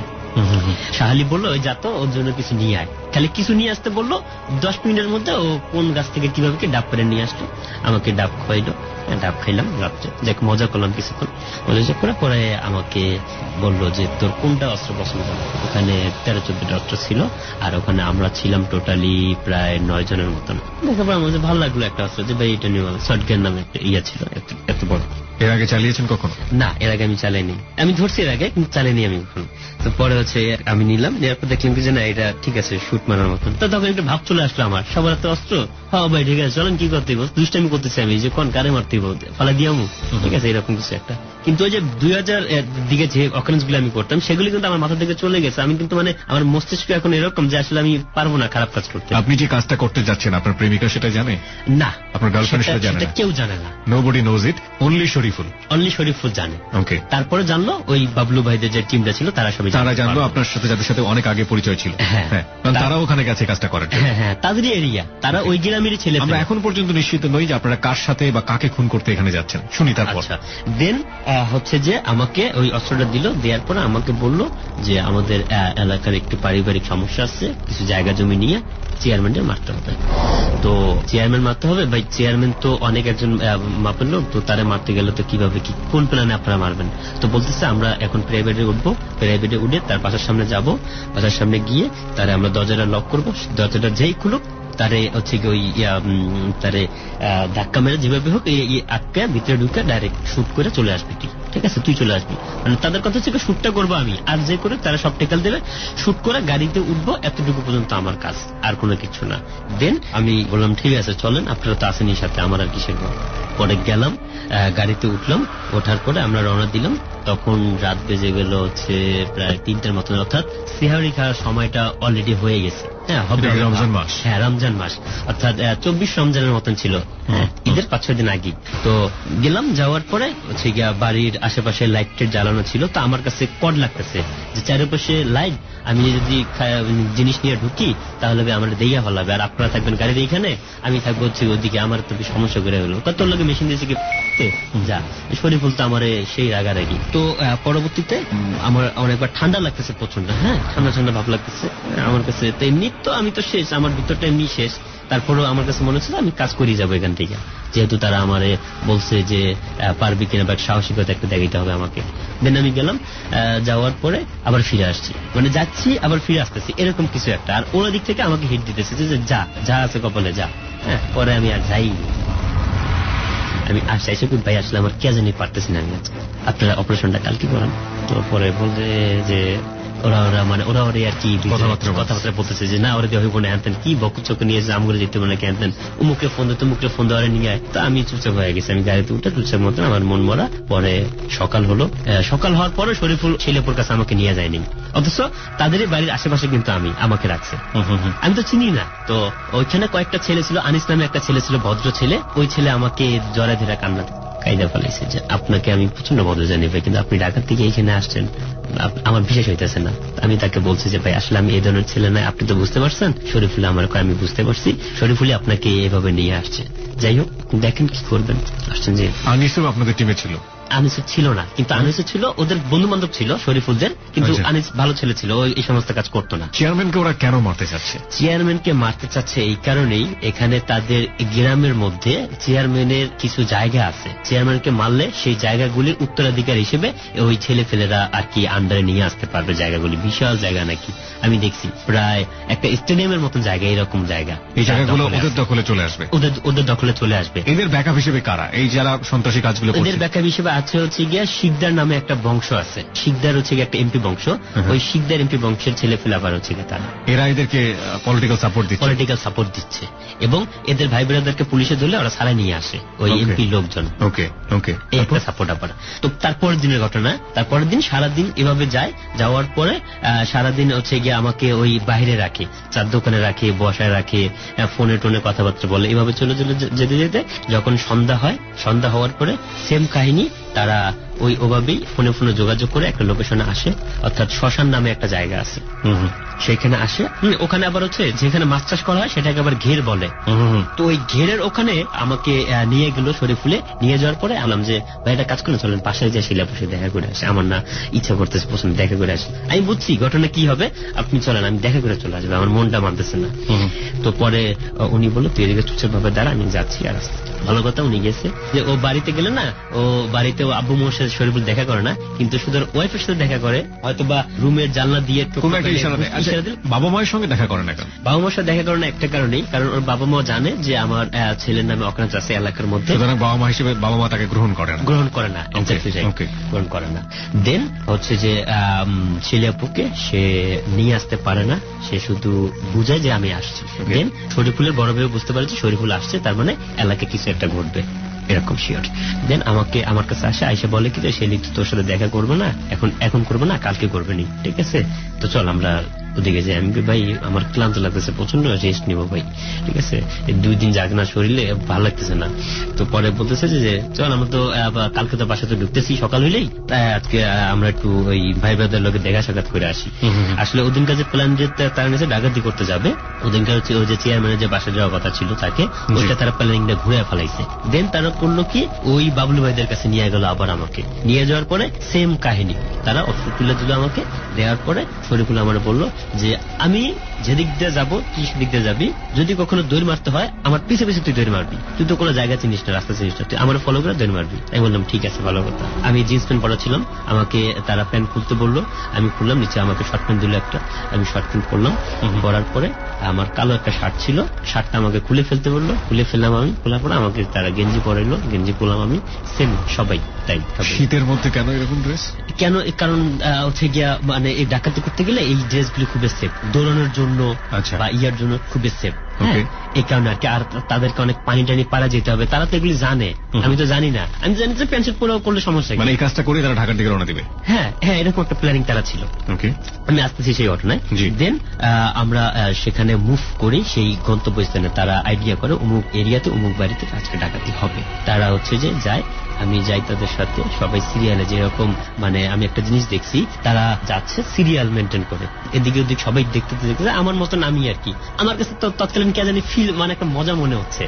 শাহালি বললো ওই যাতো ওর জন্য কিছু নিয়ে আয়, খালি কিছু নিয়ে আসতে বললো। 10 মিনিটের মধ্যে ও কোন গাছ থেকে কিভাবে কি ডাব করে নিয়ে আসলো, আমাকে ডাব খাইলো, ডাব খাইলাম রাত্রে, দেখ মজা করলাম কিছুক্ষণ। মজা করে পরে আমাকে বললো যে তোর কোনটা অস্ত্র পছন্দ? ওখানে 13-14টা অস্ত্র ছিল, আর ওখানে আমরা ছিলাম টোটালি প্রায় 9 জনের মতন। দেখার পর আমার ভালো লাগলো একটা অস্ত্র, যে ভাই এটা নিয়ে শর্টগান নামে একটা ছিল, এত বড়। এর আগে চালিয়েছেন কখনো? না, এর আগে আমি চালাইনি, আমি ধরছি এর আগে কিন্তু চালাইনি আমি কখনো। তো পরে হচ্ছে আমি নিলাম, নেওয়ার পর দেখলাম যে না এটা ঠিক আছে, শুট মারার মতন। তো তখন একটা ভাব চলে আসলো আমার, সবার তো অস্ত্র, হ্যাঁ ভাই ঠিক আছে চলেন কি করতে দুষ্টামি করতেছি আমি, যে কোন কারে মারতে ফালা দিয়ামু, ঠিক আছে এরকম কিছু একটা। কিন্তু ওই যে 2000 দিকে যে অকারেন্স গুলো আমি করতাম সেগুলি কিন্তু আমার মাথা থেকে চলে গেছে। আমি কিন্তু মানে আমার মস্তিষ্ক এখন এরকম যে আসলে আমি পারবো না খারাপ কাজ করতে। আপনি যে কাজটা করতে যাচ্ছেন আপনার প্রেমিকা সেটা জানে? না, আপনার গার্লফ্রেন্ড সেটা জানে না? কেউ জানে না। Nobody knows it, only Shariful. Only Shariful জানে। ওকে। তারপরে জানলো ওই বাবলু ভাইদের যে টিমটা ছিল তারা সবাই জানলো আপনার সাথে যাদের সাথে অনেক আগে পরিচয় ছিল। হ্যাঁ, তারা ওখানে গেছে কাজটা করার জন্য। হ্যাঁ, তাদেরই এরিয়া, তারা ওই গ্রামেরই ছেলে। আমরা এখন পর্যন্ত নিশ্চিত নই যে আপনারা কার সাথে বা কাকে খুন করতে এখানে যাচ্ছেন, শুনি তারপর। আচ্ছা, দেন হচ্ছে যে আমাকে ওই অস্ত্রটা দিল, দেওয়ার পরে আমাকে বলল যে আমাদের এলাকার একটি পারিবারিক সমস্যা আছে, কিছু জায়গা জমি নিয়ে চেয়ারম্যানের মারতে হবে। তো চেয়ারম্যান মারতে হবে ভাই, চেয়ারম্যান তো অনেক একজন মাপের লোক, তো তারা মারতে গেলে তো কিভাবে কি কোন প্ল্যানে আপনারা মারবেন? তো বলতেছে আমরা এখন প্রাইভেটে উঠবো, প্রাইভেটে উঠে তার বাসার সামনে যাব, বাসার সামনে গিয়ে তারা আমরা দরজাটা লক করবো, দরজাটা যেই খুলুক তারে হচ্ছে কি ওই তারে ধাক্কা মেরে যেভাবে হোক আটকে ভিতরে ঢুকে ডাইরেক্ট শুট করে চলে আসবি, ঠিক আছে তুই চলে আসবি। মানে তাদের কথা হচ্ছে শুটটা করবো আমি, আর যে করে তারা সব টেকাল দেবে, শুট করে গাড়িতে উঠবো, এতটুকু পর্যন্ত আমার কাজ, আর কোনো কিছু না। দেন আমি বললাম ঠিক আছে চলেন, আপনারা তো আসেনি সাথে, আমার আর কিসের। পরে গেলাম, গাড়িতে উঠলাম, ওঠার পরে আমরা রওনা দিলাম। তখন রাত বেজে গেল হচ্ছে প্রায় 3টার মতন, অর্থাৎ সিহারি খাওয়ার সময়টা অলরেডি হয়ে গেছে। হ্যাঁ, হবে রমজান মাস। হ্যাঁ, রমজান মাস, অর্থাৎ 24 রমজানের মতন ছিল, ঈদের 5-6 দিন আগে। তো গেলাম, যাওয়ার পরে হচ্ছে গিয়া বাড়ির আশেপাশে লাইট জ্বালানো ছিল। তো আমার কাছে কড লাগতেছে যে চারিপাশে লাইট, আমি যদি জিনিস নিয়ে ঢুকি তাহলে আমার দেইয়া ভালো হবে, আর আপনারা থাকবেন গাড়ির এইখানে, আমি থাকবো হচ্ছে ওদিকে, আমার তো সমস্যা করে হলো। তোর লোকে মেশিন দিয়েছে কি যা, শরীফুল তো আমার সেই রাগারাগি। তো পরবর্তীতে আমার অনেকবার ঠান্ডা লাগতেছে প্রচন্ড, হ্যাঁ ঠান্ডা ঠান্ডা ভাব লাগতেছে আমার কাছে। তো এমনি তো আমি তো শেষ, আমার ভিতরটা এমনি শেষ। তারপরেও আমার কাছে মনে হচ্ছে আমি কাজ করেই যাবো এখান থেকে, যেহেতু তারা আমারে বলছে যে পারবি কিনা, বা সাহসিকতা একটা দেখাইতে হবে আমাকে। দেন আমি গেলাম, যাওয়ার পরে আবার ফিরে আসছি, মানে যাচ্ছি আবার ফিরে আসতেছি, এরকম কিছু একটা। আর ওরা দিক থেকে আমাকে হিট দিতেছে যে যা যা আছে কপালে যা। হ্যাঁ, পরে আমি আর যাইনি, আমি আসছি এসে ভাই আসলে আমার কে জানি পারতেছি না, আমি আপনারা অপারেশনটা কালকে করেন। তো পরে বলছে যে ওরা আর কি কথাবার্তা বলতেছে যে না ওরা দিয়ে হইব না, হ্যান কি বক চোখ নিয়ে আমগুলো যেতে বলে নাকি, হ্যান উমুকে ফোন দিতে, মুখে ফোন দেওয়ারে নিয়ে আয়। তো আমি চুপচাপ হয়ে গেছি, আমি গাড়িতে উঠে চুপচাপ মতন আমার মন মরা। পরে সকাল হলো, সকাল হওয়ার পরে শরীফুল ছেলেপুর কাছে আমাকে নিয়ে যায়নি, অথচ তাদেরই বাড়ির আশেপাশে কিন্তু আমাকে রাখছে। আমি তো চিনি না। তো ওইখানে কয়েকটা ছেলে ছিল, আনিস নামে একটা ছেলে ছিল, ভদ্র ছেলে। ওই ছেলে আমাকে জড়া ধরে কান্না কায়দা ফেলাইছে যে আপনাকে আমি প্রচন্ড ভদ্র জানি ভাই, কিন্তু আপনি ঢাকার থেকে এইখানে আসছেন, আমার বিশেষ হইতেছে না। আমি তাকে বলছি যে ভাই আসলে আমি এই ধরনের ছেলে নয়, আপনি তো বুঝতে পারছেন। শরীফুল আমার কয় আমি বুঝতে পারছি, শরীফুল আপনাকে এভাবে নিয়ে আসছে। যাই হোক, দেখেন কি করবেন। আসছেন যে আনিসও আপনাদের টিমে ছিল? আনিস ছিল না, কিন্তু আনিস ছিল, ওদের বন্ধু বান্ধব ছিল শরীফুলদের, কিন্তু আনিস ভালো ছেলে ছিল, এই সমস্ত কাজ করতো না। চেয়ারম্যানকে ওরা কেন মারতে চাচ্ছে? চেয়ারম্যানকে মারতে চাচ্ছে এই কারণেই, এখানে তাদের গ্রামের মধ্যে চেয়ারম্যানের কিছু জায়গা আছে, চেয়ারম্যানকে মারলে সেই জায়গাগুলির উত্তরাধিকার হিসেবে ওই ছেলে ফেলেরা আর কি আন্ডারে নিয়ে আসতে পারবে জায়গাগুলি। বিশাল জায়গা নাকি, আমি দেখছি প্রায় একটা স্টেডিয়ামের মতন জায়গা, এরকম জায়গা। এই জায়গাগুলো ওদের দখলে চলে আসবে? ওদের দখলে চলে আসবে। এদের ব্যাকআপ হিসেবে কারা, এই যারা সন্ত্রাসী কাজগুলো করছে? এদের ব্যাকআপ হিসেবে আছে হচ্ছে গিয়া শিকদার নামে একটা বংশ আছে, শিকদার হচ্ছে একটা এমপি বংশ, ওই শিকদার এমপি বংশের ছেলে ফেলাবার হচ্ছে তারা। এরা এদেরকে পলিটিক্যাল সাপোর্ট দিচ্ছে, এবং এদের ভাই বোনেদেরকে পুলিশে ধরলে ওরা সারাই নিয়ে আসে ওই এমপি লোকজন। ওকে, একটা সাপোর্ট আবার। তো তারপরের দিনের ঘটনা, তারপরের দিন সারাদিন এভাবে যায়, যাওয়ার পরে সারাদিন হচ্ছে গিয়ে আমাকে ওই বাইরে রাখে, চার দোকানে রাখে, বসায় রাখে, ফোনে টোনে কথাবার্তা বলে, এভাবে চলে যেতে যেতে যখন সন্ধ্যা হয়, সন্ধ্যা হওয়ার পরে সেম কাহিনী, তারা ওই ওভাবেই ফোনে যোগাযোগ করে একটা লোকেশনে আসে, অর্থাৎ শ্মশান নামে একটা জায়গা আছে, সেখানে আসে। ওখানে আবার হচ্ছে যেখানে মাছ চাষ করা হয় সেটাকে আবার ঘের বলে। তো ওই ঘেরের ওখানে আমাকে নিয়ে গেল শরীফুলে। নিয়ে যাওয়ার পরে আলাম যে ভাই একটা কাজ করে চলেন পাশে যে শিলাপুষে দেখা করে আসে, আমার না ইচ্ছা করতেছে পছন্দ দেখা করে আসে। আমি বুঝছি ঘটনা কি হবে, আপনি চলেন আমি দেখা করে চলে আসবে, আমার মনটা মানতেছে না। তো পরে উনি বললো তুই এদিকে চুপচাপ ভাবে দাঁড়া, আমি যাচ্ছি। আর ভালো কথা উনি গেছে যে ও বাড়িতে গেলে না, ও বাড়িতে আব্বু মোর সাথে শরীফুল দেখা করে না, কিন্তু শুধু ওয়াইফের সাথে দেখা করে, হয়তো বা রুমের জানলা দিয়ে বাবা মায়ের সঙ্গে দেখা করে না। কেন বাবা মার সাথে দেখা করে না? একটা কারণেই, কারণ ওর বাবা মা জানে যে আমার ছেলের নামে অকারেন্স আছে এলাকার মধ্যে, সুতরাং বাবা মা হিসেবে বাবা মা তাকে গ্রহণ করে না। গ্রহণ করে না। দেন হচ্ছে যে ছেলেপুকে সে নিয়ে আসতে পারে না, সে শুধু বুঝায় যে আমি আসছি। দেন শরীফুলের বড় ভাই বুঝতে পারে যে শরীফুল আসছে, তার মানে এলাকায় কিছু একটা ঘটবে। এরকম শিওর। দেন আমাকে আমার কাছে আসে, আইসা বলে কি যে সেলিম তোর সাথে দেখা করবে না, এখন করবে না, কালকে করবে নি, ঠিক আছে তো চল আমরা ওদিকে যাই। আমি ভাই আমার ক্লান্ত লাগতেছে, প্রচন্ড রেস্ট নিবো ভাই, ঠিক আছে 2 দিন যাক না শরীরে ভালো লাগতেছে না। তো পরে বলতেছে যে চল আমরা তো কালকে তো বাসাতে ঢুকতেছি সকাল হইলেই, আজকে আমরা একটু ওই ভাই ভাইদের লোকে দেখা সাক্ষাৎ করে আসি। আসলে ওদিনকার যে প্ল্যান যে তারা নিচে ডাকাতি করতে যাবে, ওদিনকার হচ্ছে ওই যে চেয়ারম্যানের যে বাসা যাওয়ার কথা ছিল তাকে, ওইটা তারা প্ল্যানিংটা ঘুরে ফেলাইছে। দেন তারা করলো কি ওই বাবলু ভাইদের কাছে নিয়ে গেল, আবার আমাকে নিয়ে যাওয়ার পরে সেম কাহিনী, তারা অস্ত্র তুলে দিল আমাকে। দেওয়ার পরে শরীফুল আমার বললো যে আমি যেদিক দিয়ে যাবো তুই সেদিক দিয়ে যাবি, যদি কখনো দৌড় মারতে হয় আমার পিছে পিছে তুই দৌড় মারবি, তুই তো কোনো জায়গা চিনিস না, রাস্তা চিনিস না, তুই আমার ফলো করে দৌড় মারবি। আমি বললাম ঠিক আছে ভালো কথা। আমি জিন্স প্যান্ট পরা ছিলাম, আমাকে তারা প্যান্ট খুলতে বললো, আমি খুললাম, নিচে আমাকে শর্ট প্যান্ট দিল একটা, আমি শর্ট প্যান্ট পরলাম। পরার পরে আমার কালো একটা শার্ট ছিল, শার্টটা আমাকে খুলে ফেলতে বললো, খুলে ফেললাম আমি। খোলার পরে আমাকে তারা গেঞ্জি পরাইলো, গেঞ্জি পরলাম আমি, সেম সবাই তাই। শীতের মধ্যে কেন এরকম ড্রেস? কেন, কারণ হচ্ছে গিয়া মানে এই ডাকাতি করতে গেলে এই ড্রেসগুলো খুবই সেফ, দৌড়ানোর জন্য বা ইয়ার জন্য খুবই সেফ, এই কারণে আর কি। আর তাদেরকে অনেক পানি টানি পারা যেতে হবে, তারা তো এগুলি জানে, আমি তো জানি না, আমি জানি যে প্যান্ট শার্ট পরেও করলে সমস্যা, মানে এই কাজটা করে তারা ঢাকার দিকে রওনা দিবে। হ্যাঁ হ্যাঁ, এরকম একটা প্ল্যানিং তারা ছিল। আমি আসতেছি সেই ঘটনায়। দেন আমরা সেখানে মুভ করি সেই গন্তব্যস্থানে, তারা আইডিয়া করে অমুক এরিয়াতে অমুক বাড়িতে আজকে ডাকাতি হবে। তারা হচ্ছে যে যায়, আমি যাই তাদের সাথে, সবাই সিরিয়ালে, যেরকম মানে আমি একটা জিনিস দেখছি তারা যাচ্ছে সিরিয়াল মেনটেন করে, এদিকে ওদিক সবাই দেখতে দেখতে আমার মতন আমি আর কি। আমার কাছে তো তৎকালীন কে জানি ফিল মানে একটা মজা মনে হচ্ছে,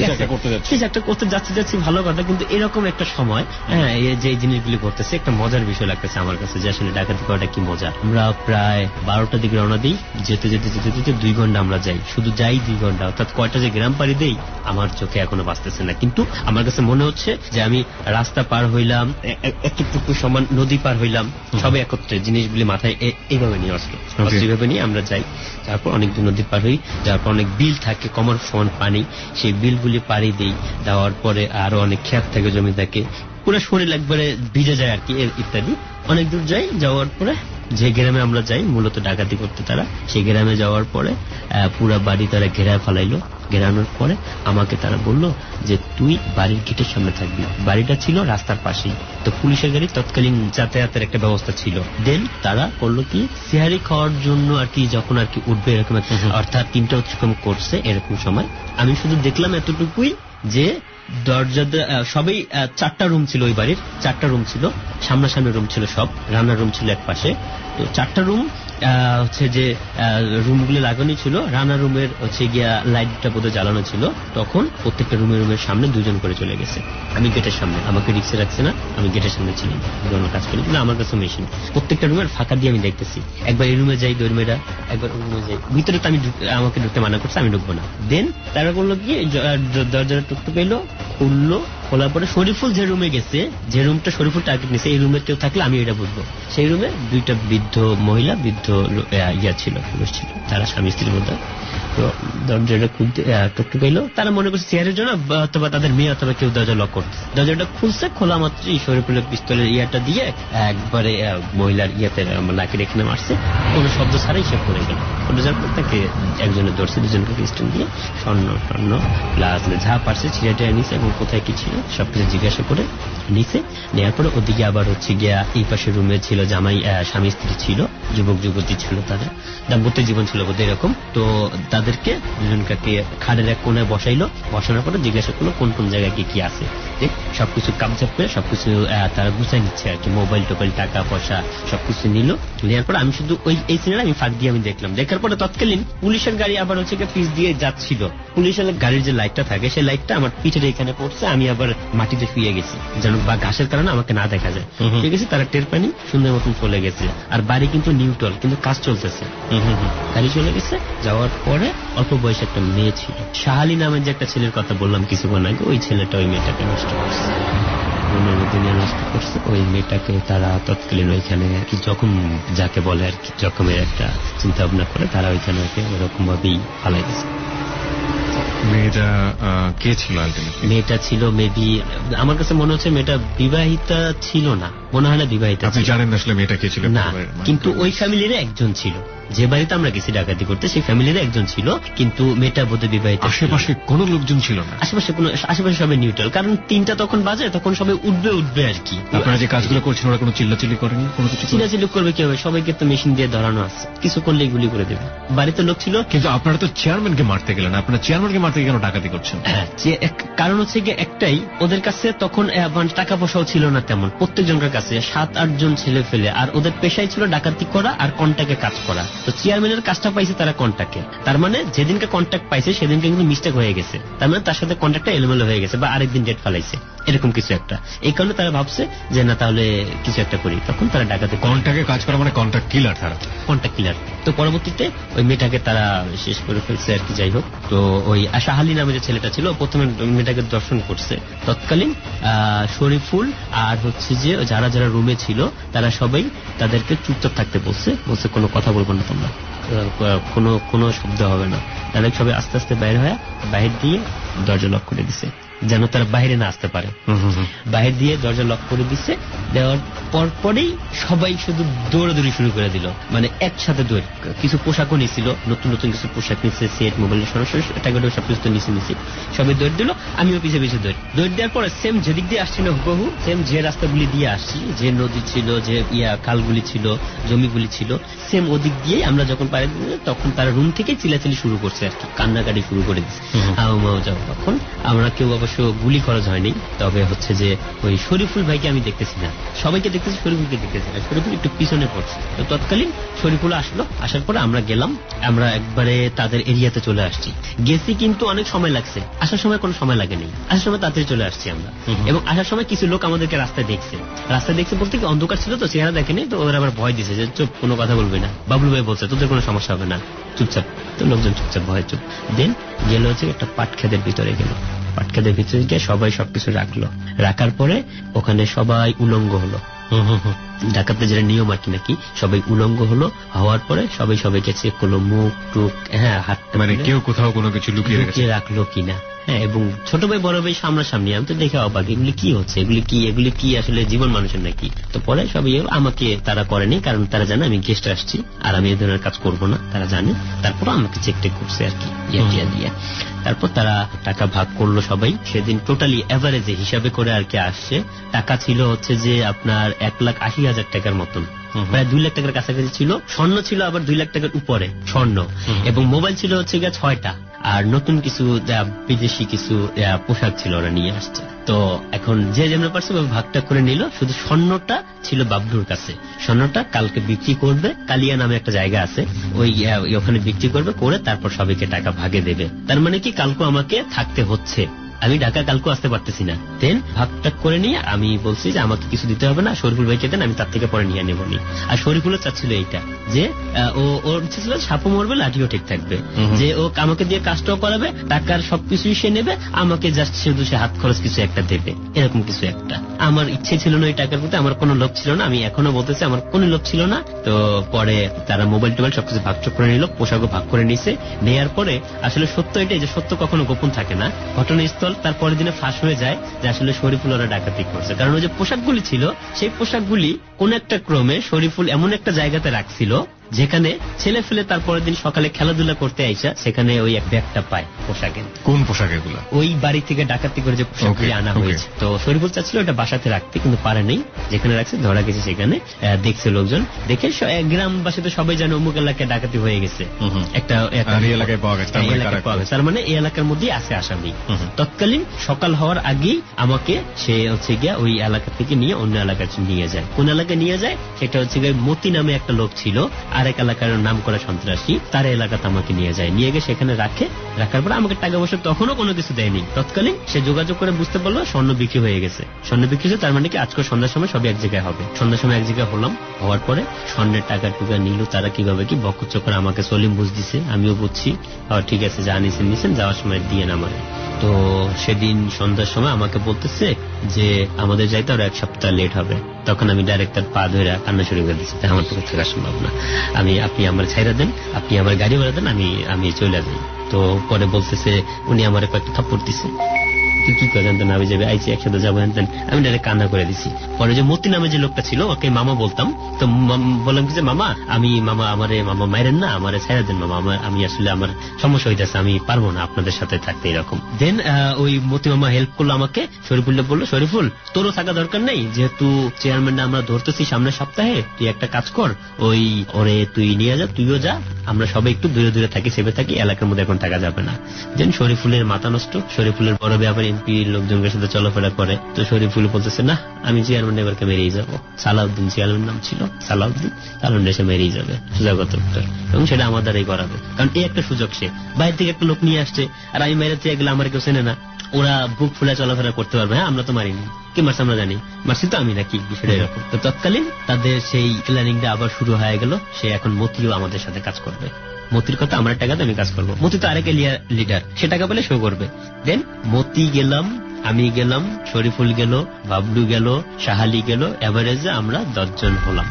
কিছু একটা করতে যাচ্ছি ভালো কথা, কিন্তু এরকম একটা সময় হ্যাঁ যে জিনিসগুলি করতেছে একটা মজার বিষয় লাগতেছে আমার কাছে, যে আসলে ডাকাতি করাটা কি মজা। আমরা প্রায় 12টার দিকে রওনা দিই, যেতে যেতে যেতে যেতে 2 ঘন্টা আমরা যাই, শুধু যাই 2 ঘন্টা, অর্থাৎ কয়টা যে গ্রাম পাড়ি দেই আমার চোখে এখনো বাঁচতেছে না, কিন্তু আমার কাছে মনে হচ্ছে যে আমি রাস্তা পার হইলাম, একটু সমান নদী পার হইলাম, সবাই একত্রে জিনিসগুলি মাথায় এইভাবে নিয়ে আসলো, এইভাবে নিয়ে আমরা যাই। তারপর অনেক দূর নদী পার হই, যাওয়ার পর অনেক বিল থাকে কমর সমান পানি, সেই বিলগুলি পাড়ি দিই। দেওয়ার পরে আরো অনেক ক্ষেত থাকে, জমি থাকে, পুরো শরীর একবারে ভিজে যায় আর কি, ইত্যাদি। অনেক দূর যাই, যাওয়ার পরে যে গ্রামে আমরা যাই মূলত ডাকাতি করতে, তারা সেই গ্রামে যাওয়ার পরে পুরা বাড়ি তারা ঘেরায় ফেলাইলো। ঘেরানোর পরে আমাকে তারা বললো যে তুই বাড়ির গেটের সামনে থাকবি। বাড়িটা ছিল রাস্তার পাশেই, তো পুলিশের গাড়ি তৎকালীন যাতায়াতের একটা ব্যবস্থা ছিল। দেন তারা করলো কি সিহারি খাওয়ার জন্য আর কি, যখন আর কি উঠবে এরকম একটা, অর্থাৎ 3টা অতিক্রম করছে এরকম সময়, আমি শুধু দেখলাম এতটুকুই যে দরজা সবাই 4টা রুম ছিল, ওই বাড়ির 4টা রুম ছিল, সামনাসামনি রুম ছিল সব, রান্নার রুম ছিল এক পাশে, তো 4টা রুম হচ্ছে যে রুমগুলো লাগানো ছিল। রান্নার রুমের হচ্ছে গিয়া লাইটটা বোধহয় জ্বালানো ছিল, তখন প্রত্যেকটা রুমের সামনে 2 জন করে চলে গেছে। আমি গেটের সামনে, আমাকে রিক্সে রাখছে না, আমি গেটের সামনে ছিলাম, কাজ করি না, আমার কাছে মেশিন। প্রত্যেকটা রুমের ফাঁকা দিয়ে আমি দেখতেছি, একবার এই রুমে যাই দৈর্মেরা, একবার ওই রুমে যাই, ভিতরে তো আমি আমাকে ঢুকতে মানা করছে, আমি ঢুকবো না। দেন তারা করলো কি দরজাটা টুকটুক এলো, খুললো, খোলার পরে শরীফুল যে রুমে গেছে, যে রুমটা শরীফুল টার্গেট নিছে, এই রুমে কেউ থাকলে আমি এটা বুঝবো। সেই রুমে 2টা বৃদ্ধ মহিলা, বৃদ্ধ ইয়া ছিল, পুরুষ ছিল, তারা স্বামী স্ত্রীর মধ্যে। তো দরজাটা খুলতে টুকটুক এলো, তারা মনে করছে চেয়ারের জন্য অথবা তাদের মেয়ে অথবা কেউ দরজা লক করতে। দরজাটা খুলছে, খোলা মাত্র শরীফুলের পিস্তলের ইয়াটা দিয়ে একবারে মহিলার ইয়াতে নাকের এখানে মারছে, কোনো শব্দ ছাড়াই সে পড়ে গেল। পড়ে যাওয়ার পর তাকে একজনে ধরছে, 2জনকে পিস্টন দিয়ে স্বর্ণ প্লাস যা পারছে ছিঁড়ে নিছে, এবং কোথায় কি ছিল সবকিছু জিজ্ঞাসা করে নিছে। নেওয়ার পরে ওদিকে আবার হচ্ছে গিয়া এই পাশে রুমে ছিল জামাই, স্বামী স্ত্রী ছিল, যুবক যুবতী ছিল, তাদের দাম্পত্য জীবন ছিল বোধ এরকম। তো তাদেরকে 2জনকে খাড়ের এক কোণায় বসাইলো, বসানোর পরে জিজ্ঞাসা করলো কোন কোন জায়গায় কি আছে, সবকিছু কাবজাপ করে সবকিছু তারা গুছাই নিচ্ছে আর কি, মোবাইল টোবাইল টাকা পয়সা সবকিছু নিল। নেওয়ার পরে আমি শুধু এই সিনেমা আমি ফাঁক দিয়ে আমি দেখলাম। দেখার পরে তৎকালীন পুলিশের গাড়ি আবার হচ্ছে পিছ দিয়ে যাচ্ছিল, পুলিশের গাড়ির যে লাইটটা থাকে সেই লাইটটা আমার পিঠের এখানে পড়ছে, আমি আবার মাটিতে শুয়ে গেছি যেন বা ঘাসের কারণে আমাকে না দেখা যায়। ঠিক আছে, তারা টের পানি সুন্দর মতন চলে গেছে। আর বাড়ি কিন্তু নিউট্রাল, কিন্তু কাজ চলতেছে। গাড়ি চলে গেছে, যাওয়ার পরে অল্প বয়সে একটা মেয়ে ছিল, শাহালি নামের যে একটা ছেলের কথা বললাম কিছুক্ষণ আগে, ওই ছেলেটা ওই মেয়েটাকে নষ্ট করছে, দুনিয়া নষ্ট করছে। ওই মেয়েটাকে তারা তৎকালীন ওইখানে কি জখম যাকে বলে আর কি, জখমের একটা চিন্তা ভাবনা করে তারা ওইখানে ওরকম ভাবেই ফালাই গেছে। মেয়েটা কে ছিল? মেয়েটা ছিল মেবি, আমার কাছে মনে হচ্ছে মেয়েটা বিবাহিতা ছিল না, মনে হয় না বিবাহিতা। আপনি জানেন আসলে মেয়েটা কে ছিল? না, কিন্তু ওই ফ্যামিলির একজন ছিল, যে বাড়িতে আমরা গেছি ডাকাতি করতে সেই ফ্যামিলির একজন ছিল, কিন্তু মেয়েটা বোধহয় বিবাহিত। আশেপাশে কোনো লোকজন ছিল না? আশেপাশে সবাই নিউট্রাল, কারণ 3টা তখন বাজে, তখন সবাই উঠবে আর কি। আপনারা যে কাজগুলো করছেন ওরা কোনো চিল্লাচিল্লি করেনি? কোনো কিছু চিল্লাচিল্লি করবে কি হবে, সবাইকে তো মেশিন দিয়ে ধরানো আছে, কিছু করলে গুলি করে দেবে। বাড়িতে লোক ছিল। কিন্তু আপনারা তো চেয়ারম্যানকে মারতে গেলেন, আপনারা চেয়ারম্যানকে মারতে কেন ডাকাতি করছেন? হ্যাঁ, কারণ হচ্ছে গিয়ে একটাই, ওদের কাছে তখন টাকা পয়সাও ছিল না তেমন, প্রত্যেকজনের কাছে 7-8 জন ছেলে ফেলে, আর ওদের পেশাই ছিল ডাকাতি করা আর কন্ট্যাক্টে কাজ করা। তো চেয়ারম্যানের কাজটা পাইছে তারা কন্ট্যাক্টে, তার মানে যেদিনকে কন্ট্যাক্ট পাইছে সেদিনকে কিন্তু মিস্টেক হয়ে গেছে, তার মানে তার সাথে কন্ট্যাক্টটা এলোমেলো হয়ে গেছে বা আরেকদিন ডেট ফেলাইছে, এরকম কিছু একটা। এই কারণে তারা ভাবছে যে না তাহলে কিছু একটা করি, তখন তারা ডাকাতি। কন্ট্যাক্টে কাজ করা মানে কন্ট্যাক্ট কিলার, তারা কন্ট্যাক্ট কিলার। তো পরবর্তীতে ওই মেয়েটাকে তারা শেষ করে ফেলছে আর কি। যাই হোক, তো ওই শাহালি নামে যে ছেলেটা ছিল প্রথমে মেয়েটাকে দর্শন করছে। তৎকালীন শরীফুল আর হচ্ছে যে যারা যারা রুমে ছিল তারা সবাই তাদেরকে চুপচাপ থাকতে বলছে কোনো কথা বলবো না তোমরা, কোনো শব্দ হবে না। তারা সবাই আস্তে আস্তে বাইরে দিয়ে দরজা লক করে দিছে, যেন তারা বাইরে না আসতে পারে। বাইরে দিয়ে দরজা লক করে দিছে, দেওয়ার পরপরেই সবাই শুধু দৌড়াদৌড়ি শুরু করে দিল, মানে একসাথে দৌড়। কিছু পোশাকও নিয়েছিল, নতুন নতুন কিছু পোশাক নিচ্ছে, সেট, মোবাইল, সরাসরি টাকা সবকিছু তো নিচে সবাই দৌড় দিল। আমিও পিছিয়ে দৌড় দেওয়ার পরে সেম যেদিক দিয়ে আসছিল হুবহু সেম যে রাস্তাগুলি দিয়ে আসছি, যে নদী ছিল, যে খালগুলি ছিল, জমিগুলি ছিল, সেম ওদিক দিয়ে আমরা যখন পারে তখন তারা রুম থেকে চিল্লাচিল্লি শুরু করছে আর কি, কান্নাকাটি শুরু করে দিচ্ছে। তখন আমরা কেউ অবশ্য গুলি খরচ হয়নি, তবে হচ্ছে যে ওই শরীফুল ভাইকে আমি দেখতেছি না, সবাইকে দেখতেছি, শরীফুলকে দেখতেছি না। শরীফুল একটু পিছনে পড়ছে। তো তৎকালীন শরীফুল আসলো, আসার পরে আমরা গেলাম, আমরা একবারে তাদের এরিয়াতে চলে আসছি। গেছি কিন্তু অনেক সময় লাগছে, আসার সময় কোনো সময় লাগেনি, আসার সময় তাড়াতাড়ি চলে আসছি আমরা। এবং আসার সময় কিছু লোক আমাদেরকে রাস্তায় দেখছে বলতে কি অন্ধকার ছিল তো চেহারা দেখেনি, তো ওরা আবার ভয় দিছে যে চুপ, কোনো কথা বলবে না। বাবলু ভাই বলছে তোদের কোনো সমস্যা হবে না, চুপচাপ। তো লোকজন চুপচাপ, ভয় চুপ। দেন গেল হচ্ছে একটা পাটক্ষেতের ভিতরে গেল, পাটক্ষেতের ভিতরে গিয়ে সবাই সবকিছু রাখার পরে ওখানে সবাই উলঙ্গ হলো। ডাকাতে যেটা নিয়ম আর কি নাকি, সবাই উলঙ্গ হওয়ার পরে সবাইকে চেক করলো, মুখ টুক, হ্যাঁ হাত, মানে কেউ কোথাও কোনো কিছু লুকিয়ে রাখলো কিনা। হ্যাঁ, এবং ছোট ভাই বড় ভাই সামনাসামনি, আমি তো দেখে অবাক, এগুলি কি হচ্ছে, এগুলি কি আসলে জীবন মানুষের নাকি? তো পরে সবাই আমাকে তারা করেনি, কারণ তারা জানে আমি গেস্ট আসছি আর আমি এই ধরনের কাজ করবো না, তারা জানে। তারপর আমাকে চেক করছে আর কি, দিয়ে। তারপর তারা টাকা ভাগ করলো সবাই। সেদিন টোটালি এভারেজে হিসাবে করে আর কি আসছে, টাকা ছিল হচ্ছে যে আপনার 1,80,000 টাকার মতন, প্রায় 2 লাখ টাকার কাছাকাছি ছিল। স্বর্ণ ছিল আবার 2 লাখ টাকার উপরে স্বর্ণ, এবং মোবাইল ছিল হচ্ছে গিয়ে 6টা, আর নতুন কিছু বিদেশি কিছু পোশাক ছিল ওরা নিয়ে আসছে। তো এখন যে যেমন পারছে ভাগটা করে নিল। শুধু স্বর্ণটা ছিল বাবলুর কাছে, স্বর্ণটা কালকে বিক্রি করবে, কালিয়া নামে একটা জায়গা আছে, ওখানে বিক্রি করে তারপর সবাইকে টাকা ভাগে দেবে। তার মানে কি কালকে আমাকে থাকতে হচ্ছে, আমি ঢাকা কালকে আসতে পারতেছি না। দেন ভাগটা করে নিয়ে আমি বলছি যে আমাকে কিছু দিতে হবে না, শরীফুল ভাইকে দেন, আমি তার থেকে পরে নিয়ে নেব নি। আর শরীফুলও চাচ্ছিল এইটা, যে ওর ইচ্ছে ছিল সাপও মরবে লাঠিও ঠিক থাকবে, যে ও আমাকে দিয়ে কাজটাও করাবে, টাকার সবকিছুই সে নেবে, আমাকে জাস্ট শুধু সে হাত খরচ কিছু একটা দেবে, এরকম কিছু একটা। আমার ইচ্ছে ছিল না ওই টাকার প্রতি, আমার কোনো লোভ ছিল না, আমি এখনো বলতেছি আমার কোনো লোভ ছিল না। তো পরে তারা মোবাইল টোবাইল সবকিছু ভাগ করে নিল, পোশাকও ভাগ করে নিছে। নেওয়ার পরে আসলে সত্য এটাই যে সত্য কখনো গোপন থাকে না, ঘটনাস্থল তারপরের দিনে ফাঁস হয়ে যায় যে আসলে শরীফুল ওরা ডাকাতি করছে। কারণ ওই যে পোশাকগুলি ছিল, সেই পোশাকগুলি কোন একটা ক্রমে শরীফুল এমন একটা জায়গাতে রাখছিল যেখানে ছেলে ফেলে তারপরের দিন সকালে খেলাধুলা করতে আইসা সেখানে ওই এক ব্যাগটা পায় পোশাকের। কোন পোশাক এগুলো? ওই বাড়ি থেকে ডাকাতি করে যে পোশাকগুলি আনা হয়েছে। তো শরীফুল চাচ্ছিল ওটা বাসাতে রাখতে, কিন্তু পারে নেই, যেখানে রাখছে ধরা গেছে সেখানে। দেখছে লোকজন, দেখে গ্রামবাসী তো সবাই জানে অমুক এলাকায় ডাকাতি হয়ে গেছে, একটা এলাকায় পাওয়া গেছে, তার মানে এই এলাকার মধ্যেই আছে আসামি। তৎকালীন সকাল হওয়ার আগেই আমাকে সে হচ্ছে গিয়া ওই এলাকা থেকে নিয়ে অন্য এলাকায় নিয়ে যায়। কোন এলাকায় নিয়ে যায় সেটা হচ্ছে গিয়ে মতি নামে একটা লোক ছিল, আরেক এলাকার নাম করা সন্ত্রাসী, তার এলাকাতে আমাকে নিয়ে যায়। নিয়ে গিয়ে সেখানে রাখার পরে আমাকে টাকা পয়সা তখনও কোনো কিছু দেয়নি। তৎকালীন সে যোগাযোগ করে বুঝতে পারলো স্বর্ণ বিক্রি হয়ে গেছে। স্বর্ণ বিক্রি হয়েছে, তার মানে কি আজকে সন্ধ্যার সময় সবই এক জায়গায় হবে। সন্ধ্যার সময় এক জায়গায় হলাম, হওয়ার পরে স্বর্ণের টাকা টুকা নিল তারা, কিভাবে কি বকর চক্কর আমাকে সলিম বুঝ দিছে, আমিও বুঝছি, ঠিক আছে যা নিছেন যাওয়ার সময় দিয়ে নামারে। তো সেদিন সন্ধ্যার সময় আমাকে বলতেছে যে আমাদের যাইতে আরো 1 সপ্তাহ লেট হবে। তখন আমি ডাইরেক্ট তার পা ধরে কান্না শুরু করে দিচ্ছি, আমার পক্ষে থাকা সম্ভব না, আপনি আমার ছাইরা দেন, আপনি আমার গাড়ি ভাড়া দেন, আমি চলে যাই। তো পরে বলতেছে উনি আমার কয়েকটা থাপ্পড় দিছে। তুই কি করে জানতেন আমি যাবে আইসি একসাথে যাবো জানতেন। আমি ডাইরেক্ট কান্না করে দিছি। পরে যে মতি নামে যে লোকটা ছিল ওকে মামা বলতাম, তো বললাম কি যে মামা আমারে মামা মাইরেন না, আমারে ছেড়ে দেন মামা, আমি আসলে আমার সমস্যা হইতেছে, আমি পারবো না আপনাদের সাথে থাকতে এরকম। দেন ওই মতি মামা হেল্প করলো আমাকে। শরীফুল্লাহ বললো শরীফুল তোরও থাকা দরকার নেই, যেহেতু চেয়ারম্যান আমরা ধরতেছি সামনের সপ্তাহে, তুই একটা কাজ কর, ওই ওরে তুই নিয়ে যা, তুইও যা, আমরা সবাই একটু দূরে দূরে থাকি, সেভে থাকি, এলাকার মধ্যে এখন থাকা যাবে না। দেন শরীফুলের মাথা নষ্ট, শরীফুলের বড় ব্যাপার এমপি লোকজনের সাথে চলাফেরা করে, তো শরীফুল বলতেছে না আমি চেয়ারম্যান এবারকে মেরেই যাবো। সালাউদ্দিন চেয়ারম্যান নাম ছিল, সালাউদ্দিন এসে মেরেই যাবে সুজাগত উত্তর, এবং সেটা আমার দ্বারাই করাবে, কারণ এই একটা সুযোগ, সে বাইরে থেকে একটা লোক নিয়ে আসছে, আর আমি মেরে চেয়ে গেলে আমার কেউ চেনে না, ওরা বুক ফুলে চলাফেরা করতে পারবে। হ্যাঁ আমরা তো মারিনি, কি মারছে আমরা জানি, মারছি তো আমি নাকি, বিষয়টা এরকম। তো তৎকালীন তাদের সেই প্ল্যানিংটা আবার শুরু হয়ে গেল, সে এখন মতিও আমাদের সাথে কাজ করবে। মতির কথা আমার টাকাতে আমি কাজ করবো, মতি তো আরেক লিডার, সে টাকা পেলে শো করবে। দেন মতি গেলাম, আমি গেলাম, শরীফুল গেল, বাবলু গেল, শাহালি গেল, এভারেজে আমরা 10 জন হলাম।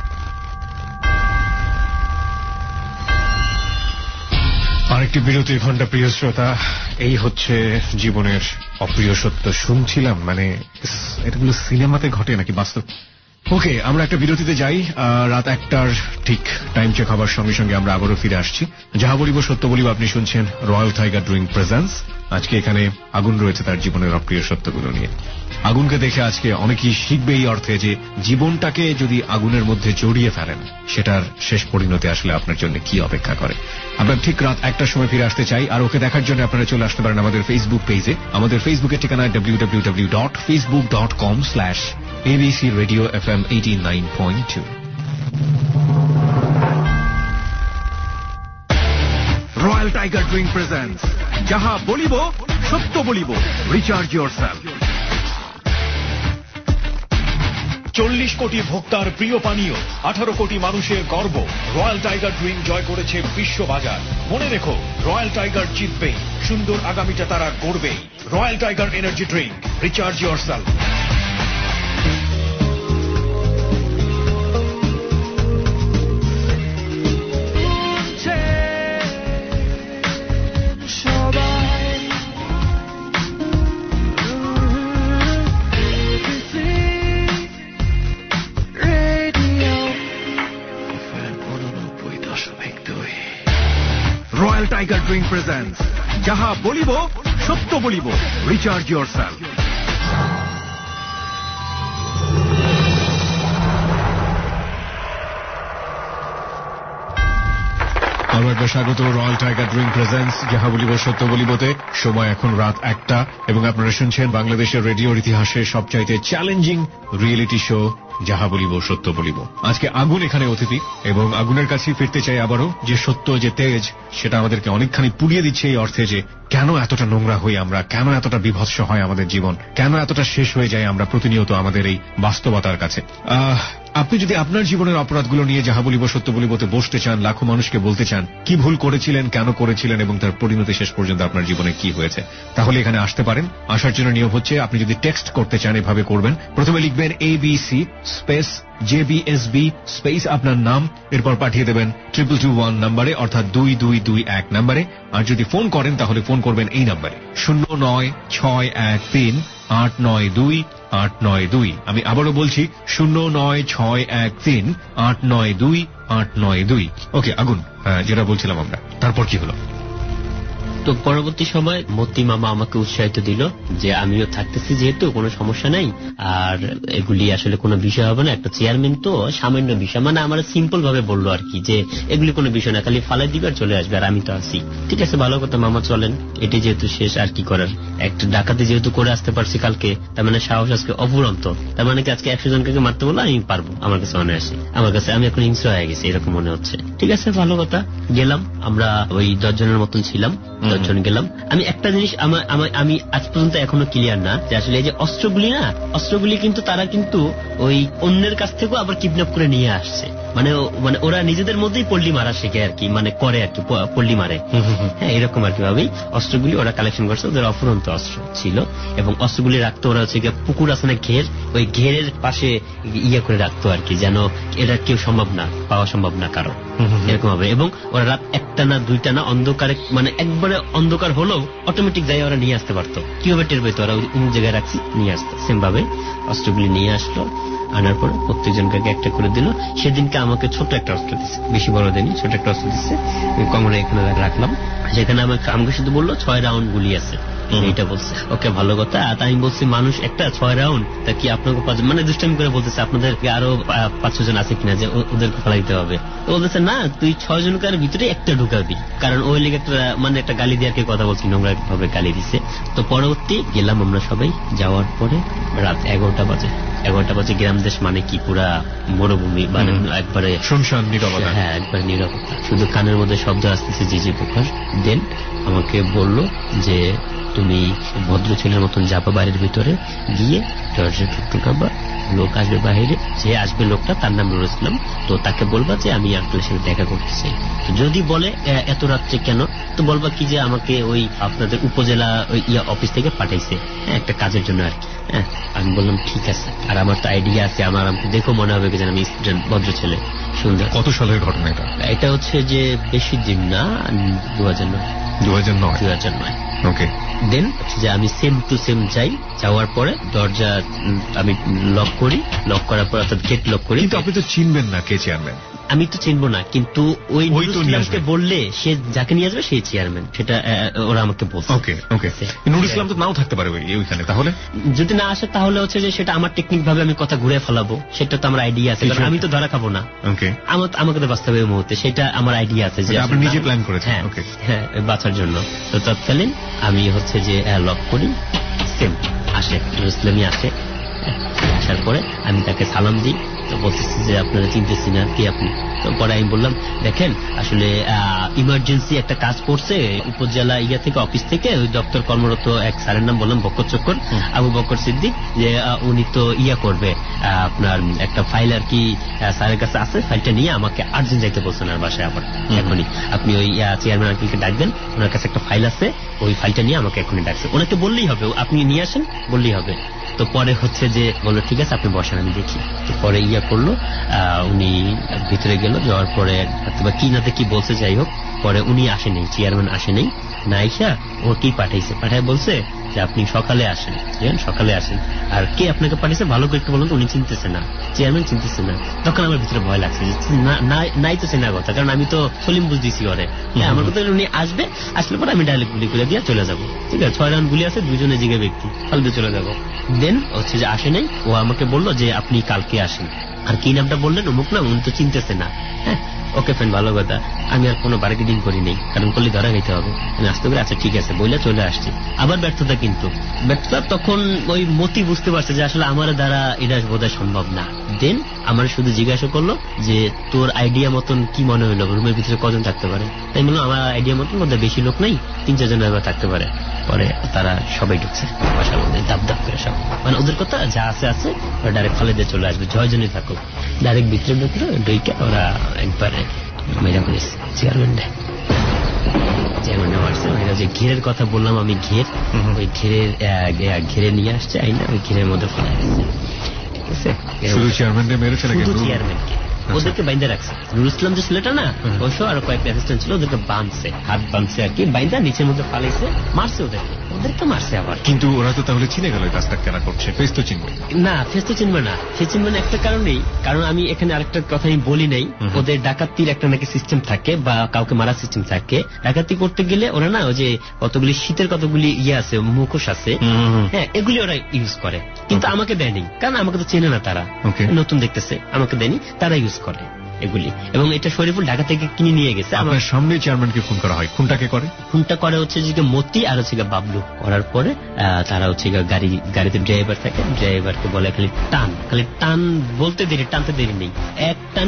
আরেকটি বিরতির ঘন্টা। প্রিয় শ্রোতা, এই হচ্ছে জীবনের অপ্রিয় সত্য। শুনছিলাম মানে এটাগুলো সিনেমাতে ঘটে নাকি বাস্তব? ওকে, আমরা একটা বিরতিতে যাই। রাত 1টার ঠিক টাইম চেক হবার সঙ্গে সঙ্গে আমরা আবারও ফিরে আসছি। যাহা বলিব সত্য বলিব, আপনি শুনছেন রয়্যাল টাইগার ড্রিঙ্ক প্রেজেন্স। আজকে এখানে আগুন রয়েছে তার জীবনের অপ্রিয় সত্যগুলো নিয়ে। আগুনকে দেখে আজকে অনেকেই শিখবে এই অর্থে যে জীবনটাকে যদি আগুনের মধ্যে জড়িয়ে ফেলেন, সেটার শেষ পরিণতি আসলে আপনার জন্য কি অপেক্ষা করে। আমরা ঠিক রাত 1টার সময় ফিরে আসতে চাই, আর ওকে দেখার জন্য আপনারা চলে আসতে পারেন আমাদের ফেসবুক পেজে। আমাদের ফেসবুকের ঠিকানা www.facebook.com/ABC Radio FM 89.2। Royal Tiger drink presents যাহা বলিব সত্য বলিব, রিচার্জ ইয়োরসেলফ। 40 কোটি ভোক্তার প্রিয় পানীয়, 18 কোটি মানুষের গর্ব, রয়্যাল টাইগার ড্রিঙ্ক জয় করেছে বিশ্ববাজার। মনে রেখো, রয়্যাল টাইগার জিতবেই, সুন্দর আগামীটা তারা গড়বেই। Royal Tiger energy drink, recharge yourself. Royal Tiger drink presents যাহা বলিব সত্য বলিব, রিচার্জ ইয়োরসেলফ। স্বাগত রয়্যাল টাইগার ড্রিঙ্ক প্রেজেন্টস যাহা বলিব সত্য বলিবতে। সময় এখন রাত 1টা এবং আপনারা শুনছেন বাংলাদেশের রেডিওর ইতিহাসে সবচাইতে চ্যালেঞ্জিং রিয়েলিটি শো যাহা বলিব সত্য বলিব। আজকে আগুন এখানে অতিথি, এবং আগুনের কাছে ফিরতে চাই আবারও, যে সত্য, যে তেজ, সেটা আমাদেরকে অনেকখানি পুড়িয়ে দিচ্ছে এই অর্থে যে কেন এতটা নোংরা হই আমরা, কেন এতটা বিভৎস হয় আমাদের জীবন, কেন এতটা শেষ হয়ে যায় আমরা প্রতিনিয়ত আমাদের এই বাস্তবতার কাছে। আপনি যদি আপনার জীবনের অপরাধগুলো নিয়ে যাহা বলিব সত্য বলিবতে বসতে চান, লাখো মানুষকে বলতে চান কি ভুল করেছিলেন, কেন করেছিলেন এবং তার পরিণতি শেষ পর্যন্ত আপনার জীবনে কি হয়েছে, তাহলে এখানে আসতে পারেন। আসার জন্য নিয়ম হচ্ছে, আপনি যদি টেক্সট করতে চান এভাবে করবেন। প্রথমে লিখবেন ABC স্পেস JBSB স্পেস আপনার নাম, এরপর পাঠিয়ে দেবেন 2221 নম্বরে, অর্থাৎ 2221 নম্বরে। আর যদি ফোন করেন তাহলে ফোন করবেন এই নম্বরে 09613892892। আমি আবারও বলছি 09613892892। ওকে আগুন, যেটা বলছিলাম আমরা, তারপর কি হলো? তো পরবর্তী সময় মতি মামা আমাকে উৎসাহিত দিল যে আমিও থাকতেছি, যেহেতু কোনো সমস্যা নাই, আর এগুলি আসলে কোনো বিষয় হবে না, একটা চেয়ারম্যান তো সামান্য বিষয়, মানে আমার সিম্পল ভাবে বললো আর কি, যে এগুলি কোনো বিষয় না, খালি ফালাই দিবে আর চলে আসবে, আর আমি তো আছি। ঠিক আছে, ভালো কথা মামা, চলেন, এটি যেহেতু শেষ, আর কি করার। একটা ডাকাতি যেহেতু করে আসতে পারছি কালকে, তার মানে সাহস আজকে অফুরন্ত, তার মানে কি আজকে 100 জনকে মারতে বললো আমি পারবো, আমার কাছে মনে আসে, আমার কাছে আমি এখন হিংস্র হয়ে গেছি এরকম মনে হচ্ছে। ঠিক আছে, ভালো কথা। গেলাম, আমরা ওই 10 জনের মতন ছিলাম, 10 জন গেলাম। আমি একটা জিনিস আমি আজ পর্যন্ত এখনো ক্লিয়ার না, যে আসলে এই যে অস্ত্রগুলি না, অস্ত্রগুলি কিন্তু তারা কিন্তু ওই অন্যের কাছ থেকেও আবার কিডন্যাপ করে নিয়ে আসছে। মানে মানে ওরা নিজেদের মধ্যেই পল্লী মারা শেখে আর কি, মানে করে আর কি, পল্লী মারে। হ্যাঁ, এরকম আর কি ভাবেই অস্ত্রগুলি ওরা কালেকশন করছে, ওদের অফুরন্ত অস্ত্র ছিল এবং অস্ত্রগুলি রাখতো ওরা হচ্ছে পুকুর আছে না ঘের, ওই ঘেরের পাশে ইয়ে করে রাখতো আর কি, যেন এটা কেউ সম্ভব না, পাওয়া সম্ভব না কারো, এরকম হবে। এবং ওরা রাত 1টা না 2টা না অন্ধকারে, মানে একবারে অন্ধকার হলেও অটোমেটিক যাই ওরা নিয়ে আসতে পারতো, কিভাবে টের পেতো ওরা অন্য জায়গায় রাখছি নিয়ে আসতো। সেম ভাবে অস্ত্রগুলি নিয়ে আসলো, আনার পরে প্রত্যেকজনকে একটা করে দিল। সেদিনকে আমাকে ছোট একটা অস্ত্র দিচ্ছে, বেশি বড় দেয়নি, ছোট একটা অস্ত্র দিচ্ছে, কমরে এখানে রাখলাম। সেখানে আমাকে শুধু বললো 6 রাউন্ড গুলি আছে, এইটা বলছে। ওকে, ভালো কথা। আর আমি বলছি মানুষ একটা 6 রাউন্ড, তা কি আপনাকে মানে দুষ্টামি করে বলতেছে আপনাদের আরো 5-6 জন আছে কিনা যে ওদেরকে ফেলাইতে হবে। তো বলতেছে না, তুই 6 জনকার ভিতরে একটা ঢুকাবি, কারণ ওই লেগে একটা মানে একটা গালি দেওয়ার কথা বলছি, নোংরা ভাবে গালি দিছে। তো পরবর্তী গেলাম আমরা সবাই, যাওয়ার পরে রাত 11টা বাজে। গ্রাম দেশ মানে কি পুরা মরুভূমি, মানে একবারে শুনশান নীরবতা। হ্যাঁ, একবার নীরবতা, শুধু কানের মধ্যে শব্দ আসতেছে জি পোকার। দেন আমাকে বললো যে তুমি ভদ্র ছেলের মতন যাবা বাড়ির ভিতরে, গিয়ে দরজা ঠুকঠুকাবা, লোক আসবে বাহিরে, যে আসবে লোকটা তার নাম নুরুল ইসলাম, তো তাকে বলবা যে আমি আঙ্কেলের সাথে দেখা করতে চাই। যদি বলে এত রাত্রে কেন, তো বলবা কি যে আমাকে ওই আপনাদের উপজেলা অফিস থেকে পাঠাইছে, একটা কাজের জন্য আর কি। হ্যাঁ, আমি বললাম ঠিক আছে। আর আমার তো আইডিয়া আছে, আমাকে দেখো মনে হবে যে আমি স্টুডেন্ট, ভদ্র ছেলে, সুন্দর। কত সালের ঘটনা এটা? এটা হচ্ছে যে বেশি দিন না, 2009। ওকে। দেন যে আমি সেম টু সেম যাই, যাওয়ার পরে দরজা আমি লক করি, লক করার পর অর্থাৎ গেট লক করি। কিন্তু আপনি তো চিনবেন না কে চেয়ারম্যান। আমি তো চিনবো না, কিন্তু ওই নুরুলকে বললে সে যাকে নিয়ে আসবে সেই চেয়ারম্যান, সেটা ওরা আমাকে বলছে। ওকে। নুরুল ইসলাম তো নাও থাকতে পারে ওইখানে, তাহলে যদি না আসে তাহলে হচ্ছে যে সেটা আমার টেকনিক ভাবে আমি কথা ঘুরে ফেলাবো, সেটা তো আমার আইডিয়া আছে, কারণ আমি তো ধরা খাবো না। আমাকে তো বাস্তবে এই মুহূর্তে সেটা আমার আইডিয়া আছে যে আপনি নিজে প্ল্যান করেছেন। হ্যাঁ, বাঁচার জন্য। তো তৎকালীন আমি হচ্ছে যে লক করি, সেম আসে নুরুল ইসলামই আসে। আসার পরে আমি তাকে সালাম দিই, তো বলতেছি যে আপনারা চিনতেছি না, কি আপনি? তো পরে আমি বললাম দেখেন আসলে ইমার্জেন্সি একটা কাজ করছে উপজেলা থেকে অফিস থেকে, ওই দপ্তর কর্মরত এক স্যারের নাম বললাম বকর চক্কর, আবু বকর সিদ্দিক, যে উনি তো করবে আপনার একটা ফাইল আর কি স্যারের কাছে আছে, ফাইলটা নিয়ে আমাকে আর্জেন্ট যাইতে বলছেন আর বাসায় আবার এখনই। আপনি ওই চেয়ারম্যান আঙ্কেলকে ডাকবেন, ওনার কাছে একটা ফাইল আছে, ওই ফাইলটা নিয়ে আমাকে এখনই ডাকছে। ওনাকে বললেই হবে, আপনি নিয়ে আসেন বললেই হবে। তো পরে হচ্ছে যে বললো ঠিক আছে আপনি বসেন আমি দেখি। তো পরে করলো, উনি ভিতরে গেল, যাওয়ার পরে কি নাতে কি বলছে যাই হোক, পরে উনি আসেনি, চেয়ারম্যান আসেনি, না আইসা ও কি পাঠায় বলছে যে আপনি সকালে আসেন, সকালে আসেন। আর কে আপনাকে পাঠিয়েছে ভালো করে একটু বলুন, উনি চিনতেছে না, চেয়ারম্যান চিনতেছে না। তখন আমার ভিতরে ভয় লাগছে, নাই তো চেনা কথা, কারণ আমি তো সলিম বুঝ দিছি ওরে। আমার কথা উনি আসবে, আসলে পরে আমি ডাইরেক্ট গুলি করে দিয়ে চলে যাবো, ঠিক আছে। 6 রাউন্ড গুলি আছে, 2জনে জিগে ব্যক্তি, ফালতু চলে যাবো। দেন হচ্ছে যে আসে নাই, ও আমাকে বললো যে আপনি কালকে আসেন। আর কি নামটা বললেন অমুক নাম, উনি তো চিনতেছে না। হ্যাঁ, ওকে ফ্রেন্ড, ভালো কথা। আমি আর কোনো বাড়িতে দিন করি নেই, কারণ করলে ধরা খাইতে হবে। আমি আসতে পারি, আচ্ছা ঠিক আছে বইলে চলে আসছি। আবার ব্যর্থতা, কিন্তু ব্যর্থতা তখন ওই মতি বুঝতে পারছে যে আসলে আমার দ্বারা এটা বোধহয় সম্ভব না। দেন আমার শুধু জিজ্ঞাসা করলো যে তোর আইডিয়া মতন কি মনে হইলো, রুমের ভিতরে কজন থাকতে পারে? তাই বললাম আমার আইডিয়া মতন মধ্যে বেশি লোক নাই, 3-4 জন থাকতে পারে। পরে তারা সবাই ঢুকছে বাসার মধ্যে, দাপ করে সব, মানে ওদের কথা যা আছে ওরা ডাইরেক্ট ফলে দিয়ে চলে আসবে, 6 জনই থাকুক। ডাইরেক্ট ভিতরে ঢুকে ওরা একবারে মেরা করেছে চেয়ারম্যান মারছে। যে ঘেরের কথা বললাম আমি, ওই ঘেরে নিয়ে আসছে আইনা, ওই ঘেরের মধ্যে ফেলা গেছে, ঠিক আছে। চেয়ারম্যানকে ওদেরকে বাইন্দা রাখছে। নুরুল ইসলাম যে ছেলেটা না, অবশ্য আরো কয়েকটা অ্যাসিস্ট্যান্ট ছিল, ওদেরকে বাঁধছে, হাত বাঁধছে আর কি, বাইন্দা নিচের মধ্যে ফালাইছে, মারছে ওদেরকে মারছে আবার। কিন্তু ওরা তো তাহলে চিনে গেল কাজটা কেনা করছে, ফেস তো চিনবে না? ফেস তো চিনবে না, ফেস চিনবে না একটা কারণেই, কারণ আমি এখানে আরেকটা কথা আমি বলি নাই, ওদের ডাকাতির একটা নাকি সিস্টেম থাকে বা কাউকে মারার সিস্টেম থাকে। ডাকাতি করতে গেলে ওরা না ওই যে কতগুলি শীতের কতগুলি আছে, মুখোশ আছে, হ্যাঁ, এগুলি ওরা ইউজ করে, কিন্তু আমাকে দেয়নি, কারণ আমাকে তো চেনে না তারা, নতুন দেখতেছে, আমাকে দেয়নি, তারা ইউজ করে এগুলি। এবং এটা শরীফুল ঢাকা থেকে কিনে নিয়ে গেছে। আমার সামনে চেয়ারম্যানকে ফোন করা হয়। খুনটাকে করে? খুনটা করে হচ্ছে যে মতি আর হচ্ছে বাবলু। করার পরে তারা হচ্ছে গাড়িতে ড্রাইভার থাকে, ড্রাইভারকে বলে খালি টান বলতে দেরি, টানতে দেরি নেই, এক টানে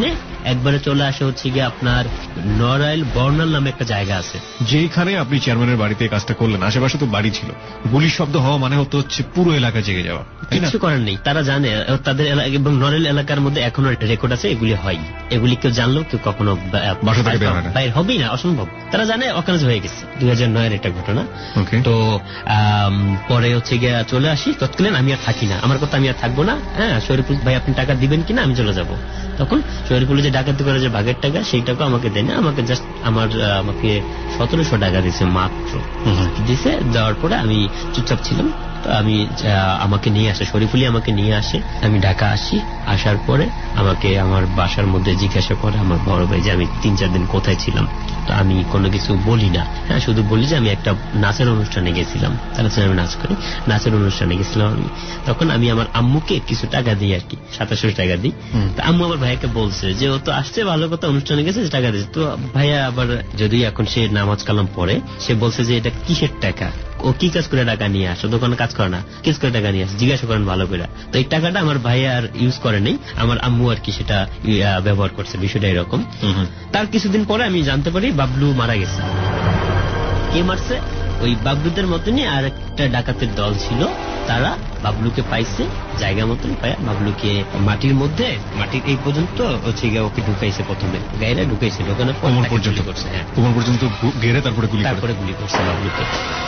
একবারে চলে আসে হচ্ছে গিয়ে আপনার নড়াইল বর্ণাল নামে একটা জায়গা আছে, যেখানে আপনি চেয়ারম্যানের বাড়িতে কাজটা করলেন আশেপাশে তো বাড়ি ছিল, গুলির শব্দ হওয়া মানে হচ্ছে পুরো এলাকা জেগে যাওয়া। কিছু করার নেই, তারা জানে তাদের এবং নড়াইল এলাকার মধ্যে এখনো রেকর্ড আছে এগুলি হয়। এগুলি কেউ জানলেও কেউ কখনো বাইরে হবেই না, অসম্ভব। তারা জানে অকাজ হয়ে গেছে, 2009-এর একটা ঘটনা। তো পরে হচ্ছে গিয়ে চলে আসি, তৎকালীন আমি আর থাকি না, আমার কথা আমি আর থাকবো না, হ্যাঁ শরীফুল ভাই আপনি টাকা দিবেন কিনা, আমি চলে যাব। তখন শরীফুল যে ডাকাতি করে যে ভাগের টাকা, সেই টাকা আমাকে দেয় না, আমাকে জাস্ট আমাকে 1700 টাকা দিছে মাত্র। দিছে, দেওয়ার পরে আমি চুপচাপ ছিলাম। আমি আমাকে নিয়ে আসে, শরীফুলি আমাকে নিয়ে আসে, আমি ঢাকা আসি। আসার পরে আমাকে আমার বাসার মধ্যে জিজ্ঞাসা করে আমার বড় ভাই যে আমি 3-4 দিন কোথায় ছিলাম। তো আমি কোনো কিছু বলি না, হ্যাঁ শুধু বলি যে আমি একটা নাচের অনুষ্ঠানে গেছিলাম, তার আমি নাচ করি, নাচের অনুষ্ঠানে গেছিলাম আমি। তখন আমি আমার আম্মুকে কিছু টাকা দিই আর কি, 2700 টাকা দিই। তো আম্মু আমার ভাইয়াকে বলছে যে ও তো আসছে ভালো কথা, অনুষ্ঠানে গেছে, টাকা দিচ্ছে। তো ভাইয়া আবার যদি এখন সে নামাজ কালাম পড়ে, সে বলছে যে এটা কিসের টাকা, ও কি কাজ করে টাকা নিয়ে আসো, দোকানে কাজ করে না, কিস করে টাকা নিয়ে আসে, জিজ্ঞাসা করেন ভালো করে। তো এই টাকাটা আমার ভাইয়া আর ইউজ করে নেই, আমার আম্মু আর কি সেটা ব্যবহার করছে, বিষয়টা এরকম। তার কিছুদিন পরে আমি জানতে পারি বাবলু মারা গেছে। কে মারছে? ওই বাবলুদের মতনই আর একটা ডাকাতের দল ছিল, তারা বাবলুকে পাইছে জায়গা মতন পায়, বাবলুকে মাটির মধ্যে, মাটির এই পর্যন্ত হচ্ছে গিয়ে ওকে ঢুকাইছে, প্রথমে গায়ে ঢুকাইছে, ঢুকানোর পর কোমর পর্যন্ত করছে, হ্যাঁ কোমর পর্যন্ত ঘেরে তারপরে গুলি করছে বাবলুকে।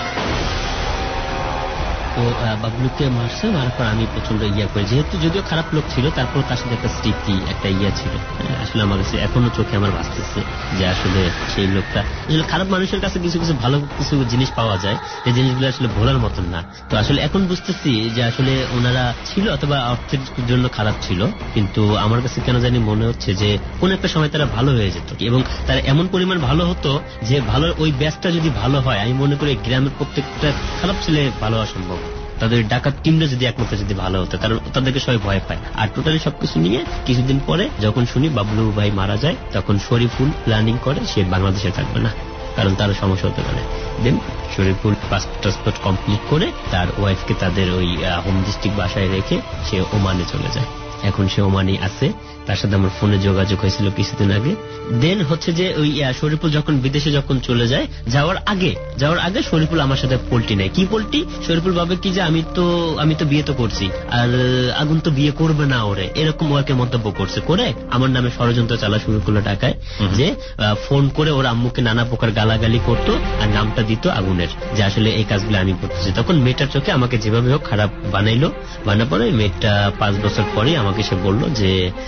তো বাবলুকে মারছে, মারার পর আমি প্রচন্ড করে, যেহেতু যদিও খারাপ লোক ছিল, তারপর তার সাথে একটা স্মৃতি, একটা ছিল। আসলে আমার কাছে এখনো চোখে আমার ভাসতেছে যে আসলে সেই লোকটা, আসলে খারাপ মানুষের কাছে কিছু কিছু ভালো কিছু জিনিস পাওয়া যায়, যে জিনিসগুলো আসলে ভোলার মতন না। তো আসলে এখন বুঝতেছি যে আসলে ওনারা ছিল অথবা অর্থের জন্য খারাপ ছিল, কিন্তু আমার কাছে কেন জানি মনে হচ্ছে যে কোন একটা সময় তারা ভালো হয়ে যেত, এবং তারা এমন পরিমাণ ভালো হতো যে ভালো, ওই ব্যাচটা যদি ভালো হয়, আমি মনে করি গ্রামের প্রত্যেকটা খারাপ ছেলে ভালো হওয়া সম্ভব। তাদের ডাকাত টিমটা যদি একমাত্র যদি ভালো হতো, কারণ তাদেরকে সবাই ভয় পায়। আর টোটালি সবকিছু নিয়ে কিছুদিন পরে যখন শুনি বাবলু ভাই মারা যায়, তখন শরীফুল প্ল্যানিং করে সে বাংলাদেশে থাকবে না, কারণ তারও সমস্যা হতে পারে। দেন শরীফুল পাসপোর্ট কমপ্লিট করে তার ওয়াইফকে তাদের ওই হোম ডিস্ট্রিক্ট বাসায় রেখে সে ওমানে চলে যায়। এখন সে ওমানে আছে, তার সাথে আমার ফোনে যোগাযোগ হয়েছিল কিছুদিন আগে। দেন হচ্ছে যে ওই শরীফুল যখন বিদেশে যখন চলে যায়, যাওয়ার আগে শরীফুল আমার সাথে পোল্টি নেয়। কি পোল্টি? শরীফুল ভাবে কি যে আমি তো বিয়ে তো করছি, আর আগুন তো বিয়ে করবে না ওরে, এরকম ওকে মন্তব্য করে আমার নামে ষড়যন্ত্র চালা শুরু করলো টাকায়, যে ফোন করে ওর আম্মুকে নানা প্রকার গালাগালি করতো আর নামটা দিত আগুনের, যে আসলে এই কাজগুলো আমি করতেছি। তখন মেয়েটার চোখে আমাকে যেভাবে হোক খারাপ বানাইলো, বানার পরে মেয়েটা 5 বছর পরে আমাকে সে বললো যে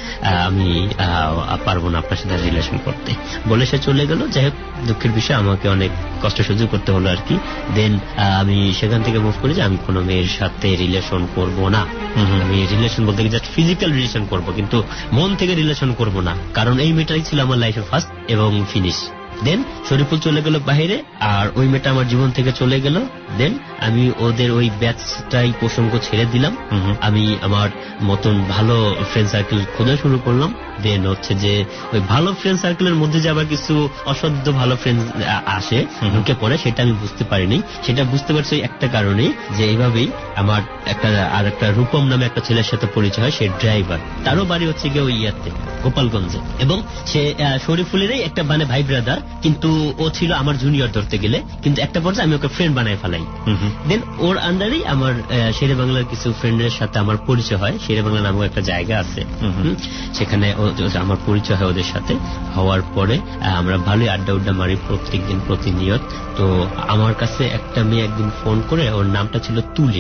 আমি পারবো না আপনার সাথে রিলেশন করতে, বলে সে চলে গেল। যাই হোক, দুঃখের বিষয়, আমাকে অনেক কষ্ট সহ্য করতে হলো আর কি। দেন আমি সেখান থেকে মুভ করি যে আমি কোনো মেয়ের সাথে রিলেশন করব না। আমি রিলেশন বলতে গিয়ে জাস্ট ফিজিক্যাল রিলেশন করব, কিন্তু মন থেকে রিলেশন করব না, কারণ এই মেয়েটাই ছিল আমার লাইফে ফার্স্ট এবং ফিনিশ। দেন শরীফুল চলে গেল বাইরে, আর ওই মেয়েটা আমার জীবন থেকে চলে গেল। দেন আমি ওদের ওই ব্যাচটাই প্রসঙ্গ ছেড়ে দিলাম, আমি আমার মতন ভালো ফ্রেন্ড সার্কেল খোঁজা শুরু করলাম। দেন হচ্ছে যে ওই ভালো ফ্রেন্ড সার্কেলের মধ্যে যে আবার কিছু অসদ্য ভালো ফ্রেন্ড আসে, ঢুকে পড়ে, সেটা আমি বুঝতে পারিনি। সেটা বুঝতে পারছি একটা কারণে, যে এইভাবেই আমার একটা রূপম নামে একটা ছেলের সাথে পরিচয় হয়, সে ড্রাইভার, তারও বাড়ি হচ্ছে গিয়ে ওই ইয়াতে গোপালগঞ্জে, এবং সে শরীফুলেরই একটা মানে ভাই ব্রাদার, কিন্তু ও ছিল আমার জুনিয়র ধরতে গেলে, কিন্তু একটা পর্যায়ে আমি ওকে ফ্রেন্ড বানায় ফেলাই। দেন ওর আন্ডারেই আমার শেরে বাংলার কিছু ফ্রেন্ডের সাথে আমার পরিচয় হয়। শেরে বাংলা নামক একটা জায়গা আছে, সেখানে আমার পরিচয় হয় ওদের সাথে। হওয়ার পরে আমরা ভালোই আড্ডা মারি প্রত্যেকদিন, প্রতিনিয়ত। তো আমার কাছে একটা মেয়ে একদিন ফোন করে, ওর নামটা ছিল তুলি,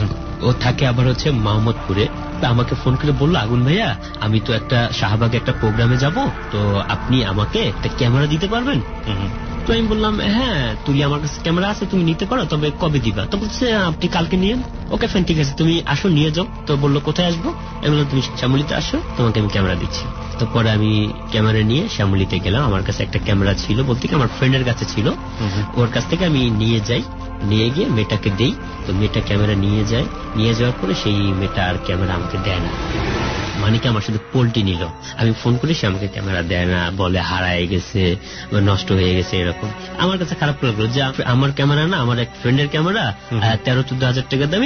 ও থাকে আবার হচ্ছে মোহাম্মদপুরে। আমাকে ফোন করে বললো, আগুন ভাইয়া আমি তো একটা শাহবাগে একটা প্রোগ্রামে যাব, তো আপনি আমাকে একটা ক্যামেরা দিতে পারবেন? তো আমি বললাম হ্যাঁ তুলি, আমার কাছে ক্যামেরা আছে, তুমি নিতে পারো, তবে কবে দিবা? তো বলছে আপনি কালকে নিয়ে। ওকে ফ্যান, ঠিক আছে, তুমি আসো, নিয়ে যাও। তো বললো কোথায় আসবো? আমি বললাম তুমি শ্যামলিতে আসো, তোমাকে আমি ক্যামেরা দিচ্ছি। তো পরে আমি ক্যামেরা নিয়ে শ্যামলিতে গেলাম। আমার কাছে একটা ক্যামেরা ছিল, বলতে কি আমার ফ্রেন্ডের কাছে ছিল, ওর কাছ থেকে আমি নিয়ে যাই, নিয়ে গিয়ে মেয়েটাকে দেই। তো মেয়েটা ক্যামেরা নিয়ে যায়, নিয়ে যাওয়ার পরে সেই মেয়েটা আর ক্যামেরা আমাকে দেয় না, মানে কি আমার শুধু পোল্টি নিল। আমি ফোন করি, সে আমাকে ক্যামেরা দেয় না, বলে হারায় গেছে, নষ্ট হয়ে গেছে, এরকম। আমার কাছে খারাপ লাগলো যে আমার ক্যামেরা না, আমার এক ফ্রেন্ডের ক্যামেরা 13-14 হাজার টাকা দামি,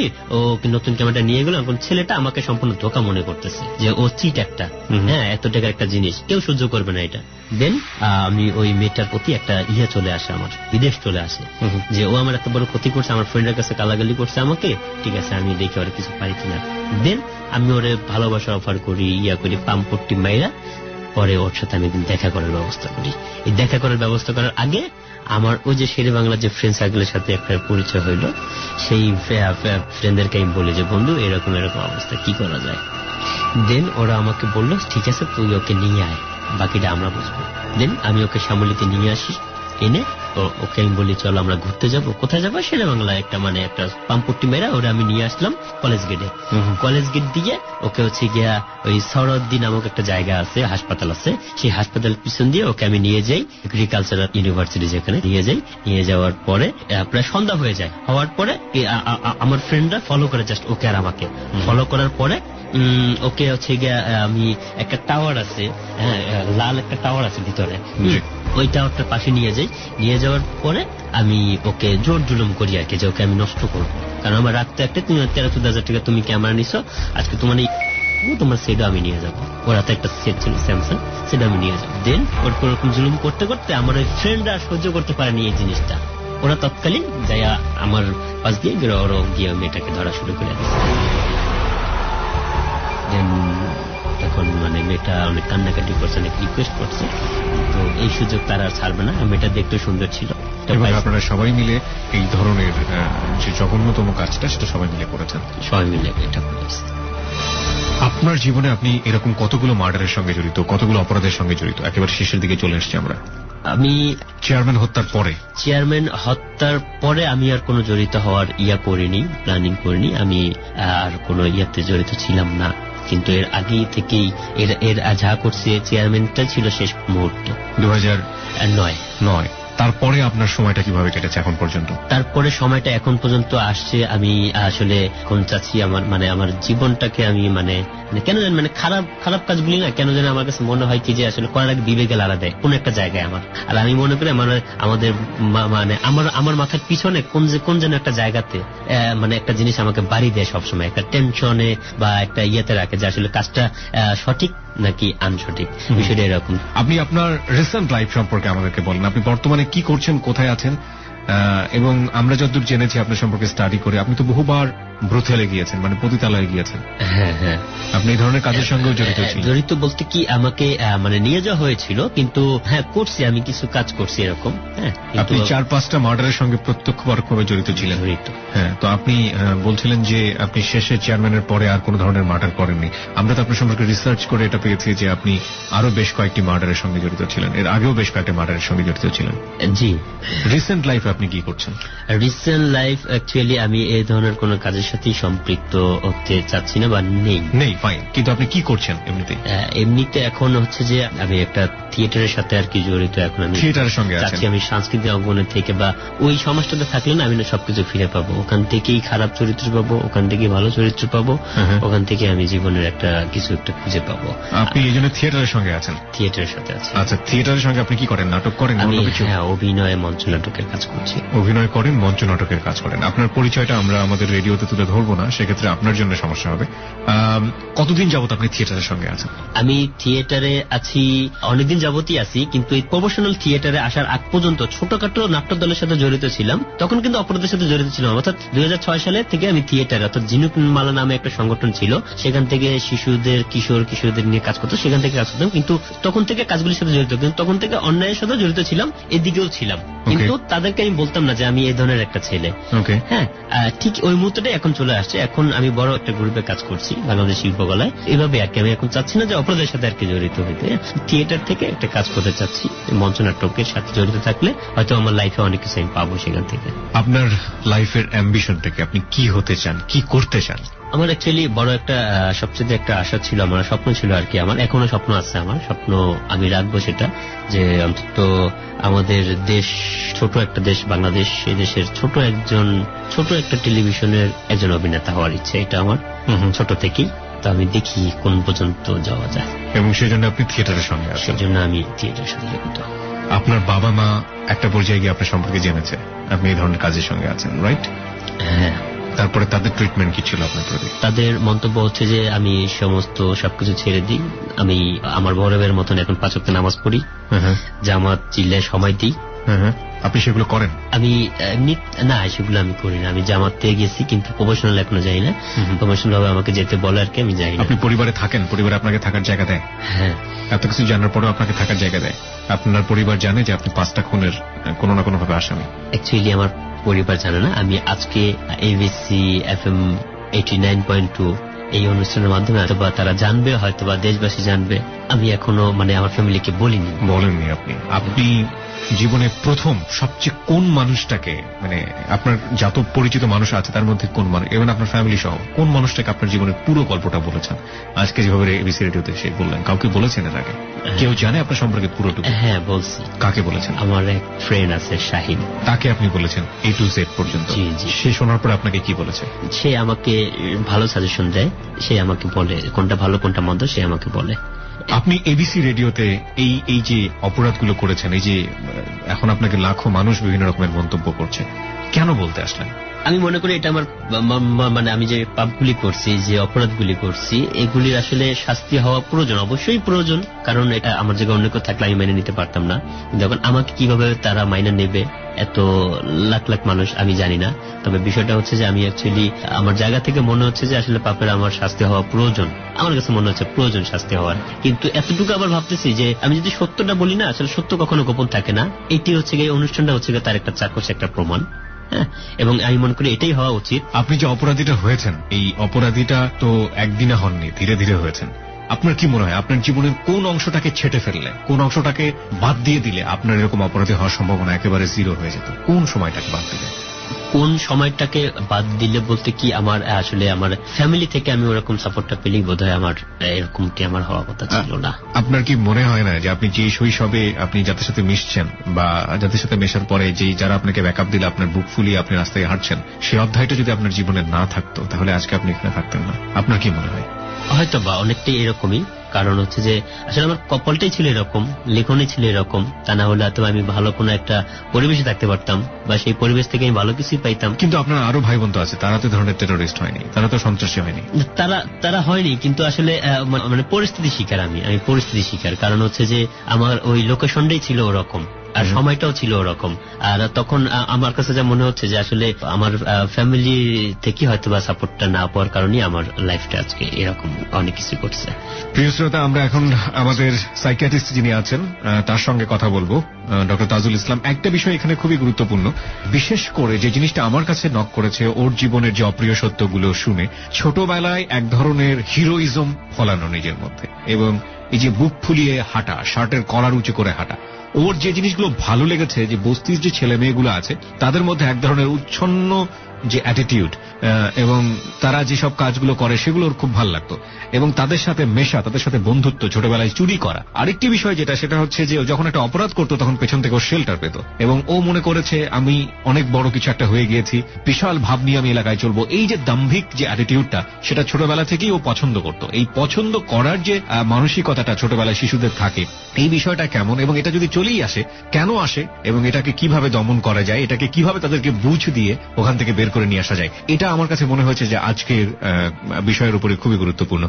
ও নতুন ক্যামেরাটা নিয়ে গেল, এখন ছেলেটা আমাকে সম্পূর্ণ ধোঁকা মনে করতেছে যে ও চিট একটা, হ্যাঁ এত টাকার একটা জিনিস কেউ সহ্য করবে না এটা। দেন আমি ওই মেয়েটার প্রতি একটা চলে আসে, আমার বিদেশ চলে আসে যে ও আমার এত বড় ক্ষতি করছে, আমার ফ্রেন্ডের কাছে গালাগালি করছে আমাকে, ঠিক আছে আমি দেখি ওরা কিছু পারি কিনা। দেন আমি ওরে ভালোবাসা অফার করি, করি পাম্পট্টি মাইরা, পরে ওর সাথে আমি দেখা করার ব্যবস্থা করি। এই দেখা করার ব্যবস্থা করার আগে আমার ওই যে শেরে বাংলার যে ফ্রেন্ড সার্কেলের সাথে একটা পরিচয় হইল, সেই ফ্রেন্ডদেরকে আমি বলি যে বন্ধু এরকম এরকম অবস্থা, কি করা যায়। দেন ওরা আমাকে বললো ঠিক আছে তুই ওকে নিয়ে আয়, বাকিটা আমরা বুঝবো। দেন আমি ওকে শ্যামলীতে নিয়ে আসি, এনে ওকে আমি বলি চলো আমরা ঘুরতে যাব। কোথায় যাবো? শেরে বাংলা একটা একটা পাম্পট্টি মেরা ওরা আমি নিয়ে আসলাম কলেজ গেটে। কলেজ গেট দিয়ে ওকে হচ্ছে গিয়া ওই সরদ্দিন নামক একটা জায়গা আছে, হাসপাতাল আছে, সেই হাসপাতাল পিছন দিয়ে ওকে আমি নিয়ে যাই এগ্রিকালচারাল ইউনিভার্সিটি, যেখানে নিয়ে যাওয়ার পরে প্রায় সন্ধ্যা হয়ে যায়। হওয়ার পরে আমার ফ্রেন্ডরা ফলো করে, জাস্ট ওকে আর আমাকে ফলো করার পরে ওকে হচ্ছে গিয়া আমি একটা টাওয়ার আছে, হ্যাঁ লাল একটা টাওয়ার আছে ভিতরে, ওই টাওয়ারটার পাশে নিয়ে যাই। নিয়ে যাওয়ার পরে আমি ওকে জোর জুলুম করি আর কি, যে ওকে আমি নষ্ট করবো, কারণ আমার রাখতে একটা 13-14,000 টাকা তুমি ক্যামেরা নিছো, আজকে তোমার সেটও আমি নিয়ে যাবো। ওর হাতে একটা সেট ছিল স্যামসাং, সেটা আমি নিয়ে যাবো। দেন ওর কোনরকম জুলুম করতে করতে আমার ওই ফ্রেন্ডরা সহ্য করতে পারেনি এই জিনিসটা, ওরা তৎকালীন যাইয়া আমার পাশ দিয়ে ওরা গিয়ে মেয়েটাকে ধরা শুরু করে দিচ্ছে। তখন মেয়েটা অনেক কান্নাকাটি করছে, অনেক রিকোয়েস্ট করছে, তো এই সুযোগ তারা আর ছাড়বে না। মেয়েটা দেখতে সুন্দর ছিল। আপনারা সবাই মিলে এই ধরনের যে জঘন্যতম কাজটা সেটা সবাই মিলে করেছেন? সবাই মিলে এটা করেছে। আপনার জীবনে আপনি এরকম কতগুলো মার্ডারের সঙ্গে জড়িত, কতগুলো অপরাধের সঙ্গে জড়িত? একেবারে শেষের দিকে চলে এসেছি আমরা। আমি চেয়ারম্যান হত্যার পরে আমি আর কোনো জড়িত হওয়ার করিনি, প্ল্যানিং করিনি। আমি আর কোনো জড়িত ছিলাম না, কিন্তু এর আগে থেকেই এর যা করছে চেয়ারম্যানটা ছিল শেষ মুহূর্তে 2009। তারপরে আপনার সময়টা কিভাবে কেটেছে এখন পর্যন্ত? তারপরে সময়টা এখন পর্যন্ত আসছে। আমি আসলে এখন চাচ্ছি আমার জীবনটাকে আমি কেন জানি খারাপ কাজগুলি না কেন জানি আমার কাছে মনে হয় কি যে আসলে করার আগে বিবেকে লাড়া দেয় কোন একটা জায়গায় আমার। আর আমি মনে করি আমাদের আমার মাথার পিছনে কোন যেন একটা জায়গাতে একটা জিনিস আমাকে বাড়ি দেয় সবসময়, একটা টেনশনে বা একটা রাখে যে আসলে কাজটা সঠিক নাকি আনসঠিক, বিষয়টা এরকম। আপনি আপনার রিসেন্ট লাইফ সম্পর্কে আমাদেরকে বলেন, আপনি বর্তমানে কি করছেন, কোথায় আছেন? এবং আমরা যতদূর জেনেছি আপনার সম্পর্কে স্টাডি করে আপনি তো বহুবার ব্রুথেলে গিয়েছেন, পতিতালয়ে গিয়েছেন। হ্যাঁ হ্যাঁ, আপনি এই ধরনের কাজের সঙ্গেও জড়িত বলতে কি আমাকে নিয়ে যাওয়া হয়েছিল, কিন্তু হ্যাঁ করছি, আমি কিছু কাজ করছি এরকম। হ্যাঁ, আপনি 4-5টা মার্ডারের সঙ্গে প্রত্যক্ষ পরোক্ষভাবে জড়িত ছিলেন। হ্যাঁ, তো আপনি বলছিলেন যে আপনি শেষে চেয়ারম্যানের পরে আর কোন ধরনের মার্ডার করেননি। আমরা তো আপনার সম্পর্কে রিসার্চ করে এটা পেয়েছি যে আপনি আরো বেশ কয়েকটি মার্ডারের সঙ্গে জড়িত ছিলেন, এর আগেও বেশ কয়েকটি মার্ডারের সঙ্গে জড়িত ছিলেন। জি। রিসেন্ট লাইফ আপনি কি করছেন? রিসেন্ট লাইফ অ্যাকচুয়ালি আমি এই ধরনের কোন কাজের সাথে সম্পৃক্ত হতে চাচ্ছি না বা নেই। ফাইন, কিন্তু আপনি কি করছেন এমনিতে? এখন হচ্ছে যে আমি একটা থিয়েটারের সাথে আর কি জড়িত। এখন আমি থিয়েটারের সঙ্গে আছি, আমি সাংস্কৃতিক অঙ্গনে থেকে বা ওই সমাজটাতে থাকলে না আমি সবকিছু ফিরে পাবো, ওখান থেকেই খারাপ চরিত্র পাবো, ওখান থেকে ভালো চরিত্র পাবো, ওখান থেকে আমি জীবনের কিছু একটা খুঁজে পাবো। আপনি এই জন্য থিয়েটারের সঙ্গে আছেন? থিয়েটারের সাথে আছি। আচ্ছা, থিয়েটারের সঙ্গে আপনি কি করেন? নাটক করেন? হ্যাঁ, অভিনয়, মঞ্চ নাটকের কাজ করছি। অভিনয় করেন, মঞ্চ নাটকের কাজ করেন। আপনার পরিচয়টা আমরা আমাদের রেডিওতে তুলে ধরবো না, সেক্ষেত্রে আপনার জন্য সমস্যা হবে। কতদিন যাবত আপনি থিয়েটারের সঙ্গে আছেন? আমি থিয়েটারে আছি অনেকদিন যাবতই আছি, কিন্তু এই প্রফেশনাল থিয়েটারে আসার আগ পর্যন্ত ছোটখাটো নাট্য দলের সাথে জড়িত ছিলাম। তখন কিন্তু অপরাধের সাথে জড়িত ছিলাম। অর্থাৎ 2006 সালে থেকে আমি থিয়েটারে, অর্থাৎ ঝিনুক মালা নামে একটা সংগঠন ছিল, সেখান থেকে শিশুদের কিশোরদের নিয়ে কাজ করতো, সেখান থেকে কাজ করতাম। কিন্তু তখন থেকে কাজগুলির সাথে জড়িত, কিন্তু তখন থেকে অন্যায়ের সাথে জড়িত ছিলাম, এদিকেও ছিলাম, কিন্তু তাদেরকে আমি বলতাম না যে আমি এই ধরনের একটা ছেলে। হ্যাঁ, ঠিক ওই মুহূর্তটাই এখন চলে আসছে। এখন আমি বড় একটা গ্রুপে কাজ করছি, বাংলাদেশ শিল্পকলায়। এভাবে আর কি আমি এখন চাচ্ছি না যে অপরাধের সাথে আর কি জড়িত হইতে, থিয়েটার থেকে একটা কাজ করতে চাচ্ছি। মঞ্চ নাটকের সাথে জড়িত থাকলে হয়তো আমার লাইফে অনেক কিছু আমি পাবো সেখান থেকে। আপনার লাইফের অ্যাম্বিশন থেকে আপনি কি হতে চান, কি করতে চান? আমার অ্যাকচুয়ালি বড় একটা সবচেয়ে একটা আশা ছিল, আমার স্বপ্ন ছিল আর কি। আমার এখনো স্বপ্ন আছে, আমার স্বপ্ন আমি রাখবো সেটা, যে অন্তত আমাদের দেশ, ছোট একটা দেশ বাংলাদেশ, এই দেশের ছোট একটা টেলিভিশনের একজন অভিনেতা হওয়ার ইচ্ছে, এটা আমার ছোট থেকেই। তো আমি দেখি কোন পর্যন্ত যাওয়া যায়, এবং সেই জন্য আপনি থিয়েটারের সঙ্গে আছেন। সেই জন্য আমি থিয়েটারের সাথে জড়িত। আপনার বাবা মা একটা পর্যায়ে গিয়ে আপনার সম্পর্কে জেনেছে আপনি এই ধরনের কাজের সঙ্গে আছেন, রাইট? হ্যাঁ। তারপরে তাদের ট্রিটমেন্ট কি ছিল আপনার প্রতি? তাদের মন্তব্য হচ্ছে যে আমি সমস্ত সবকিছু ছেড়ে দিই, আমি আমার বড় ভাইয়ের মতন এখন 5 ওয়াক্ত নামাজ পড়ি, জামাত চিল্লায় সময় দিই। আপনি সেগুলো করেন? আমি না, সেগুলো আমি করি না। আমি জামাতে গেছি কিন্তু প্রফেশনাল এখনো যাই না। প্রফেশনাল ভাবে আমাকে যেতে বলে আর কি, আমি যাই না। আপনি পরিবারে থাকেন? পরিবারে আপনাকে থাকার জায়গা দেয়? হ্যাঁ। এত কিছু জানার পরেও আপনাকে থাকার জায়গা দেয়? আপনার পরিবার জানে যে আপনি 5টা খুনের কোনো না কোনো ভাবে আসামি? অ্যাকচুয়ালি আমার পরিবার জানে না। আমি আজকে এবিসি FM 89.2 এই অনুষ্ঠানের মাধ্যমে হয়তোবা তারা জানবে, হয়তোবা দেশবাসী জানবে। আমি এখনো আমার ফ্যামিলিকে বলিনি। বলেননি আপনি? আপনি জীবনে প্রথম সবচেয়ে কোন মানুষটাকে, আপনার যত পরিচিত মানুষ আছে তার মধ্যে কোন মানুষ, এবং আপনার ফ্যামিলি সহ কোন মানুষটাকে আপনার জীবনের পুরো গল্পটা বলেছেন আজকে যেভাবে এবিসি রেডিওতে সে বললেন? কাউকে বলেছেন এর আগে? কেউ জানে আপনার সম্পর্কে পুরোটুকু? হ্যাঁ, বলছি। কাকে বলেছেন? আমার এক ফ্রেন্ড আছে শাহিন, তাকে আপনি বলেছেন A to Z পর্যন্ত? জি জি। সে শোনার পরে আপনাকে কি বলেছে? সে আমাকে ভালো সাজেশন দেয়, সে আমাকে বলে কোনটা ভালো কোনটা মন্দ, সে আমাকে বলে। আপনি এবিসি রেডিওতে এই যে অপরাধগুলো করেছেন, এই যে এখন আপনাকে লাখো মানুষ বিভিন্ন রকমের মন্তব্য করছে, কেন বলতে আসলেন? আমি মনে করি এটা আমার আমি যে পাপগুলি করছি, যে অপরাধগুলি করছি, এগুলির আসলে শাস্তি হওয়া প্রয়োজন, অবশ্যই প্রয়োজন। কারণ এটা আমার জায়গায় অন্য কেউ থাকলে আমি মেনে নিতে পারতাম না। যখন আমাকে কিভাবে তারা মাইনে নেবে, এত লাখ লাখ মানুষ, আমি জানি না। তবে বিষয়টা হচ্ছে যে আমি অ্যাকচুয়ালি আমার জায়গা থেকে মনে হচ্ছে যে আসলে পাপের আমার শাস্তি হওয়া প্রয়োজন। আমার কাছে মনে হচ্ছে প্রয়োজন শাস্তি হওয়ার। কিন্তু এতটুকু আবার ভাবতেছি যে আমি যদি সত্যটা বলি না, আসলে সত্য কখনো গোপন থাকে না। এটি হচ্ছে গিয়ে অনুষ্ঠানটা হচ্ছে তার একটা চাক্ষুষ একটা প্রমাণ। এবং আমি মনে করি এটাই হওয়া উচিত। আপনি যে অপরাধীটা হয়েছেন, এই অপরাধীটা তো একদিনে হননি, ধীরে ধীরে হয়েছেন। আপনার কি মনে হয় আপনার জীবনের কোন অংশটাকে ছেটে ফেললে, কোন অংশটাকে বাদ দিয়ে দিলে আপনার এরকম অপরাধী হওয়ার সম্ভাবনা একেবারে জিরো হয়ে যেত? কোন সময়টাকে বাদ দিলে? কোন সময়টাকে বাদ দিলে বলতে কি, আমার আসলে আমার ফ্যামিলি থেকে আমি ওরকম সাপোর্টটা পেলেই বোধহয় আমার এরকমটি আমার হওয়া কথা ছিল না। আপনার কি মনে হয় না যে আপনি যে শৈশবে আপনি যাদের সাথে মিশছেন, বা যাদের সাথে মেশার পরে যারা আপনাকে ব্যাকআপ দিলে আপনার বুক ফুলিয়ে আপনি রাস্তায় হাঁটছেন, সেই অধ্যায়টা যদি আপনার জীবনে না থাকতো তাহলে আজকে আপনি এখানে থাকতেন না? আপনার কি মনে হয়? হয়তো বা অনেকটাই এরকমই। কারণ হচ্ছে যে আসলে আমার কপালটাই ছিল এরকম, লেখনই ছিল এরকম। তা না হলে হয়তো আমি ভালো কোনো একটা পরিবেশে থাকতে পারতাম, বা সেই পরিবেশ থেকে আমি ভালো কিছুই পাইতাম। কিন্তু আপনার আরো ভাই বোন তো আছে, তারা তো ধরনের টেরোরিস্ট হয়নি, তারা তো সন্ত্রাসী হয়নি। তারা হয়নি, কিন্তু আসলে পরিস্থিতি শিকার। আমি পরিস্থিতি শিকার। কারণ হচ্ছে যে আমার ওই লোকেশনটাই ছিল ওরকম, আর সময়টাও ছিল ওরকম। আর তখন আমার কাছে যা মনে হচ্ছে যে আসলে আমার ফ্যামিলি থেকে হয়তো বা সাপোর্টটা না পাওয়ার কারণে আমার লাইফটা আজকে এরকম অনেক কিছু করছে। প্রিয় শ্রোতা, আমরা এখন আমাদের সাইকিয়াট্রিস্ট যিনি আছেন তার সঙ্গে কথা বলবো, ডক্টর তাজুল ইসলাম। একটা বিষয় এখানে খুবই গুরুত্বপূর্ণ, বিশেষ করে যে জিনিসটা আমার কাছে নক করেছে, ওর জীবনের যে অপ্রিয় সত্যগুলো শুনে ছোটবেলায় এক ধরনের হিরোইজম ফলানো নিজের মধ্যে, এবং এই যে বুক ফুলিয়ে হাঁটা, শার্টের কলার উঁচু করে হাঁটা, ওর যে জিনিসগুলো ভালো লেগেছে যে বস্তির যে ছেলে মেয়েগুলো আছে তাদের মধ্যে এক ধরনের উচ্ছন্ন যে অ্যাটিটিউড, এবং তারা যেসব কাজগুলো করে সেগুলো ওর খুব ভালো লাগতো, এবং তাদের সাথে মেশা, তাদের সাথে বন্ধুত্ব, ছোটবেলায় চুরি করা। আরেকটি বিষয় যেটা, সেটা হচ্ছে যে যখন একটা অপরাধ করতো তখন পেছন থেকে ও শেল্টার পেত, এবং ও মনে করেছে আমি অনেক বড় কিছু একটা হয়ে গিয়েছি, বিশাল ভাব নিয়ে আমি এলাকায় চলবো। এই যে দাম্ভিক যে অ্যাটিটিউডটা, সেটা ছোটবেলা থেকেই ও পছন্দ করত। এই পছন্দ করার যে মানসিকতাটা ছোটবেলায় শিশুদের থাকে, এই বিষয়টা কেমন, এবং এটা যদি চলেই আসে কেন আসে, এবং এটাকে কিভাবে দমন করা যায়, এটাকে কিভাবে তাদেরকে বুঝ দিয়ে ওখান থেকে বের করে নিয়ে আসা যায়, এটা আমার কাছে মনে হয়েছে যে আজকের বিষয়ের উপরে খুবই গুরুত্বপূর্ণ।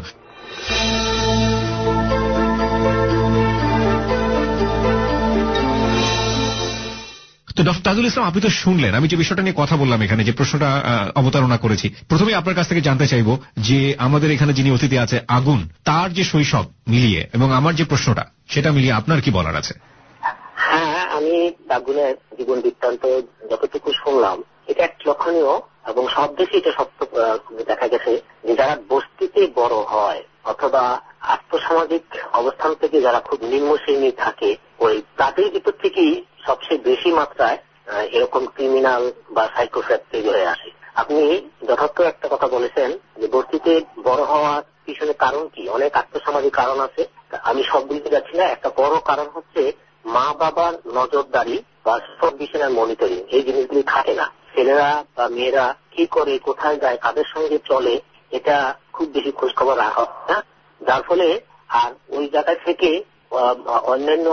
তো ডক্টর তাজুল ইসলাম, আপনি তো শুনলেন আমি যে বিষয়টা নিয়ে কথা বললাম, এখানে যে প্রশ্নটা অবতারণা করেছি, প্রথমে আপনার কাছ থেকে জানতে চাইবো যে আমাদের এখানে যিনি অতিথি আছে আগুন, তার যে শৈশব মিলিয়ে এবং আমার যে প্রশ্নটা সেটা মিলিয়ে আপনার কি বলার আছে? হ্যাঁ, আমি আগুনের জীবন বৃত্তান্ত যতটুকু শুনলাম, এটা এক লক্ষণীয়, এবং সব দেশে এটা সত্য দেখা গেছে যে যারা বস্তিতে বড় হয় অথবা আর্থসামাজিক অবস্থান থেকে যারা খুব নিম্ন শ্রেণী থাকে, ওই তাদের ভিতর থেকেই সবচেয়ে বেশি মাত্রায় এরকম ক্রিমিনাল বা সাইকোপ্যাথ তৈরি হয়ে আসে। আপনি যথার্থ একটা কথা বলেছেন যে বস্তিতে বড় হওয়ার পিছনে কারণ কি, অনেক আর্থসামাজিক কারণ আছে। আমি সব বলতে যাচ্ছি না। একটা বড় কারণ হচ্ছে মা বাবার নজরদারি বা সুপারভিশনের মনিটরিং, এই জিনিসগুলি থাকে না। ছেলেরা বা মেয়েরা কি করে, কোথায় যায়, কাদের সঙ্গে চলে, এটা খুব বেশি খোঁজখবর রাখা হয় না, যার ফলে আর ওই জায়গা থেকে অন্যান্য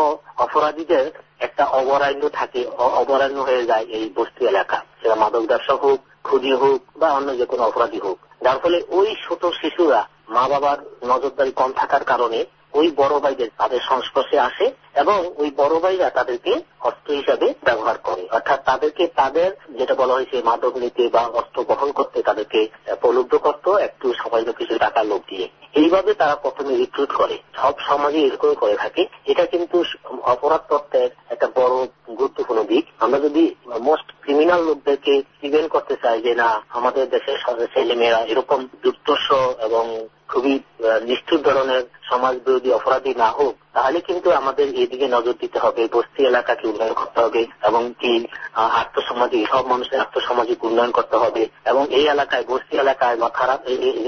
অপরাধীদের একটা অবরাণ্য থাকে, অবরাণ্য হয়ে যায় এই বস্তি এলাকা। সেটা মাদক ব্যবসা হোক, খুনি হোক বা অন্য যে কোনো অপরাধী হোক, যার ফলে ওই ছোট শিশুরা মা বাবার নজরদারি কম থাকার কারণে ওই বড় ভাইদের তাদের সংস্পর্শে আসে এবং ওই বড় ভাইরা তাদেরকে অস্ত্র হিসাবে ব্যবহার করে, অর্থাৎ তাদেরকে তাদের যেটা বলা হয়েছে মাদক নিতে বা অস্ত্র বহন করতে তাদেরকে প্রলুব্ধ করত একটু সামান্য কিছু টাকা লোভ দিয়ে। এইভাবে তারা প্রথমে রিক্রুট করে, সব সমাজে এরকম করে থাকে। এটা কিন্তু অপরাধ তত্ত্বের একটা বড় গুরুত্বপূর্ণ দিক। আমরা যদি মোস্ট ক্রিমিনাল লোকদেরকে প্রিভেন্ট করতে চাই যে না আমাদের দেশের ছেলেমেয়েরা এরকম দুর্দর্শ এবং খুবই নিষ্ঠুর ধরনের সমাজ বিরোধী অপরাধী না হোক, তাহলে কিন্তু আমাদের এদিকে নজর দিতে হবে, বস্তি এলাকাকে উন্নয়ন করতে হবে এবং কি আর্থসামাজিক সব মানুষের আর্থসামাজিক উন্নয়ন করতে হবে এবং এই এলাকায় বস্তি এলাকায় বা খারাপ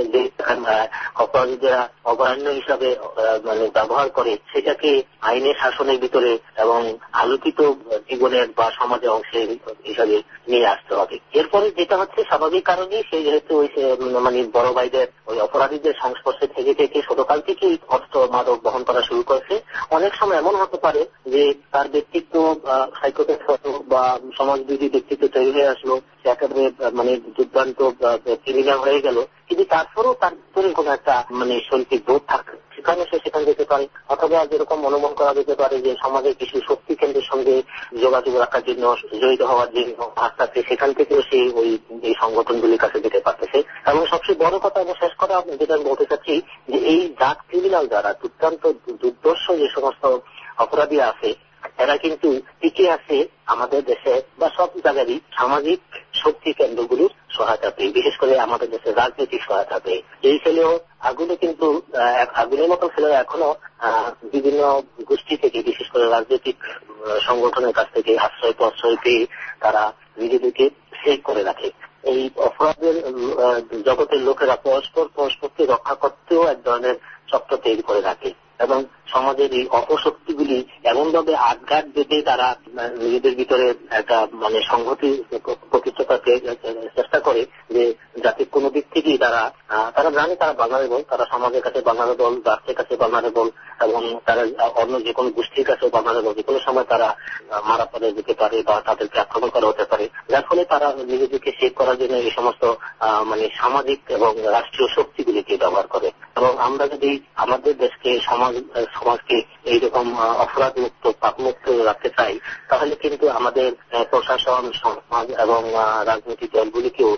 অপরাধীরা অভয়ারণ্য হিসাবে মানে ব্যবহার করে সেটাকে আইনের শাসনের ভিতরে এবং আলোকিত জীবনের বা সমাজের অংশের হিসাবে নিয়ে আসতে হবে। এরপরে যেটা হচ্ছে স্বাভাবিক কারণে সেই যেহেতু ওই মানে বড় ভাইদের ওই অপরাধীদের সংস্পর্শে থেকে থেকে ছোটকাল থেকেই অস্ত্র মাদক বহন করা শুরু করেছে। অনেক সময় এমন হতে পারে যে তার ব্যক্তিত্ব সাইকোপ্যাথ বা সমাজবিরোধী ব্যক্তিত্ব তৈরি হয়ে আসলো, সে একেবারে মানে দুর্দান্ত ক্রিমিনাল হয়ে গেল, কিন্তু তারপরেও তার ভিতরে কোন একটা মানে শৈল্পিক বোধ থাকে, সেখানে সে সেখানে যেতে পারে। অথবা যেরকম অনুমান করা যেতে পারে যে সমাজের কিছু শক্তি কেন্দ্রের সঙ্গে যোগাযোগ রাখার জন্য জড়িত হওয়ার জন্য আস্তে আস্তে সেখান থেকেও সে ওই এই সংগঠনগুলির কাছে যেতে পারতেছে। এবং সবচেয়ে বড় কথা এবং শেষ কথা যেটা আমি বলতে চাচ্ছি যে এই জাত ক্রিমিনাল যারা দুর্দান্ত দুর্দর্শ যে সমস্ত অপরাধী আছে এরা কিন্তু টিকে আছে আমাদের দেশে বা সব জায়গারই সামাজিক শক্তি কেন্দ্রগুলির সহায়তা পেয়ে, বিশেষ করে আমাদের দেশের রাজনৈতিক সহায়তা পেয়ে। এই ছেলেও আগুনে কিন্তু আগুনের মতো ছেলেরা এখনো বিভিন্ন গোষ্ঠী থেকে বিশেষ করে রাজনৈতিক সংগঠনের কাছ থেকে আশ্রয় প্রশ্রয় পেয়ে তারা নিজেদেরকে সেভ করে রাখে। এই অপরাধের জগতের লোকেরা পরস্পরকে রক্ষা করতেও এক ধরনের চক্র তৈরি করে রাখে এবং সমাজের এই অপশক্তিগুলি এমনভাবে আটঘাট বেঁধে তারা নিজেদের ভিতরে একটা মানে সংহতি প্রতিষ্ঠা চেষ্টা করে যে যাতে কোনো দিক থেকেই তারা জানে তারা ভালনারেবল, তারা সমাজের কাছে ভালনারেবল, রাষ্ট্রের কাছে ভালনারেবল এবং তারা অন্য যে কোনো গোষ্ঠীর কাছে ভালনারেবল, যে কোনো সময় তারা মারা পড়ে যেতে পারে বা তাদেরকে আক্রমণ করা হতে পারে, যার ফলে তারা নিজেদেরকে সেভ করার জন্য এই সমস্ত মানে সামাজিক এবং রাষ্ট্রীয় শক্তিগুলিকে ব্যবহার করে। এবং আমরা যদি আমাদের দেশকে সমাজকে এইরকম অপরাধ মুক্ত পাপমুক্ত রাখতে চাই তাহলে কিন্তু আমাদের প্রশাসন সমাজ এবং রাজনৈতিক দলগুলিকেও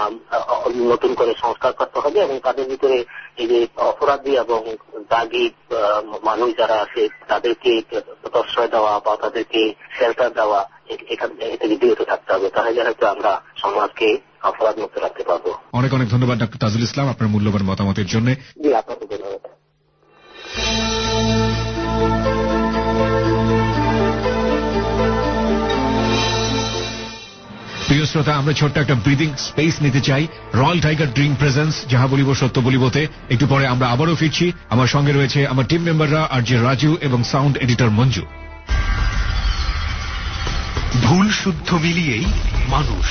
নতুন করে সংস্কার করতে হবে এবং তাদের ভিতরে এই যে অপরাধী এবং দাগী মানুষ যারা আছে তাদেরকে প্রশ্রয় দেওয়া বা তাদেরকে শেল্টার দেওয়া এখান থেকে বিরত থাকতে হবে, তাহলে হয়তো আমরা সমাজকে অপরাধ মুক্ত রাখতে পারবো। অনেক অনেক ধন্যবাদ ডক্টর তাজুল ইসলাম আপনার মূল্যবান মতামতের জন্য। জি, আপনাকে ধন্যবাদ। প্রিয় শ্রোতা, আমরা ছোট্ট একটা ব্রিদিং স্পেস নিতে চাই। রয়্যাল টাইগার ড্রিঙ্ক প্রেজেন্স যাহা বলিব সত্য বলিবতে একটু পরে আমরা আবারও ফিরছি। আমার সঙ্গে রয়েছে আমার টিম মেম্বাররা আর জে রাজু এবং সাউন্ড এডিটর মঞ্জু। ভুল শুদ্ধ মিলিয়েই মানুষ।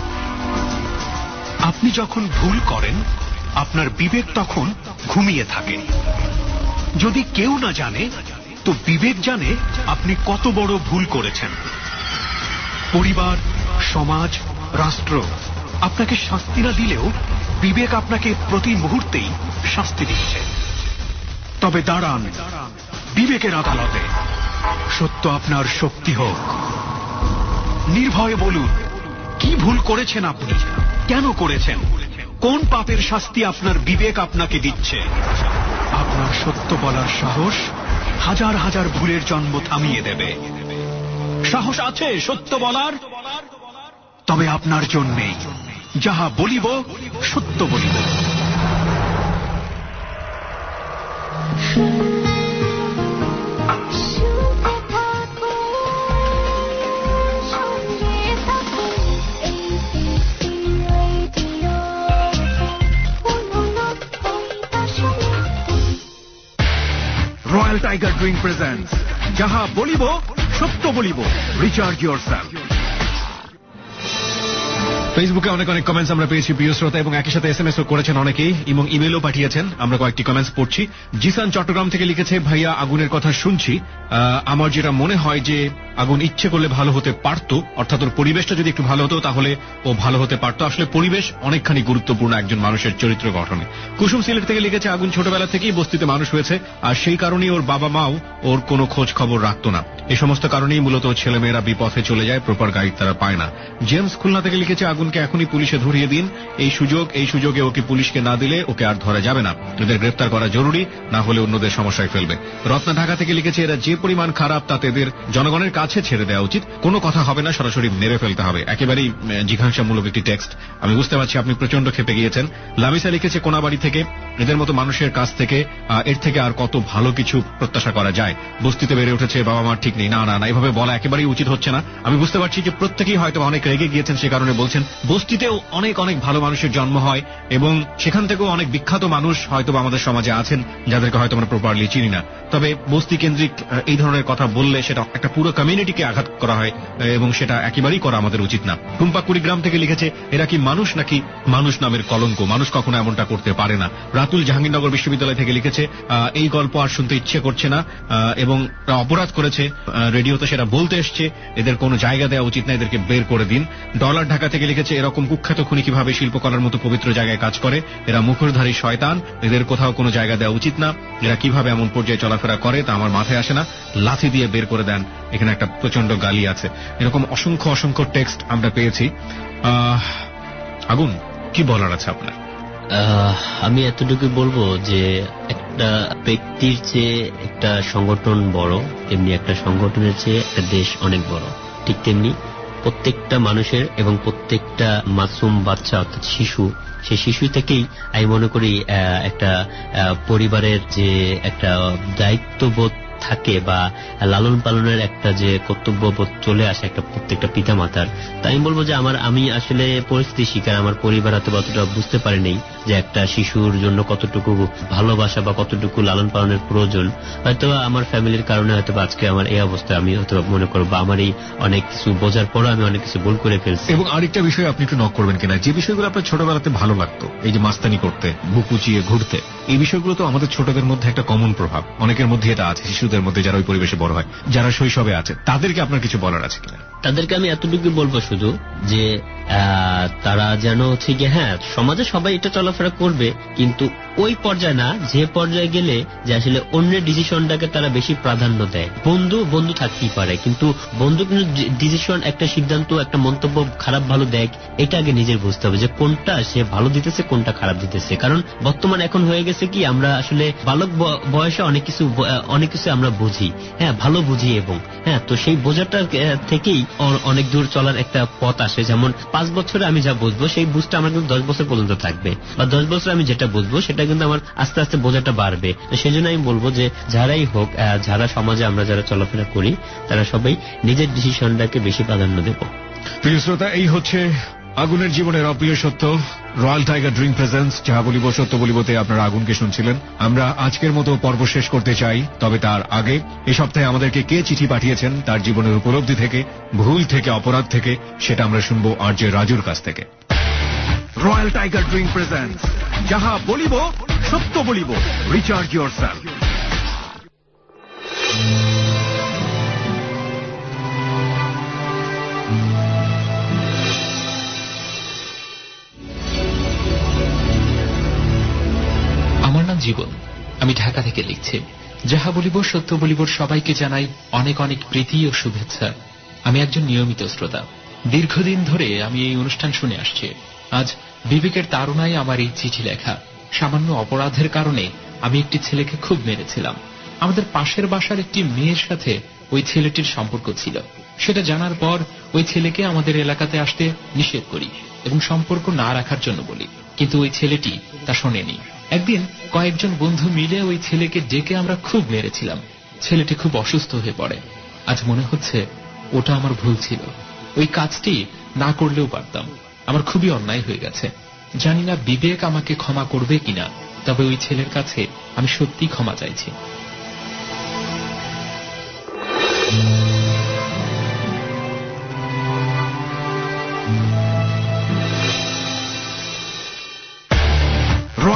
আপনি যখন ভুল করেন আপনার বিবেক তখন ঘুমিয়ে থাকে। যদি কেউ না জানে তো বিবেক জানে আপনি কত বড় ভুল করেছেন। পরিবার, সমাজ, রাষ্ট্র আপনাকে শাস্তি না দিলেও বিবেক আপনাকে প্রতি মুহূর্তেই শাস্তি দিচ্ছে। তবে দাঁড়ান বিবেকের আদালতে, সত্য আপনার শক্তি হোক। নির্ভয়ে বলুন কি ভুল করেছেন আপনি, কেন করেছেন, কোন পাপের শাস্তি আপনার বিবেক আপনাকে দিচ্ছে। আপনার সত্য বলার সাহস হাজার হাজার ভুলের জন্ম থামিয়ে দেবে। সাহস আছে সত্য বলার? তবে আপনার জন্যেই যাহা বলিব সত্য বলিব। রয়্যাল টাইগার ড্রিঙ্ক প্রেজেন্টস যাহা বলিব সত্য বলিব। Recharge yourself. ফেসবুকে অনেক অনেক কমেন্টস আমরা পেয়েছি প্রিয় শ্রোতা, এবং একই সাথে এসএমএসও করেছেন অনেকেই এবং ইমেলও পাঠিয়েছেন। আমরা কয়েকটি কমেন্টস পড়ছি। জিসান চট্টগ্রাম থেকে লিখেছে, ভাইয়া আগুনের কথা শুনছি, আমার যেটা মনে হয় যে আগুন ইচ্ছে করলে ভালো হতে পারত, অর্থাৎ ওর পরিবেশটা যদি একটু ভালো হতো তাহলে ও ভালো হতে পারত। আসলে পরিবেশ অনেকখানি গুরুত্বপূর্ণ একজন মানুষের চরিত্র গঠনে। কুসুম সিলেট থেকে লিখেছে, আগুন ছোটবেলা থেকেই বস্তিতে মানুষ হয়েছে, আর সেই কারণেই ওর বাবা মাও ওর কোনো খোঁজ খবর রাখতো না। এই সমস্ত কারণেই মূলত ছেলেমেয়েরা বিপথে চলে যায়, প্রপার গাইড তারা পায় না। জেমস খুলনা থেকে লিখেছে, আগুনকে এখনই পুলিশে ধরিয়ে দিন, এই সুযোগে ওকে পুলিশকে না দিলে ওকে আর ধরা যাবে না। এদের গ্রেফতার করা জরুরি, না হলে অন্যদের সমস্যায় ফেলবে। রত্না ঢাকা থেকে লিখেছে, এরা যে পরিমাণ খারাপ তাতে এদের জনগণের কাছে ছেড়ে দেওয়া উচিত, কোনো কথা হবে না, সরাসরি মেরে ফেলতে হবে। একেবারেই জিজ্ঞাসামূলক একটি টেক্সট। আমি বুঝতে পারছি আপনি প্রচন্ড ক্ষেপে গিয়েছেন। লামিসা লিখেছে, কোনাবাড়ি থেকে, এদের মতো মানুষের কাছ থেকে এর থেকে আর কত ভালো কিছু প্রত্যাশা করা যায়। বস্তিতে বেড়ে উঠেছে, বাবা মার ঠিক নেই। না না না, এভাবে বলা একেবারেই উচিত হচ্ছে না। আমি বুঝতে পারছি যে প্রত্যেকেই হয়তো অনেক রেগে গিয়েছেন, সে কারণে বলছেন। বস্তিতেও অনেক অনেক ভালো মানুষের জন্ম হয় এবং সেখান থেকেও অনেক বিখ্যাত মানুষ হয়তো আমাদের সমাজে আছেন যাদেরকে হয়তো আমরা প্রপারলি চিনি না। তবে বস্তি কেন্দ্রিক এই ধরনের কথা বললে সেটা একটা পুরো কমিউনিটিকে আঘাত করা হয় এবং সেটা একেবারেই করা আমাদের উচিত না। টুম্পা কুড়িগ্রাম থেকে লিখেছে, এরা কি মানুষ নাকি মানুষ নামের কলঙ্ক, মানুষ কখনো এমনটা করতে পারে না। রাতুল জাহাঙ্গীরনগর বিশ্ববিদ্যালয় থেকে লিখেছে, এই গল্প আর শুনতে ইচ্ছে করছে না এবং অপরাধ করেছে, রেডিওতে সেটা বলতে এসছে, এদের কোনো জায়গা দেওয়া উচিত না, এদেরকে বের করে দিন। ডলার ঢাকা থেকে লিখেছে, এরকম কুখ্যাত খুনি কিভাবে শিল্পকলার মতো পবিত্র জায়গায় কাজ করে, এরা মুখোশধারী শয়তান, এদের কোথাও কোনো জায়গা দেওয়া উচিত না, এরা কিভাবে এমন পর্যায়ে চলাফেরা করে তা আমার মাথায় আসে না, লাথি দিয়ে বের করে দেন। এখানে একটা প্রচন্ড গালি আছে। এরকম অসংখ্য অসংখ্য টেক্সট আমরা পেয়েছি। আগুন, কি বলার আছে আপনার? আমি এতটুকু বলবো যে একটা ব্যক্তির চেয়ে একটা সংগঠন বড়, তেমনি একটা সংগঠনের চেয়ে একটা দেশ অনেক বড়। ঠিক তেমনি প্রত্যেকটা মানুষের এবং প্রত্যেকটা মাসুম বাচ্চা অর্থাৎ শিশু, সেই শিশু থেকেই আমি মনে করি একটা পরিবারের যে একটা দায়িত্ববোধ থাকে বা লালন পালনের একটা যে কর্তব্যবোধ চলে আসে একটা প্রত্যেকটা পিতা মাতার। তাই আমি বলবো যে আমি আসলে পরিস্থিতি শিকার, আমার পরিবার হয়তো অতটা বুঝতে পারেনি যে একটা শিশুর জন্য কতটুকু ভালোবাসা বা কতটুকু লালন পালনের প্রয়োজন। হয়তো আমার ফ্যামিলির কারণে হয়তো আজকে আমার এই অবস্থা আমি হয়তো মনে করবো, আমার এই অনেক কিছু বোঝার পরও আমি অনেক কিছু ভুল করে ফেলছি। এবং আরেকটা বিষয় আপনি একটু নক করবেন কিনা, যে বিষয়গুলো আপনার ছোটবেলাতে ভালো লাগতো, এই যে মাস্তানি করতে, বুক উঁচিয়ে ঘুরতে, এই বিষয়গুলো তো আমাদের ছোটদের মধ্যে একটা কমন প্রভাব, অনেকের মধ্যে এটা আছে, শিশুদের মধ্যে যারা ওই পরিবেশে বড় হয়, যারা শৈশবে আছে, তাদেরকে আপনার কিছু বলার আছে কিনা? তাদেরকে আমি এতটুকু বলবো শুধু যে তারা যেন হচ্ছে গিয়ে, হ্যাঁ সমাজে সবাই এটা চলাফেরা করবে, কিন্তু ওই পর্যায়ে না, যে পর্যায়ে গেলে যে আসলে অন্যের ডিসিশনটাকে তারা বেশি প্রাধান্য দেয়। বন্ধু থাকতেই পারে, কিন্তু বন্ধু কিন্তু ডিসিশন, একটা সিদ্ধান্ত, একটা মন্তব্য খারাপ ভালো দেয়, এটা আগে নিজের বুঝতে হবে যে কোনটা সে ভালো দিতেছে, কোনটা খারাপ দিতেছে। কারণ বর্তমান এখন হয়ে গেছে কি, আমরা আসলে বালক বয়সে অনেক কিছু আমরা বুঝি, হ্যাঁ ভালো বুঝি, এবং হ্যাঁ তো সেই বোঝাটা থেকেই অনেক দূর চলার একটা পথ আসে। যেমন 5 বছরে আমি যা বুঝবো সেই বুঝটা আমার কিন্তু 10 বছর পর্যন্ত থাকবে, বা 10 বছর আমি যেটা বুঝবো সেটা কিন্তু আমার আস্তে আস্তে বোঝাটা বাড়বে। তো সেই জন্য আমি বলবো যে যারাই হোক, যারা সমাজে আমরা যারা চলাফেরা করি, তারা সবাই নিজের ডিসিশনটাকে বেশি প্রাধান্য দেব। প্রিয় শ্রোতা, এই হচ্ছে আগুনের জীবনের অপ্রিয় সত্য। রয়্যাল টাইগার ড্রিঙ্ক প্রেজেন্স যাহা বলিব সত্য বলিবতে আপনারা আগুনকে শুনছিলেন। আমরা আজকের মতো পর্ব শেষ করতে চাই, তবে তার আগে এই সপ্তাহে আমাদেরকে কে চিঠি পাঠিয়েছেন তার জীবনের উপলব্ধি থেকে, ভুল থেকে, অপরাধ থেকে, সেটা আমরা শুনবো আরজে রাজুর কাছ থেকে। রয়্যাল টাইগার ড্রিঙ্ক প্রেজেন্স যাহা বলিব সত্য বলিব, রিচার্জ ইয়োরসেলফ। আমার নাম জীবন, আমি ঢাকা থেকে লিখছি। যাহা বলিব সত্য বলিবর সবাইকে জানাই অনেক অনেক প্রীতি ও শুভেচ্ছা। আমি একজন নিয়মিত শ্রোতা, দীর্ঘদিন ধরে আমি এই অনুষ্ঠান শুনে আসছি। আজ বিবেকের তাড়নায় আমার এই চিঠি লেখা। সামান্য অপরাধের কারণে আমি একটি ছেলেকে খুব মেরেছিলাম। আমাদের পাশের বাসার একটি মেয়ের সাথে ওই ছেলেটির সম্পর্ক ছিল। সেটা জানার পর ওই ছেলেকে আমাদের এলাকাতে আসতে নিষেধ করি এবং সম্পর্ক না রাখার জন্য বলি, কিন্তু ওই ছেলেটি তা শোনেনি। একদিন কয়েকজন বন্ধু মিলে ওই ছেলেকে ডেকে আমরা খুব মেরেছিলাম। ছেলেটি খুব অসুস্থ হয়ে পড়ে। আজ মনে হচ্ছে ওটা আমার ভুল ছিল, ওই কাজটি না করলেও পারতাম। আমার খুবই অন্যায় হয়ে গেছে। জানি না বিবেক আমাকে ক্ষমা করবে কিনা, তবে ওই ছেলের কাছে আমি সত্যি ক্ষমা চাইছি।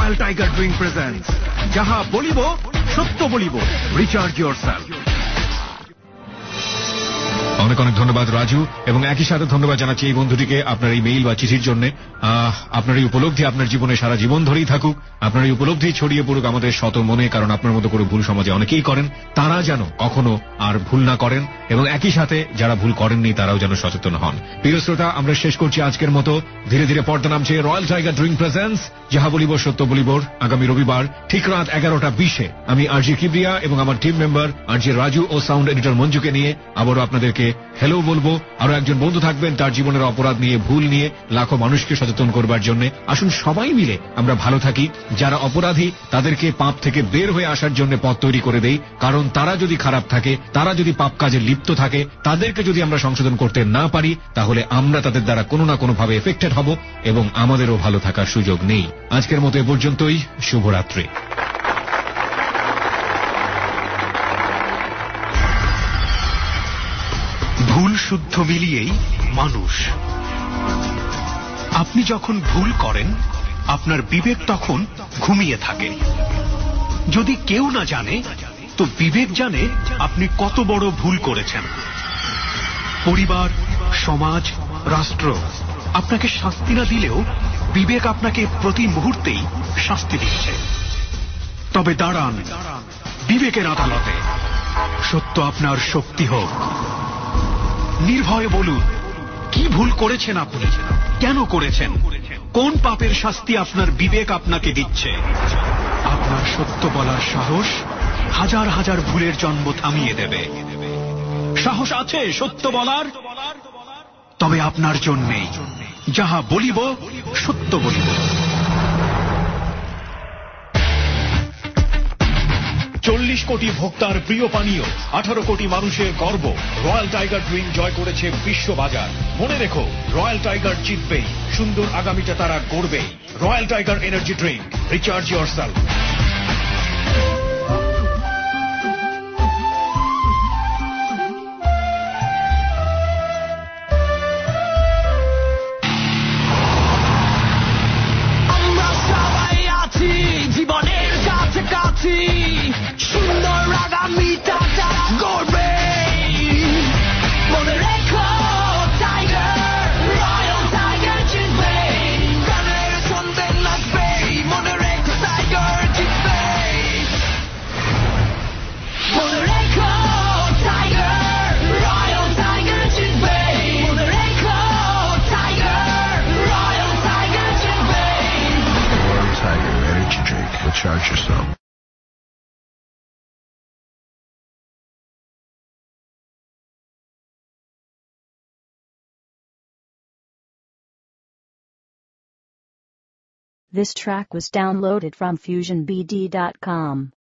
রয়্যাল টাইগার ড্রিঙ্ক প্রেজেন্টস যাহা বলিব সত্য বলিব, রিচার্জ ইয়োরসেলফ। অনেক অনেক ধন্যবাদ রাজু, এবং একই সাথে ধন্যবাদ জানাচ্ছি এই বন্ধুটিকে আপনার এই মেইল বা চিঠির জন্য। আপনার এই উপলব্ধি আপনার জীবনে সারা জীবন ধরেই থাকুক, আপনার এই উপলব্ধি ছড়িয়ে পড়ুক আমাদের শত মনে, কারণ আপনার মতো করে ভুল সমাজে অনেকেই করেন, তারা যেন কখনো আর ভুল না করেন, এবং একই সাথে যারা ভুল করেননি তারাও যেন সচেতন হন। প্রিয় শ্রোতা, আমরা শেষ করছি আজকের মতো। ধীরে ধীরে পর্দা নামছে রয়্যাল টাইগার ড্রিঙ্ক প্রেজেন্টস যাহা বলিব সত্য বলিব। আগামী রবিবার ঠিক রাত 11:20 আমি আরজি কিবরিয়া এবং আমার টিম মেম্বার আরজি রাজু ও সাউন্ড এডিটর মঞ্জুকে নিয়ে আবারও আপনাদেরকে হ্যালো বলবো। আরো একজন বন্ধু থাকবেন তার জীবনের অপরাধ নিয়ে, ভুল নিয়ে, লাখো মানুষকে সচেতন করবার জন্য। আসুন সবাই মিলে আমরা ভালো থাকি, যারা অপরাধী তাদেরকে পাপ থেকে বের হয়ে আসার জন্য পথ তৈরি করে দেই, কারণ তারা যদি খারাপ থাকে, তারা যদি পাপ কাজে লিপ্ত থাকে, তাদেরকে যদি আমরা সংশোধন করতে না পারি, তাহলে আমরা তাদের দ্বারা কোনো না কোনো ভাবে এফেক্টেড হব এবং আমাদেরও ভালো থাকার সুযোগ নেই। আজকের মতো এ পর্যন্তই। শুভরাত্রি। ভুল শুদ্ধ মিলিয়েই মানুষ। আপনি যখন ভুল করেন আপনার বিবেক তখন ঘুমিয়ে থাকে। যদি কেউ না জানে তো বিবেক জানে আপনি কত বড় ভুল করেছেন। পরিবার, সমাজ, রাষ্ট্র আপনাকে শাস্তি না দিলেও বিবেক আপনাকে প্রতি মুহূর্তেই শাস্তি দিচ্ছে। তবে দাঁড়ান বিবেকের আদালতে, সত্য আপনার শক্তি হোক। নির্ভয়ে বলুন কি ভুল করেছেন আপনি, কেন করেছেন, কোন পাপের শাস্তি আপনার বিবেক আপনাকে দিচ্ছে। আপনার সত্য বলার সাহস হাজার হাজার ভুলের জন্ম থামিয়ে দেবে। সাহস আছে সত্য বলার? তবে আপনার জন্যেই যাহা বলিব সত্য বলিব। 40 কোটি ভোক্তার প্রিয় পানীয়, 18 কোটি মানুষের গর্ব, রয়্যাল টাইগার ড্রিঙ্ক জয় করেছে বিশ্ববাজার। মনে রেখো, রয়্যাল টাইগার জিতবেই, সুন্দর আগামীটা তারা গড়বেই। Royal Tiger energy drink, recharge yourself. আমরা সবাই আছি জীবনের কাছাকাছি, সুন্দর আগামীটা তারা গড়বে। মনে রেখো টাইগার, রয়্যাল টাইগার জিতবে, গানের ছন্দে নাচবে। মনে রেখো টাইগার জিতবে, মনে রেখো টাইগার, রয়্যাল টাইগার জিতবে। মনে রেখো টাইগার, রয়্যাল টাইগার জিতবে। Royal Tiger Energy Drink. Recharge yourself. This track was downloaded from FusionBD.com.